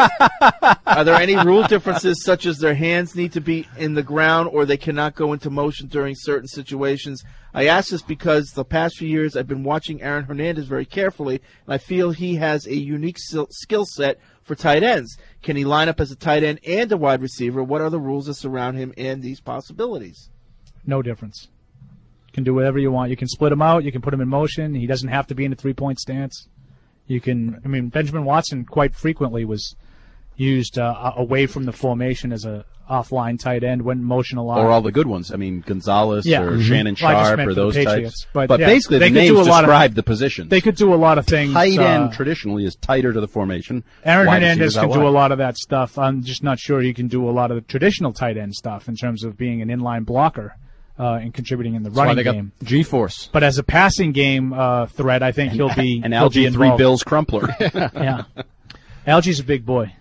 are there any rule differences, such as their hands need to be in the ground or they cannot go into motion during certain situations? I ask this because the past few years I've been watching Aaron Hernandez very carefully, and I feel he has a unique sil- skill set for tight ends. Can he line up as a tight end and a wide receiver? What are the rules that surround him and these possibilities? No difference. You can do whatever you want. You can split him out. You can put him in motion. He doesn't have to be in a three-point stance. You can. I mean, Benjamin Watson quite frequently was used uh, away from the formation as a offline tight end, went in motion a lot. Or all the good ones. I mean, Gonzalez Yeah. or Mhm. Shannon Well, I just Sharp meant or for the those Patriots. types. But, yeah, basically, they the could do names a lot of- describe the positions. They could do a lot of things. Tight end uh, traditionally is tighter to the formation. Aaron Wide Hernandez receivers can out do a wide. lot of that stuff. I'm just not sure he can do a lot of the traditional tight end stuff in terms of being an inline blocker uh, and contributing in the That's why running they got game. G-force. But as a passing game uh, threat, I think he'll be An he'll be Algae three involved. Bills crumpler. Yeah, Algae's a big boy.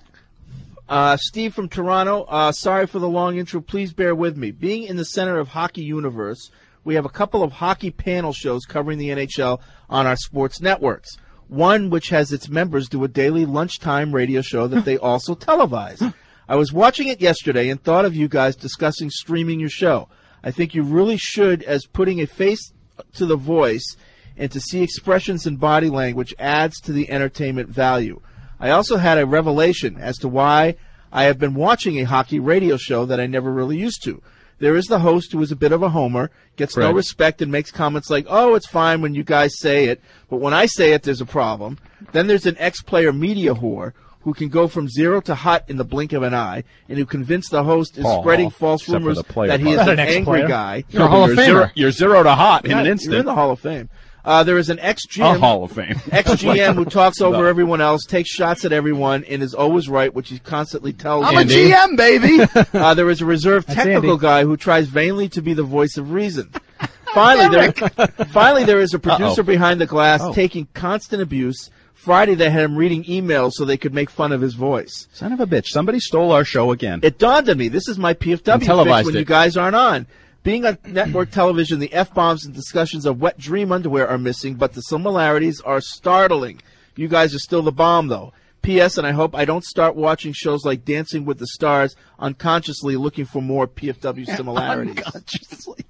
Uh, Steve from Toronto, uh, sorry for the long intro. Please bear with me. Being in the center of Hockey Universe, we have a couple of hockey panel shows covering the N H L on our sports networks. One which has its members do a daily lunchtime radio show that they also televise. I was watching it yesterday and thought of you guys discussing streaming your show. I think you really should, as putting a face to the voice and to see expressions and body language adds to the entertainment value. I also had a revelation as to why I have been watching a hockey radio show that I never really used to. There is the host who is a bit of a homer, gets no Right. respect, and makes comments like, oh, it's fine when you guys say it, but when I say it, there's a problem. Then there's an ex-player media whore who can go from zero to hot in the blink of an eye, and who convinced the host is Paul, spreading false except for rumors the player that he is part. an Not an angry ex-player. guy. You're a Hall of you're zero, Famer. you're zero to hot in Yeah, an You're instant. in the Hall of Fame. Uh, there is an ex-G A M, Hall of Fame. ex-G M who talks over No. everyone else, takes shots at everyone, and is always right, which he constantly tells I'm Andy. a G M, baby. Uh, there is a reserved That's technical Andy. guy who tries vainly to be the voice of reason. Finally, there, finally, there is a producer Uh-oh. behind the glass Oh. taking constant abuse. Friday, they had him reading emails so they could make fun of his voice. Son of a bitch. Somebody stole our show again. It dawned on me, this is my P F And W fix televised when it. you guys aren't on. Being on network television, the F-bombs and discussions of wet dream underwear are missing, but the similarities are startling. You guys are still the bomb, though. P S. And I hope I don't start watching shows like Dancing with the Stars unconsciously looking for more P F W similarities. Unconsciously.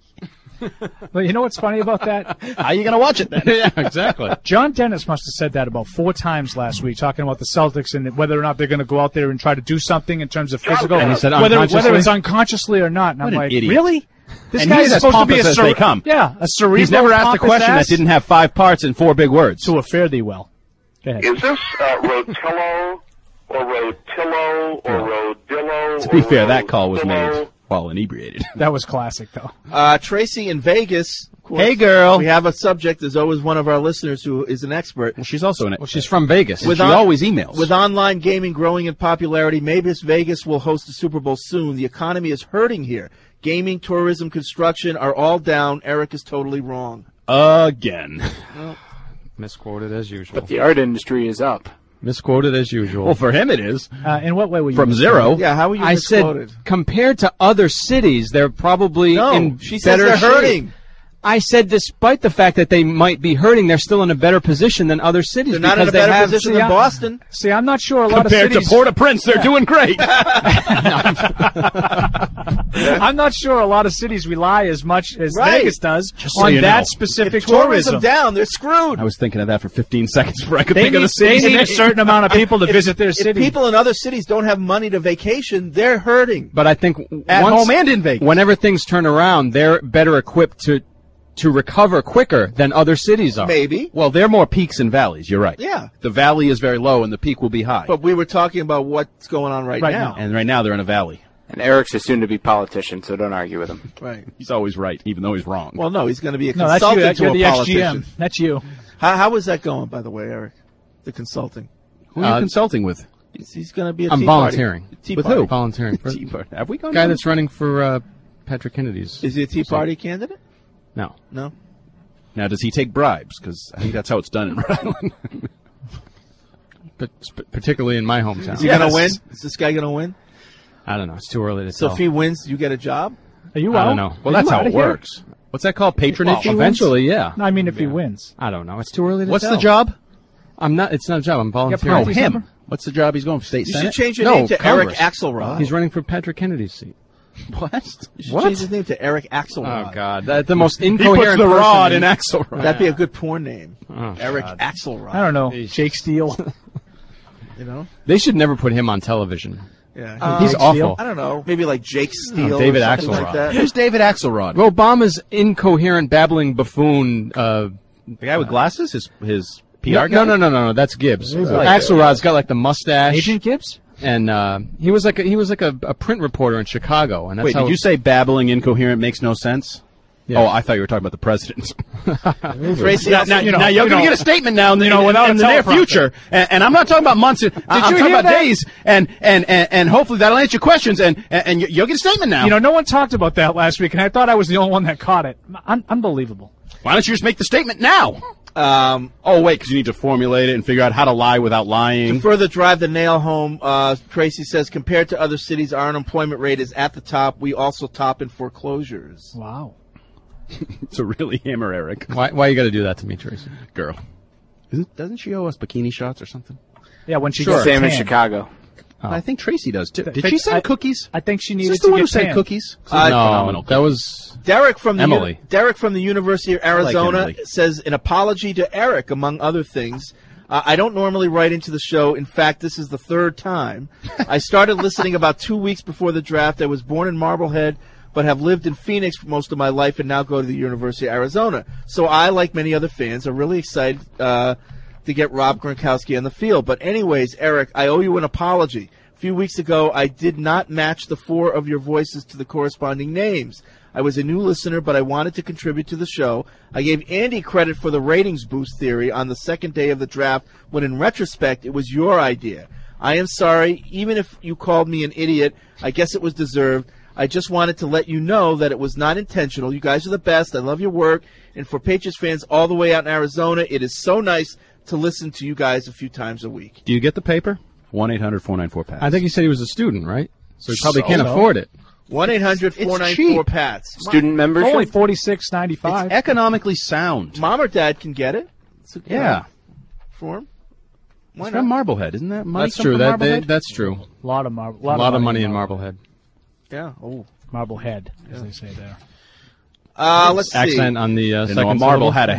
Well, you know what's funny about that? How are you going to watch it then? Yeah, exactly. John Dennis must have said that about four times last week, talking about the Celtics and whether or not they're going to go out there and try to do something in terms of physical. And he said whether, unconsciously? whether it's unconsciously or not. And What I'm an like, idiot. really? This and guy he's is as supposed to be pompous a as cer- they come. Yeah, a cerebral. He's never asked a pompous question ass. that didn't have five parts and four big words. To a fare thee well. Go ahead. Is this uh, Rotillo or Rotillo or Rodillo? To be or fair, that call was Rodillo? made while inebriated. That was classic, though. Uh, Tracy in Vegas. of course, Hey, girl. We have a subject. There's always one of our listeners who is an expert. Well, she's also an. Well, she's from Vegas. And she on- always emails. With online gaming growing in popularity, maybe Vegas will host the Super Bowl soon. The economy is hurting here. Gaming, tourism, construction are all down. Eric is totally wrong. Again. Well, misquoted as usual. But the art industry is up. Misquoted as usual. Well, for him it is. Uh, in what way were you From misquoted? zero. Yeah, how were you I misquoted? said compared to other cities, they're probably No, in she says better they're shape. hurting. I said despite the fact that they might be hurting, they're still in a better position than other cities. They're not in because a they better have, position see, than I- Boston. See, I'm not sure a lot Compared of cities. to Port-au-Prince, they're doing great. I'm not sure a lot of cities rely as much as Right. Vegas does so on you that know. specific If tourism tourism. down, they're screwed. I was thinking of that for fifteen seconds before I could They think of need, the they city. need a certain amount of people to visit their If city. people in other cities don't have money to vacation, they're hurting. But I think At once, home and in Vegas. whenever things turn around, they're better equipped to to recover quicker than other cities are. Maybe. Well, they're more peaks and valleys. You're right. Yeah. The valley is very low and the peak will be high. But we were talking about what's going on right, Right now. and right now they're in a valley. And Eric's a soon-to-be politician, so don't argue with him. Right. He's always right, even though he's wrong. Well, no, he's going to be a no, that's you. consultant That's, to you're a the politician. X G M. That's you. How, how is that going, by the way, Eric? The consulting. Who are you Uh, consulting with? He's, he's going to be a I'm tea volunteering. Party. Tea With party. who? Volunteering. For Tea party. Have we gone guy to- that's running for uh, Patrick Kennedy's. Is he a Tea Party candidate? No. No. Now, does he take bribes? Because I think that's how it's done in Rhode Island. But sp- particularly in my hometown. Is he Yes. going to win? Is this guy going to win? I don't know. It's too early to So tell. if he wins, you get a job? Are you I out? don't know. Well, Are that's you how outta it here? works. What's that called? Patronage? Well, eventually, yeah. No, I mean if he wins. I don't know. It's too early to What's tell. the job? I'm not. It's not a job. I'm You volunteering. got No, Party's him. number? What's the job he's going for? State You Senate? should change your No, name to Congress. Eric Axelrod. He's running for Patrick Kennedy's seat. What? You should What? change his name to Eric Axelrod. Oh God, that, the most He puts incoherent. the person rod in- in Axelrod. That'd be a good porn name. Oh, Eric God. Axelrod. I don't know. Jake Steele. You know? They should never put him on television. Yeah. Uh, He's Jake awful. Steele? I don't know. Maybe like Jake Steele Oh, David or something Axelrod. like that. Who's David Axelrod? Obama's incoherent, babbling buffoon. Uh, The guy with glasses? His his P no, R guy? no, no, no, no, no. That's Gibbs. He's Uh, like- Axelrod's got like the mustache. Agent Gibbs? And uh, he was like a, he was like a, a print reporter in Chicago. And that's Wait, how did you say babbling incoherent makes no sense? Yeah. Oh, I thought you were talking about the president. Tracy, now, now, you know, now you're you going to know, get a statement now in the, you know, in- without in a the near teleprompter. future. And, and I'm not talking about months. I'm talking you hear about that? days. And, and, and, and hopefully that'll answer your questions. And, and, and you'll get a statement now. You know, no one talked about that last week, and I thought I was the only one that caught it. Un- unbelievable. Why don't you just make the statement now? Um, Oh, wait, because you need to formulate it and figure out how to lie without to lying. further drive the nail home, uh, Tracy says, compared to other cities, our unemployment rate is at the top. We also top in foreclosures. Wow. To really hammer Eric. Why why you got to do that to me, Tracy? Girl. Isn't, doesn't she owe us bikini shots or something? Yeah, when she Sure. gets Same in tan. Chicago. Oh. I think Tracy does too. Did I- she send I- cookies? I think she Is needed this the to one get who sent tan. cookies? Uh, no, that was Derek from the Emily. Uni- Derek from the University of like Arizona Emily. says an apology to Eric, among other things. Uh, I don't normally write into the show. In fact, this is the third time. I started listening about two weeks before the draft. I was born in Marblehead, but have lived in Phoenix for most of my life and now go to the University of Arizona. So I, like many other fans, are really excited uh, to get Rob Gronkowski on the field. But anyways, Eric, I owe you an apology. A few weeks ago, I did not match the four of your voices to the corresponding names. I was a new listener, but I wanted to contribute to the show. I gave Andy credit for the ratings boost theory on the second day of the draft, when in retrospect, it was your idea. I am sorry. Even if you called me an idiot, I guess it was deserved. I just wanted to let you know that it was not intentional. You guys are the best. I love your work. And for Patriots fans all the way out in Arizona, it is so nice to listen to you guys a few times a week. Do you get the paper? one eight hundred four nine four P A T S. I think he said he was a student, right? So he probably So? can't afford it. one eight hundred four nine four P A T S. Student membership? Only forty-six ninety-five. It's economically sound. Mom or dad can get it. It's a, Yeah. For him. Why It's not? from Marblehead, isn't that? Money That's come true. from That they, Marblehead? that's true. A lot of marble. A lot of money in Marblehead. Yeah. Oh. Marblehead, as they say there. Uh, let's see. Accent on the uh, Didn't second know a marble syllable. had a head.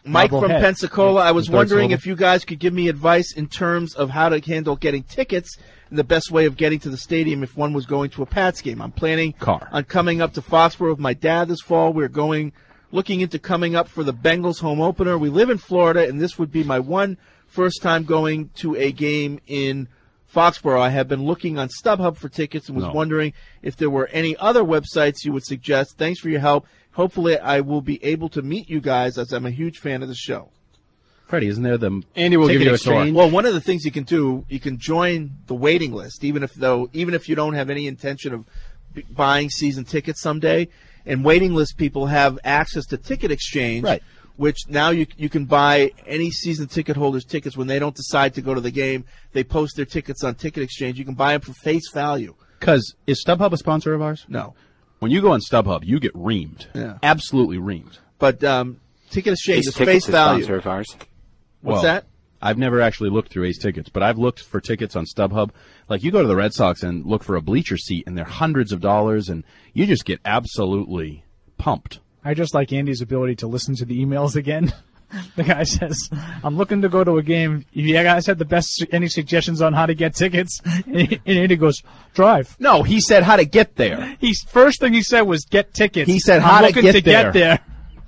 Mike Marble from head. Pensacola. I was Darts wondering Mobile. if you guys could give me advice in terms of how to handle getting tickets and the best way of getting to the stadium if one was going to a Pats game. I'm planning Car. on coming up to Foxborough with my dad this fall. We're going, looking into coming up for the Bengals home opener. We live in Florida, and this would be my one first time going to a game in Foxborough. I have been looking on StubHub for tickets and was No. wondering if there were any other websites you would suggest. Thanks for your help. Hopefully I will be able to meet you guys as I'm a huge fan of the show. Freddie, isn't there the Andy will give ticket you a tour. exchange? Well, one of the things you can do, you can join the waiting list, even if though even if you don't have any intention of b- buying season tickets someday. And waiting list people have access to ticket exchange, Right. which now you you can buy any season ticket holders tickets when they don't decide to go to the game. They post their tickets on ticket exchange. You can buy them for face value. Because is StubHub a sponsor of ours? No. When you go on StubHub, you get reamed. Yeah. Absolutely reamed. But um, ticket exchange Ace is Tickets face is value. sponsor of ours. What's Well, that? I've never actually looked through Ace Tickets, but I've looked for tickets on StubHub. Like, you go to the Red Sox and look for a bleacher seat, and they're hundreds of dollars, and you just get absolutely pumped. I just like Andy's ability to listen to the emails again. The guy says, I'm looking to go to a game. You guys have the best, any suggestions on how to get tickets? And Andy goes, drive. No, he said how to get there. He's first thing he said was get tickets. He said I'm how to looking get to there. get there.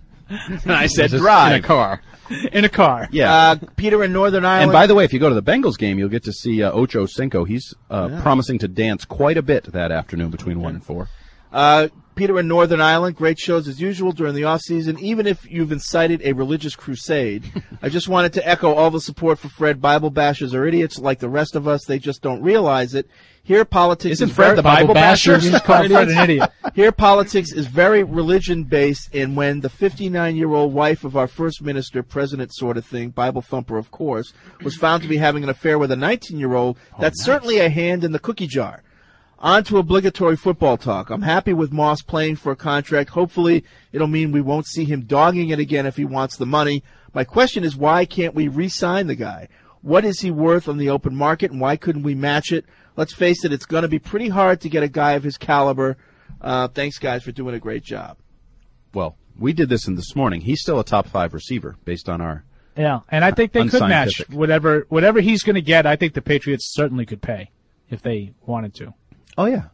And I said Just drive. in a car. In a car. Yeah. Uh, Peter in Northern Ireland. And by the way, if you go to the Bengals game, you'll get to see uh, Ocho Cinco. He's uh, Yeah. promising to dance quite a bit that afternoon between one and four. Uh, Peter in Northern Ireland, great shows as usual during the off season. Even if you've incited a religious crusade, I just wanted to echo all the support for Fred. Bible bashers are idiots like the rest of us. They just don't realize it. Here, politics Isn't is Fred very, the Bible basher? You just called Fred an idiot. Here, politics is very religion-based, and when the fifty-nine-year-old wife of our first minister, president sort of thing, Bible thumper, of course, was found to be having an affair with a nineteen-year-old, that's certainly a hand in the cookie jar. On to obligatory football talk. I'm happy with Moss playing for a contract. Hopefully, it'll mean we won't see him dogging it again if he wants the money. My question is, why can't we re-sign the guy? What is he worth on the open market, and why couldn't we match it? Let's face it, it's going to be pretty hard to get a guy of his caliber. Uh, thanks, guys, for doing a great job. Well, we did this in this morning. He's still a top five receiver based on our. Yeah, and I think they could match Unscientific. whatever whatever he's going to get. I think the Patriots certainly could pay if they wanted to. Oh yeah.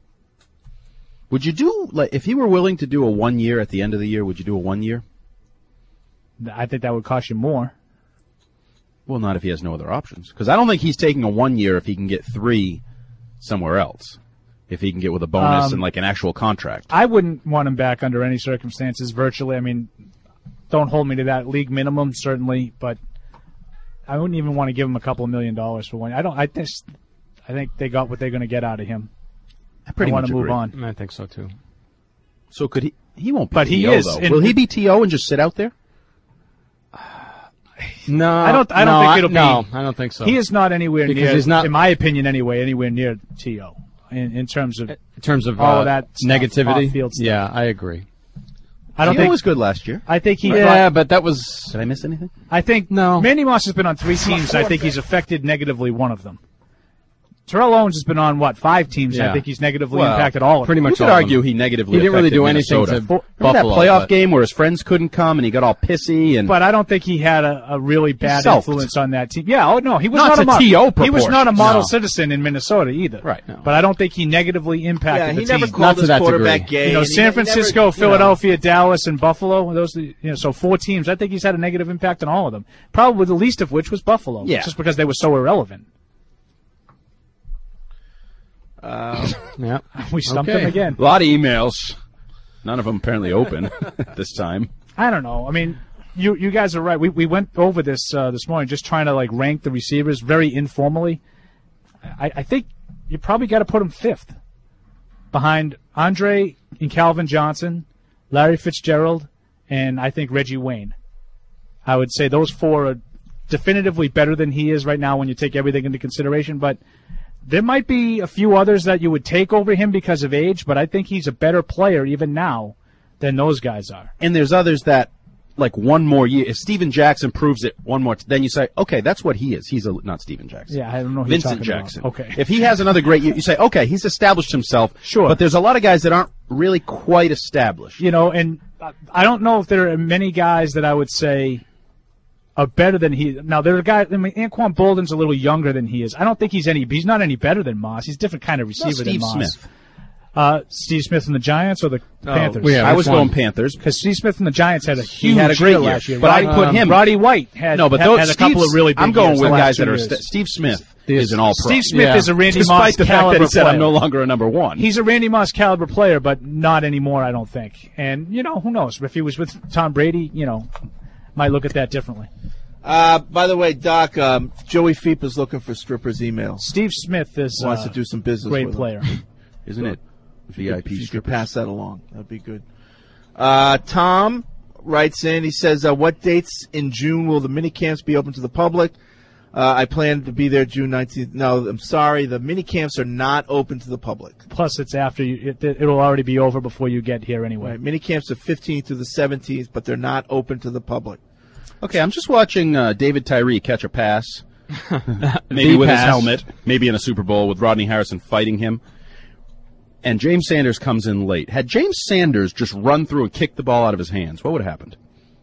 Would you do like if he were willing to do a one year at the end of the year? Would you do a one year? I think that would cost you more. Well, not if he has no other options. Because I don't think he's taking a one year if he can get three somewhere else. If he can get with a bonus Um, and like an actual contract. I wouldn't want him back under any circumstances. Virtually, I mean, don't hold me to that league minimum certainly, but I wouldn't even want to give him a couple of million dollars for one. I don't. I just. I think they got what they're going to get out of him. I pretty I want much to move agree. on. I think so too. So could he? He won't. Be But he T O, is, though. and- Will he be T O and just sit out there? No, I don't. I don't no, think I- it'll be. no, I don't think so. He is not anywhere Because near. he's not- in my opinion, anyway, anywhere near T O in, in terms of in terms of all uh, of that stuff, negativity. off-field stuff. Yeah, I agree. I don't T O think was good last year. I think he. Yeah, but that was. Did I miss anything? I think No. Mandy Moss has been on three teams. I think he's affected negatively one of them. Terrell Owens has been on what five teams? I Yeah. think he's negatively Well, impacted all of pretty them. much You could all of argue them. he negatively. He didn't really affected do anything Minnesota. to Remember Buffalo, that playoff but- game where his friends couldn't come and he got all pissy and. But I don't think he had a, a really bad sulked. influence on that team. Yeah, oh no, he was Not not, to a model. T O He was not a proportions. model No. citizen in Minnesota either. Right, no. But I don't think he negatively impacted Yeah, the he never team. called Not to his that quarterback degree. gay. You know, and he San never- Francisco, you know. Philadelphia, Dallas, and Buffalo. Those, you know, so four teams. I think he's had a negative impact on all of them. Probably the least of which was Buffalo. Yeah. just because they were so irrelevant. Uh, Yeah, We stumped Okay. him again. A lot of emails. None of them apparently open this time. I don't know. I mean, you you guys are right. We we went over this uh, this morning, just trying to like rank the receivers very informally. I, I think you probably got to put him fifth, behind Andre and Calvin Johnson, Larry Fitzgerald, and I think Reggie Wayne. I would say those four are definitively better than he is right now when you take everything into consideration. But there might be a few others that you would take over him because of age, but I think he's a better player even now than those guys are. And there's others that, like, one more year. If Steven Jackson proves it one more, t- then you say, okay, that's what he is. He's a, not Steven Jackson. Yeah, I don't know who you're Vincent talking about. Jackson. Okay. If he has another great year, you say, okay, he's established himself. Sure. But there's a lot of guys that aren't really quite established. You know, and I don't know if there are many guys that I would say are better than he. Now there are guys. I mean, Anquan Bolden's a little younger than he is. I don't think he's any. He's not any better than Moss. He's a different kind of receiver No, Steve than Moss. Smith. Uh, Steve Smith and the Giants or the Oh, Panthers? yeah, I was going Panthers because Steve Smith and the Giants had a He huge had a great year year, last year. but Roddy, I put um, him. Roddy White had, no, but had, those, had a couple Steve's- of really big I'm going years with the last guys two that are. years. St- Steve Smith is an all-pro. Steve Smith Yeah. is a Randy Despite Moss the fact caliber that he said player. I'm no longer a number one. He's a Randy Moss caliber player, but not anymore, I don't think. And you know, who knows? If he was with Tom Brady, you know, might look at that differently. Uh, by the way, Doc, um, Joey Feep is looking for strippers' emails. Steve Smith is wants uh, to do some business. great with him. player, isn't it? V I P If you could strippers. pass that along, that'd be good. Uh, Tom writes in. He says, uh, "What dates in June will the mini camps be open to the public?" Uh, I plan to be there June nineteenth. No, I'm sorry, the mini camps are not open to the public. Plus, it's after you. It, it'll already be over before you get here anyway. Right, mini camps are fifteenth through the seventeenth, but they're not open to the public. Okay, I'm just watching uh, David Tyree catch a pass, maybe The with his pass. helmet, maybe in a Super Bowl with Rodney Harrison fighting him. And James Sanders comes in late. Had James Sanders just run through and kicked the ball out of his hands, what would have happened?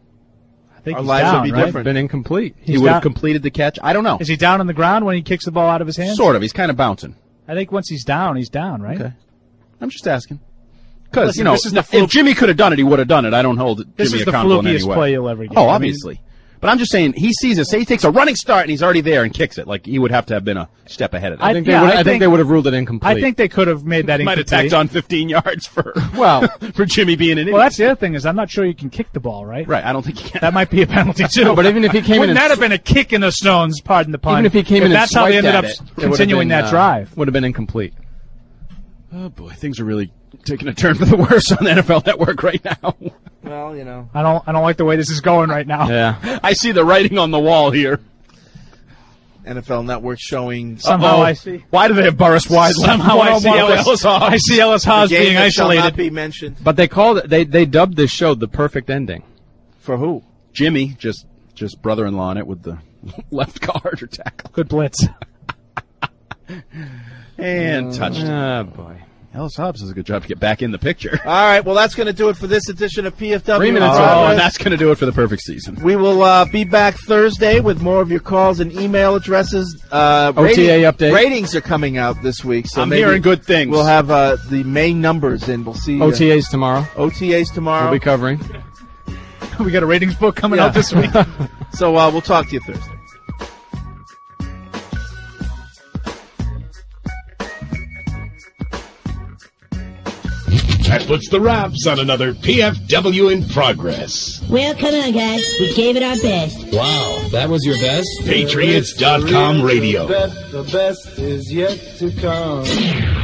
I think Our he's lives down, would be right? different. Been incomplete. He He's would down- have completed the catch. I don't know. Is he down on the ground when he kicks the ball out of his hands? Sort of. He's kind of bouncing. I think once he's down, he's down, right? Okay. I'm just asking. Because, Listen, you know, this is the if fluke- Jimmy could have done it, he would have done it. I don't hold This Jimmy is the accountable in any flukiest way. play you'll ever get. Oh, I mean- obviously. But I'm just saying, he sees it. Say he takes a running start and he's already there and kicks it. Like, he would have to have been a step ahead of that. I think yeah, they would. I I think, think- they would have ruled it incomplete. I think they could have made that Might have incomplete. tacked on fifteen yards for Well, for Jimmy being an idiot. Well, that's the other thing is I'm not sure you can kick the ball, right? Right, I don't think he can. That might be a penalty too. No, but even if he came in Wouldn't and that have been a kick in the stones? Pardon the pun. even if he came in, that's and how they swiped ended at up it, it would have continuing been, that uh, drive. would have been incomplete. Oh boy, things are really taking a turn for the worse on the N F L Network right now. Well, you know. I don't. I don't like the way this is going right now. Yeah. I see the writing on the wall here. N F L Network showing Somehow Uh-oh. I see. Why do they have Burris Wide Somehow one I on see one with Ellis. Ellis Hobbs? I see Ellis Hobbs The game being that shall isolated. not be mentioned. But they called it. They they dubbed this show the perfect ending. For who? Jimmy, just just brother-in-law in it with the left guard or tackle. Good blitz. And touched. Oh boy. Ellis Hobbs does a good job to get back in the picture. All right, well, that's going to do it for this edition of P F W. Three minutes in Oh, Progress. and that's going to do it for the perfect season. We will uh, be back Thursday with more of your calls and email addresses. Uh, O T A update. Ratings are coming out this week, so I'm maybe hearing good things. We'll have uh, the main numbers, and we'll see. Uh, O T As tomorrow. O T As tomorrow. We'll be covering. We got a ratings book coming Yeah. out this week. So uh, we'll talk to you Thursday. That puts the wraps on another P F W in Progress. Well, come on, guys. We gave it our best. Wow, that was your best? Patriots dot com radio. The best is yet to come.